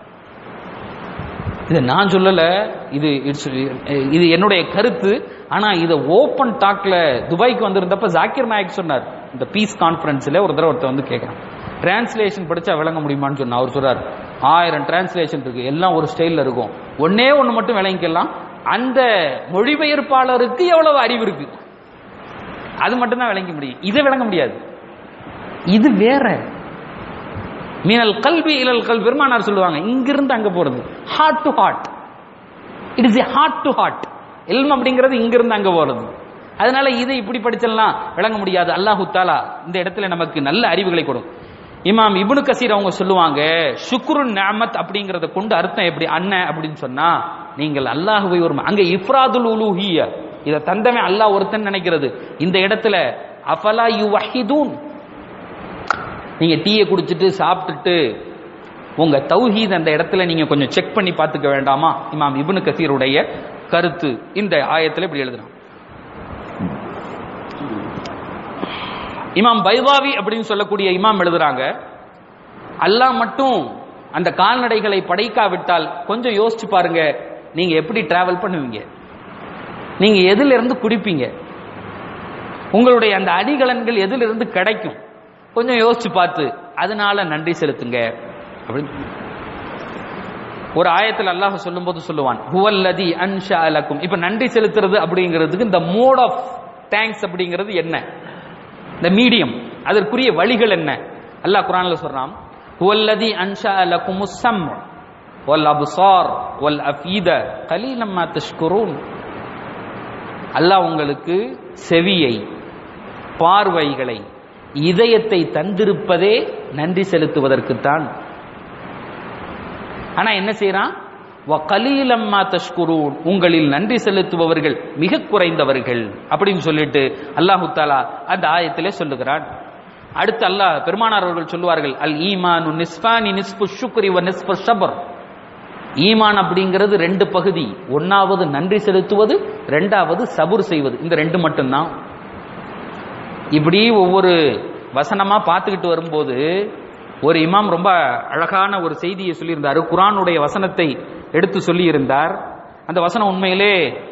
இதை நான் சொல்லல, இது இது என்னுடைய கருத்து. ஆனா இதை ஓப்பன் டாக்ல துபாய்க்கு வந்திருந்தப்ப ஜாக்கிர் நாயக் சொன்னார், இந்த பீஸ் கான்ஃபரன்ஸ்ல ஒரு தடவை ஒருத்தர் வந்து கேட்கிறான், டிரான்ஸ்லேஷன் படிச்சா விளங்க முடியுமான்னு சொன்னா. அவர் சொல்றாரு, ஆயிரம் டிரான்ஸ்லேஷன் இருக்கு, எல்லாம் ஒரு ஸ்டைல்ல இருக்கும், ஒன்னே ஒன்னு மட்டும் விளங்கிக்கலாம், அந்த மொழிபெயர்ப்பாளருக்கு எவ்வளவு அறிவு இருக்கு அது மட்டும் தான் விளங்க முடியும், இதை விளங்க முடியாது. இது வேற. மீனல் கல்வி இலல் கல் பெருமானார் சொல்லுவாங்க, இங்கிருந்து அங்க போறது, heart to heart. It is a heart to heart. இல்ம் அப்படிங்கிறது இங்கிருந்து அங்க போறது. அதனால இதை இப்படி படிச்செல்லாம் விளங்க முடியாது. அல்லாஹு தஆலா இந்த இடத்துல நமக்கு நல்ல அறிவுகளை கொடுக்கும். இமாம் இப்னு கசீர் அவங்க சொல்லுவாங்க, ஷுக்ரு நிஅமத் அப்படிங்கறத கொண்டு அர்த்தம் எப்படி அண்ணன் அப்படின்னு சொன்னா, நீங்கள் அல்லாஹ்வை ஒரு, அங்க இஃப்ராதுல் உலூஹிய்ய, இத தந்தவன் அல்லாஹ் ஒருத்தன் நினைக்கிறது. இந்த இடத்துல அஃபலா யுவஹிதூன், நீங்க டீயை குடிச்சிட்டு சாப்பிட்டுட்டு உங்க தௌஹீத் அந்த இடத்துல நீங்க கொஞ்சம் செக் பண்ணி பார்த்துக்க வேண்டாமா? இமாம் இப்னு கசீருடைய கருத்து இந்த ஆயத்துல இப்படி எழுதுறான். இமாம் பைதாவி அப்படின்னு சொல்லக்கூடிய இமாம் எழுதுறாங்க, அல்லாஹ் மட்டும் அந்த கால்நடைகளை படைக்காவிட்டால் கொஞ்சம் யோசிச்சு பாருங்க, நீங்க எப்படி டிராவல் பண்ணுவீங்க, நீங்க எதில இருந்து குடிப்பீங்க, உங்களுடைய அந்த அடிகலன்கள் எதில இருந்து கிடைக்கும், கொஞ்சம் யோசிச்சு பார்த்து அதனால நன்றி செலுத்துங்க அப்படின்னு ஒரு ஆயத்தில் அல்லாஹ் சொல்லும் போது சொல்லுவான், ஹுவல்லதி அன்ஷா லக்கும். இப்ப நன்றி செலுத்துறது அப்படிங்கிறதுக்கு இந்த மோட் ஆஃப் தேங்க்ஸ் அப்படிங்கிறது என்ன, இந்த மீடியம், அதற்குரிய வழிகள் என்ன? அல்லாஹ் குர்ஆன்ல சொல்றான், ஹுவல்லதி அன்ஷா லக்குமுஸ் ஸம் வல் அப்சார் வல் அஃபீத கலீலம் மா தஷ்குரூன். அல்லாஹ் உங்களுக்கு செவியை, பார்வைகளை, இதயத்தை தந்திருப்பதே நன்றி செலுத்துவதற்குத்தான். ஆனா என்ன செய்யறான், வகலீலம் மா தஷ்குரூன், உங்களில் நன்றி செலுத்துபவர்கள் மிக குறைந்தவர்கள் அப்படின்னு சொல்லிட்டு அல்லாஹு தஆலா அந்த ஆயத்திலே சொல்லுகிறான். அடுத்து அல்லாஹ் பெருமானார் அவர்கள் சொல்லுவார்கள், அல் ஈமானு நிஸ்ஃபானி நிஸ்ஃபு ஷுக்ரி வ நிஸ்ஃபு ஸப்ர். ஈமான் அப்படிங்கிறது ரெண்டு பகுதி, ஒன்னாவது நன்றி செலுத்துவது, ரெண்டாவது சபுர் செய்வது. இந்த ரெண்டு மட்டும்தான். இப்படி ஒவ்வொரு வசனமா பார்த்துக்கிட்டு வரும்போது ஒரு இமாம் ரொம்ப அழகான ஒரு செய்தியை சொல்லியிருந்தார். குர்ஆனுடைய வசனத்தை எடுத்து சொல்லி இருந்தார். அந்த வசனம் உண்மையிலே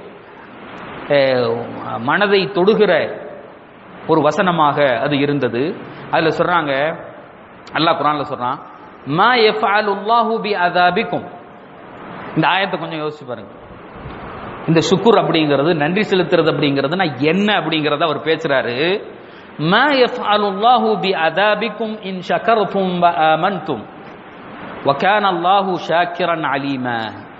மனதை தொடுகிற ஒரு வசனமாக அது இருந்தது. அதுல சொல்றாங்க, அல்லாஹ் குர்ஆன்ல சொல்றான், மா யஃஅலுல்லாஹு பிஅஸாபிக்கும். இந்த ஆயத்தை கொஞ்சம் யோசிச்சு பாருங்க. இந்த ஷுக்ர் அப்படிங்கிறது, நன்றி செலுத்துறது அப்படிங்கிறதுனா என்ன அப்படிங்கறத அவர் பேசுறாரு. மா யஃஅலுல்லாஹு பிஅஸாபிக்கும் இன் ஷகர்தும் வ ஆமன்தும் வ கான அல்லாஹு ஷாக்கிரன் அலீமா.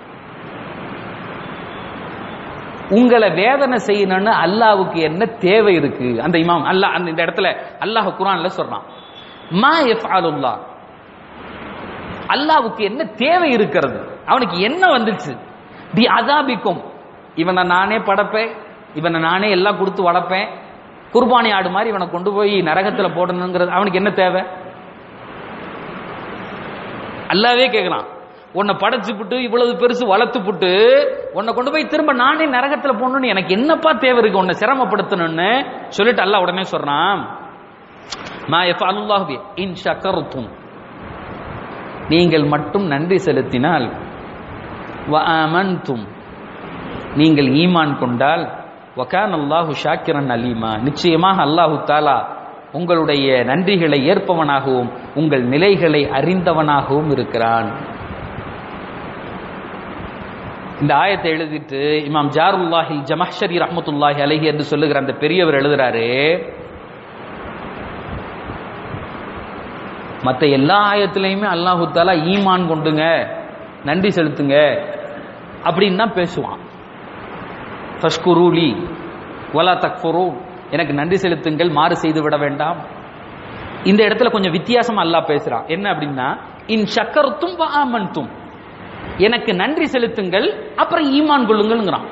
உங்களை வேதனை செய்யணும்னு அல்லாஹ்வுக்கு என்ன தேவை இருக்கு? அந்த இமாம் அல்லாஹ் அந்த இந்த இடத்துல அல்லாஹ் குர்ஆன்ல சொல்றான், மா யஃஅலுல்லாஹ், அல்லாஹ்வுக்கு என்ன தேவை இருக்கிறது, அவனுக்கு என்ன வந்துச்சு, பி அஸாபிக்கும், இவனை நானே படைப்பேன், இவனை நானே எல்லாம் கொடுத்து வளர்ப்பேன், குர்பானி ஆடு மாதிரி இவனை கொண்டு போய் நரகத்துல போடணுங்கிறது அவனுக்கு என்ன தேவை? அல்லாஹ்வே கேட்கலாம், உன்னை படைச்சு புட்டு இவ்வளவு பெருசு வளர்த்து புட்டு உன்னை கொண்டு போய் திரும்ப நானே நரகத்துல போடணும்னு எனக்கு என்னப்பா தேவை இருக்கு, உன்னை சிரமப்படுத்தணும்னு சொல்லிட்டு அல்லாஹ் உடனே சொல்றான், மா யஃஅலுல்லாஹு பி இன் ஷகர்தும், நீங்கள் மட்டும் நன்றி செலுத்தினால், வ ஆமன்தும், நீங்கள் ஈமான் கொண்டால், வ கான அல்லாஹு ஷாக்கிரன் அலீமா, நிச்சயமாக அல்லாஹு தஆலா உங்களுடைய நன்றிகளை ஏற்பவனாகவும் உங்கள் நிலைகளை அறிந்தவனாகவும் இருக்கிறான். இந்த ஆயத்தை எழுதிட்டு இமாம் ஜாருல்லாஹி ஜமஹ்ஷரி ரஹ்மத்துல்லாஹி அலைஹி என்று சொல்லுகிற அந்த பெரியவர் எழுதுறாரு, மற்ற எல்லா ஆயத்திலையுமே அல்லாஹு தஆலா ஈமான் கொண்டுங்க, நன்றி செலுத்துங்க அப்படின்னு தான் பேசுவான். ஃபஷ்குரூலி வலா தக்ஃபுரூன், எனக்கு நன்றி செலுத்துங்கள், மாறு செய்து விட வேண்டாம். இந்த இடத்துல கொஞ்சம் வித்தியாசமா அல்லாஹ் பேசுறான். என்ன அப்படின்னா, இன் ஷக்கர்தும் வ ஆமன்தும், எனக்கு நன்றி செலுத்துங்கள் அப்புறம் ஈமான் கொள்ளுங்கள்ங்கிறான்.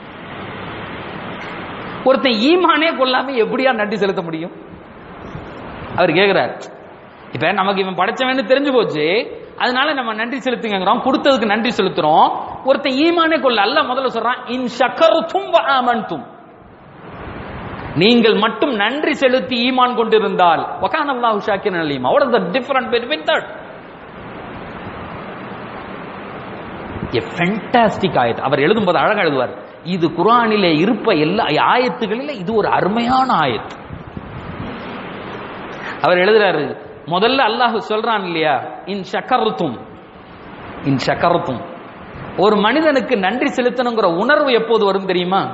ஒருத்தன் ஈமானே கொள்ளாம எப்படியா நன்றி செலுத்த முடியும்? அவர் கேட்கிறார். இப்ப நமக்கு இவன் படைச்சவன்னு தெரிஞ்சு போச்சு, அதனால நம்ம நன்றி செலுத்துங்கிறோம், கொடுத்ததுக்கு நன்றி செலுத்துறோம். ஒருத்தன் ஈமானே கொள்ள அல்லாஹ் முதல்ல சொல்றான், இன் ஷக்கர்தும் வ ஆமன்தும், நீங்கள் மட்டும் நன்றி செலுத்தி ஈமான் கொண்டிருந்தால் வகான அல்லாஹு ஷாக்கிரன் அலீமா. What is the difference between that? A fantastic ஆயத். அவர் எழுதும்போது அழகா எழுதுவார், இது குர்ஆனிலே இருப்ப எல்லா ஆயத்துகளிலே இது ஒரு அருமையான ஆயத். அவர் எழுதுறாரு, முதல்ல அல்லாஹ் சொல்றான் இல்லையா, இன் ஷக்கர்தும், இன் ஷக்கர்தும். ஒரு மனிதனுக்கு நன்றி செலுத்தணுங்கிற உணர்வு எப்போது வரும் தெரியுமா?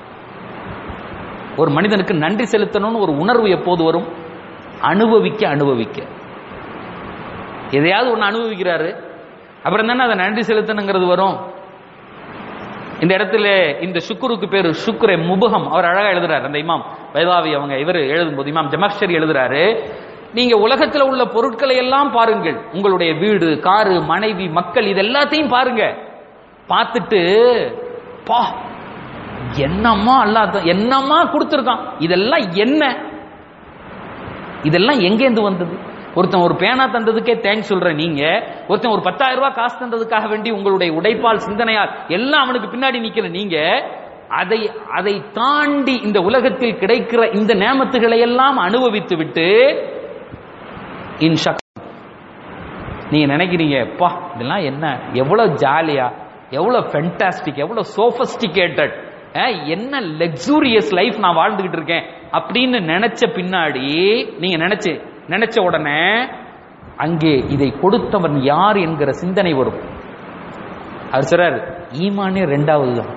ஒரு மனிதனுக்கு நன்றி செலுத்தணும்னு ஒரு உணர்வு எப்போது வரும்? அனுபவிக்க அனுபவிக்க. எதையாவது ஒன்று அனுபவிக்கிறாரு, அப்புறம் தானே அதை நன்றி செலுத்தணுங்கிறது வரும். இந்த இடத்துல இந்த சுக்குருக்கு பேரு சுக்ரே முபகம். அவர் அழகா எழுதுறாரு, அந்த இமாம் பைதாவி அவங்க இவர் எழுதும்போது இமாம் ஜமக்ஷரி எழுதுறாரு, நீங்க உலகத்தில் உள்ள பொருட்களை எல்லாம் பாருங்கள், உங்களுடைய வீடு, காரு, மனைவி, மக்கள், இது எல்லாத்தையும் பாருங்க. பார்த்துட்டு பா என்னம்மா அல்லாஹ் என்னம்மா கொடுத்துருக்கான், இதெல்லாம் என்ன, இதெல்லாம் எங்கேந்து வந்தது? ஒருத்தன் ஒரு பேனா தந்ததுக்கே தேங்க்ஸ் சொல்ற நீங்க, ஒருத்தன் ஒரு பத்தாயிரம் ரூபாய் காசு தந்ததுக்காக வேண்டி உங்களுடைய உடைப்பால் சிந்தனையால் எல்லாம் அவனுக்கு பின்னாடி நிக்கிற நீங்க, அதை அதை தாண்டி இந்த உலகத்தில் கிடைக்கிற இந்த நேமத்துகளை எல்லாம் அனுபவித்து விட்டு இன்ஷா நீங்க நினைக்கிறீங்க, பா இதெல்லாம் என்ன, எவ்வளவு ஜாலியா, எவ்வளவு ஃபென்டாஸ்டிக், எவ்வளவு சோபஸ்டிகேட்டட், என்ன லக்ஸூரியஸ் லைஃப் நான் வாழ்ந்துகிட்டு இருக்கேன் அப்படின்னு நினைச்ச பின்னாடி, நீங்க நினைச்சு நினைச்ச உடனே அங்கே இதை கொடுத்தவன் யார் என்கிற சிந்தனை வரும். அவர் சொல்றார், ஈமானே ரெண்டாவது தான்,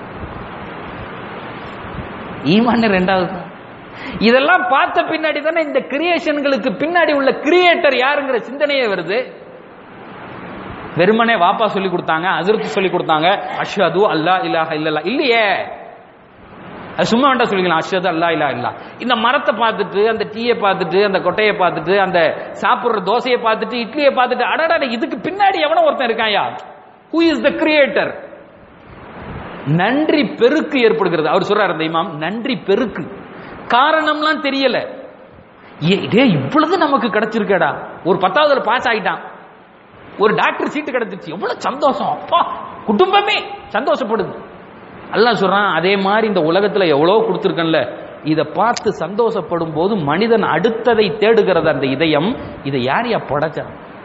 ஈமானே ரெண்டாவது தான். இதெல்லாம் பார்த்த பின்னாடி தானே இந்த கிரியேஷன்களுக்கு பின்னாடி உள்ள கிரியேட்டர் யாருங்கிற சிந்தனையே வருது. வெறுமனே வாப்பா சொல்லி கொடுத்தாங்க, ஹஸ்ரத் சொல்லி கொடுத்தாங்க, அஷ்ஹது அல்லா இலாஹ இல்லல்லாஹ் இல்லையே, அது சும்மா வேண்டாம் சொல்லிக்கலாம், அஷ்ஹது அல்லா இலாஹ இல்லல்லாஹ். இந்த மரத்தை பார்த்துட்டு, அந்த டீயை பார்த்துட்டு, அந்த கொட்டையை பார்த்துட்டு, அந்த சாப்பிடுற தோசையை பார்த்துட்டு, இட்லியை பார்த்துட்டு, அடடா இதுக்கு பின்னாடி எவனோ ஒருத்தன் இருக்காயா, ஹூ இஸ் த கிரியேட்டர்? நன்றி பெருக்கு ஏற்படுகிறது. அவர் சொல்றாரு அந்த இமாம், நன்றி பெருக்கு. காரணம்லாம் தெரியல, இவ்வளவு நமக்கு கிடைச்சிருக்கடா, ஒரு பத்தாவதுல பாஸ் ஆகிட்டான், ஒரு டாக்டர் சீட்டு கிடைச்சிருச்சு, எவ்வளவு சந்தோஷம், அப்பா குடும்பமே சந்தோஷப்படுது. அல்லாஹ் சொல்றான், அதே மாதிரி இந்த உலகத்துல எவ்வளவு கொடுத்திருக்கன்ல, இதை பார்த்து சந்தோஷப்படும் போது மனிதன் அடுத்ததை தேடுகிறது அந்த இதயம். இதை யார் யா படைச்சா?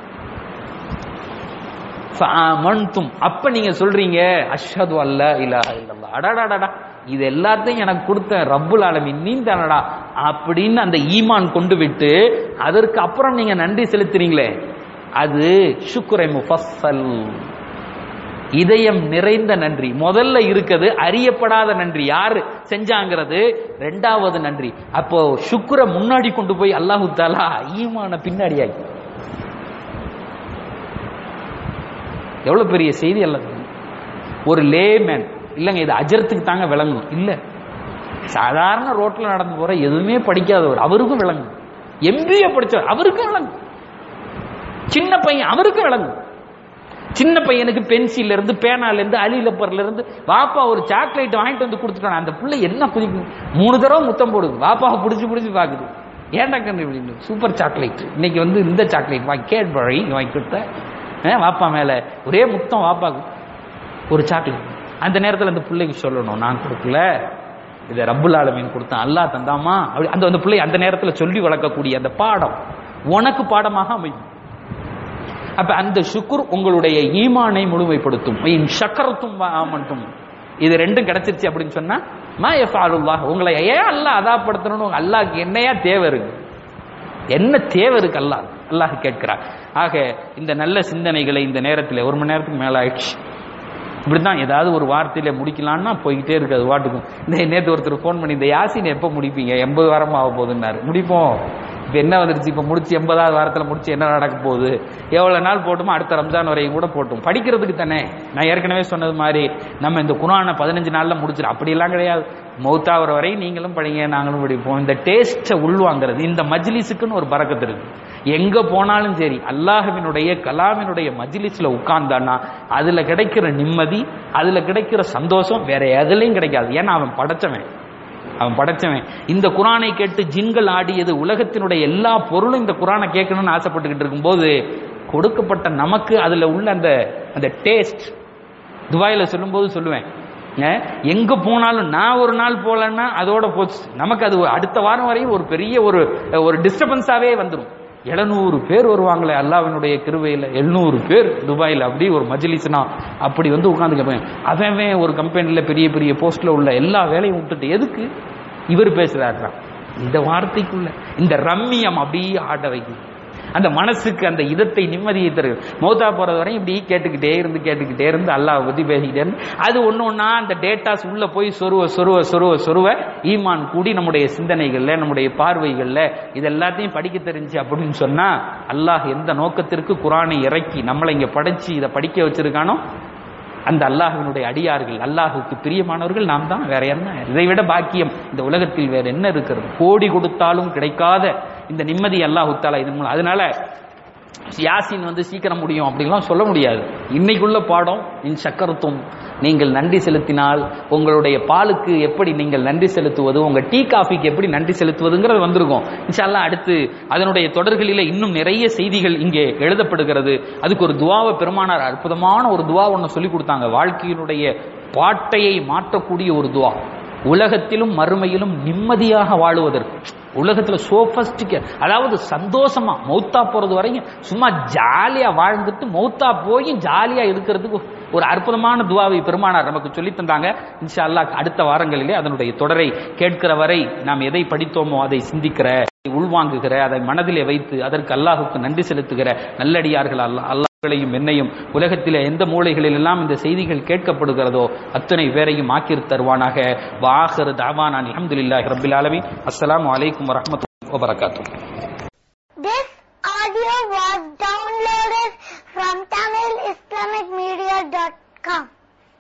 அப்ப நீங்க சொல்றீங்க அஷ்ஹது அல்லா இலாஹ இல்லல்லாஹ், அடாடாடா இது எல்லாத்தையும் எனக்கு கொடுத்த ரப்புல் ஆலமீன் நீ தானடா அப்படின்னு அந்த ஈமான் கொண்டு விட்டு அதற்கு அப்புறம் நீங்க நன்றி செலுத்துறீங்களே, அது ஷுக்ரை முஃபஸ்ஸல், இதயம் நிறைந்த நன்றி. முதல்ல இருக்குது அறியப்படாத நன்றி, யாரு செஞ்சாங்கிறது ரெண்டாவது நன்றி. அப்போ ஷுக்ர முன்னாடி கொண்டு போய் அல்லாஹு தஆலா ஈமான பின்னாடி ஆகி, எவ்வளவு பெரிய செய்தி அல்ல. ஒரு லேமேன் இல்லைங்க, இது அஜரத்துக்கு தாங்க விளங்கும் இல்ல, சாதாரண ரோட்ல நடந்து போற எதுவுமே படிக்காதவர் அவருக்கும் விளங்கும், எம்பிஏ படிச்சவர் அவருக்கும் விளங்கும், சின்ன பையன் அவருக்கும் விளங்கும். சின்ன பையனுக்கு பென்சில் இருந்து பேனால இருந்து அலிலப்பர்ல இருந்து வாப்பா ஒரு சாக்லேட் வாங்கிட்டு வந்து கொடுத்துட்டான், அந்த பிள்ளை என்ன பிடிக்கும், மூணு தடவை முத்தம் போடுது, வாப்பாவை பிடிச்சி பிடிச்சி பாக்குது, ஏன்டா கண்டு சூப்பர் சாக்லேட் இன்னைக்கு வந்து இந்த சாக்லேட் வாங்கி கேட்பழி வாங்கி கொடுத்த வாப்பா மேல ஒரே முத்தம், வாப்பாக்கு ஒரு சாக்லேட். அந்த நேரத்தில் அந்த பிள்ளைக்கு சொல்லணும், நான் கொடுக்கல, இதை ரப்புல் ஆலமீன் கொடுத்தான், அல்லாஹ் தந்தாமா, அப்படி அந்த அந்த பிள்ளை அந்த நேரத்தில் சொல்லி வளர்க்கக்கூடிய அந்த பாடம் உனக்கு பாடமாக அமையும். அப்ப அந்த ஷுக்குர் உங்களுடைய ஈமானை முழுமைப்படுத்தும். ஷக்கரத்தும் ஆமன்தும், இது ரெண்டும் கிடைச்சிருச்சு அப்படின்னு சொன்னா மா யஃஅலுல்லாஹ், உங்களை ஏன் அல்லாஹ் அதாப்படுத்தணும், அல்லாஹ்க்கு என்னையா தேவை இருக்கு, என்ன தேவை இருக்கு அல்லாஹ் அல்லாஹ் கேட்கிறார். ஆக இந்த நல்ல சிந்தனைகளை இந்த நேரத்தில் ஒரு மணி நேரத்துக்கு மேல ஆயிடுச்சு, இப்படிதான் ஏதாவது ஒரு வார்த்தையில முடிக்கலாம்னா போய்கிட்டே இருக்கு அது வாட்டுக்கும். இந்த நேற்று ஒருத்தர் போன் பண்ணி, இந்த யாசின் எப்ப முடிப்பீங்க, எண்பது வாரமா ஆக போகுதுன்னாரு. முடிப்போம், இப்போ என்ன வந்துருச்சு, இப்போ முடிச்சு எண்பதாவது வாரத்தில் முடிச்சு என்ன நடக்க போகுது, எவ்வளோ நாள் போட்டுமோ அடுத்த ரம்ஜான் வரையும் கூட போட்டும், படிக்கிறதுக்கு தானே. நான் ஏற்கனவே சொன்னது மாதிரி நம்ம இந்த குர்ஆனை பதினஞ்சு நாளில் முடிச்சிடும் அப்படிலாம் கிடையாது. மௌத்தாவர வரை நீங்களும் படிங்க நாங்களும் படிப்போம். இந்த டேஸ்ட்டை உள்வாங்கிறது, இந்த மஜ்லிஸுக்குன்னு ஒரு பரக்கத்து இருக்கு. எங்க போனாலும் சரி அல்லாஹ்வினுடைய கலாமினுடைய மஜ்லிஸ்ல உட்கார்ந்தானா அதுல கிடைக்கிற நிம்மதி, அதுல கிடைக்கிற சந்தோஷம் வேற எதுலையும் கிடைக்காது. ஏன்னா அவன் படைச்சவன், அவன் படைச்சவன். இந்த குர்ஆனை கேட்டு ஜின்கள் ஆடியது, உலகத்தினுடைய எல்லா பொருளும் இந்த குர்ஆனை கேட்கணும்னு ஆசைப்பட்டுக்கிட்டு இருக்கும்போது கொடுக்கப்பட்ட நமக்கு அதுல உள்ள அந்த அந்த டேஸ்ட், துபாயில சொல்லும்போது சொல்லுவேன், எங்க போனாலும் நான் ஒரு நாள் போலன்னா அதோட போச்சு, நமக்கு அது அடுத்த வாரம் வரையும் ஒரு பெரிய ஒரு ஒரு டிஸ்டர்பன்ஸாவே வந்துடும். எழுநூறு பேர் வருவாங்களே அல்லாஹ்வினுடைய கிருபையில், எழுநூறு பேர் துபாயில் அப்படி ஒரு மஜ்லிஸ்னா அப்படி வந்து உட்கார்ந்து கேட்பேன். அவன் ஒரு கம்பெனியில் பெரிய பெரிய போஸ்ட்ல உள்ள எல்லா வேலையும் விட்டுட்டு எதுக்கு இவர் பேசுறாரு, இந்த வார்த்தைக்குள்ள இந்த ரம்மியம் அப்படியே ஆட வைக்கும். அந்த மனசுக்கு அந்த இதத்தை நிம்மதியை தருது. மௌத்தா போறது வரையும் இப்படி கேட்டுக்கிட்டே இருந்து கேட்டுக்கிட்டே இருந்து அல்லாஹ் பத்தி பேசிக்கிட்டே இருந்து அது ஒன்று ஒன்றா அந்த டேட்டாஸ் உள்ள போய் சொருவ சொருவ சொருவ சொருவ ஈமான் கூடி நம்முடைய சிந்தனைகள்ல நம்முடைய பார்வைகள்ல இது எல்லாத்தையும் படிக்க தெரிஞ்சு அப்படின்னு சொன்னா அல்லாஹ் எந்த நோக்கத்திற்கு குர்ஆனை இறக்கி நம்மளை இங்க படைச்சு இதை படிக்க வச்சிருக்கானோ அந்த அல்லாஹ்வினுடைய அடியார்கள், அல்லாஹுக்கு பிரியமானவர்கள் நாம் தான். வேற என்ன, இதை விட பாக்கியம் இந்த உலகத்தில் வேற என்ன இருக்கிறது? கோடி கொடுத்தாலும் கிடைக்காத இந்த நிம்மதி அல்லாஹ் தஆலா இதன் மூலம். அதனால யாசின் வந்து சீக்கிரம் முடியும் அப்படின்லாம் சொல்ல முடியாது. இன்னைக்குள்ள பாடம் இன் சக்கரத்தும், நீங்கள் நன்றி செலுத்தினால் உங்களுடைய பாலுக்கு எப்படி நீங்கள் நன்றி செலுத்துவது, உங்க டீ காஃபிக்கு எப்படி நன்றி செலுத்துவதுங்கிறது வந்திருக்கும். இன்ஷா அல்லாஹ் அடுத்து அதனுடைய தொடர்களிலே இன்னும் நிறைய செய்திகள் இங்கே எழுதப்படுகிறது. அதுக்கு ஒரு துவாவை பெருமானார் அற்புதமான ஒரு துவா ஒன்று சொல்லி கொடுத்தாங்க. வாழ்க்கையினுடைய பாட்டையை மாற்றக்கூடிய ஒரு துவா, உலகத்திலும் மறுமையிலும் நிம்மதியாக வாழுவதற்கு. உலகத்துல சோபஸ்டிகேட், அதாவது சந்தோஷமா மௌத்தா போறது வரையும் சும்மா ஜாலியா வாழ்ந்துட்டு மௌத்தா போய் ஜாலியா இருக்கிறதுக்கு ஒரு அற்புதமான துவாவை பெருமானார் நமக்கு சொல்லி தந்தாங்க. இன்ஷா அல்லாஹ் அடுத்த வாரங்களிலே அதனுடைய தொடரை கேட்கிற வரை நாம் எதை படித்தோமோ அதை சிந்திக்கிற, உள்வாங்குகிற, அதை மனதிலே வைத்து அதற்கு அல்லாஹுக்கு நன்றி செலுத்துகிற நல்லடியார்கள் அல்லாஹ் அல்லாஹ்களையும் என்னையும் உலகத்திலே எந்த மூலைகளில் எல்லாம் இந்த செய்திகள் கேட்கப்படுகிறதோ அத்தனை பேரையும் ஆக்கி தருவானாக. வாஹிரு தஅவானா அல்ஹம்துலில்லாஹி ரப்பில் ஆலமீன். அஸ்ஸலாமு அலைக்கும் வரஹ்மத்துல்லாஹி வபரகாத்துஹு. This audio was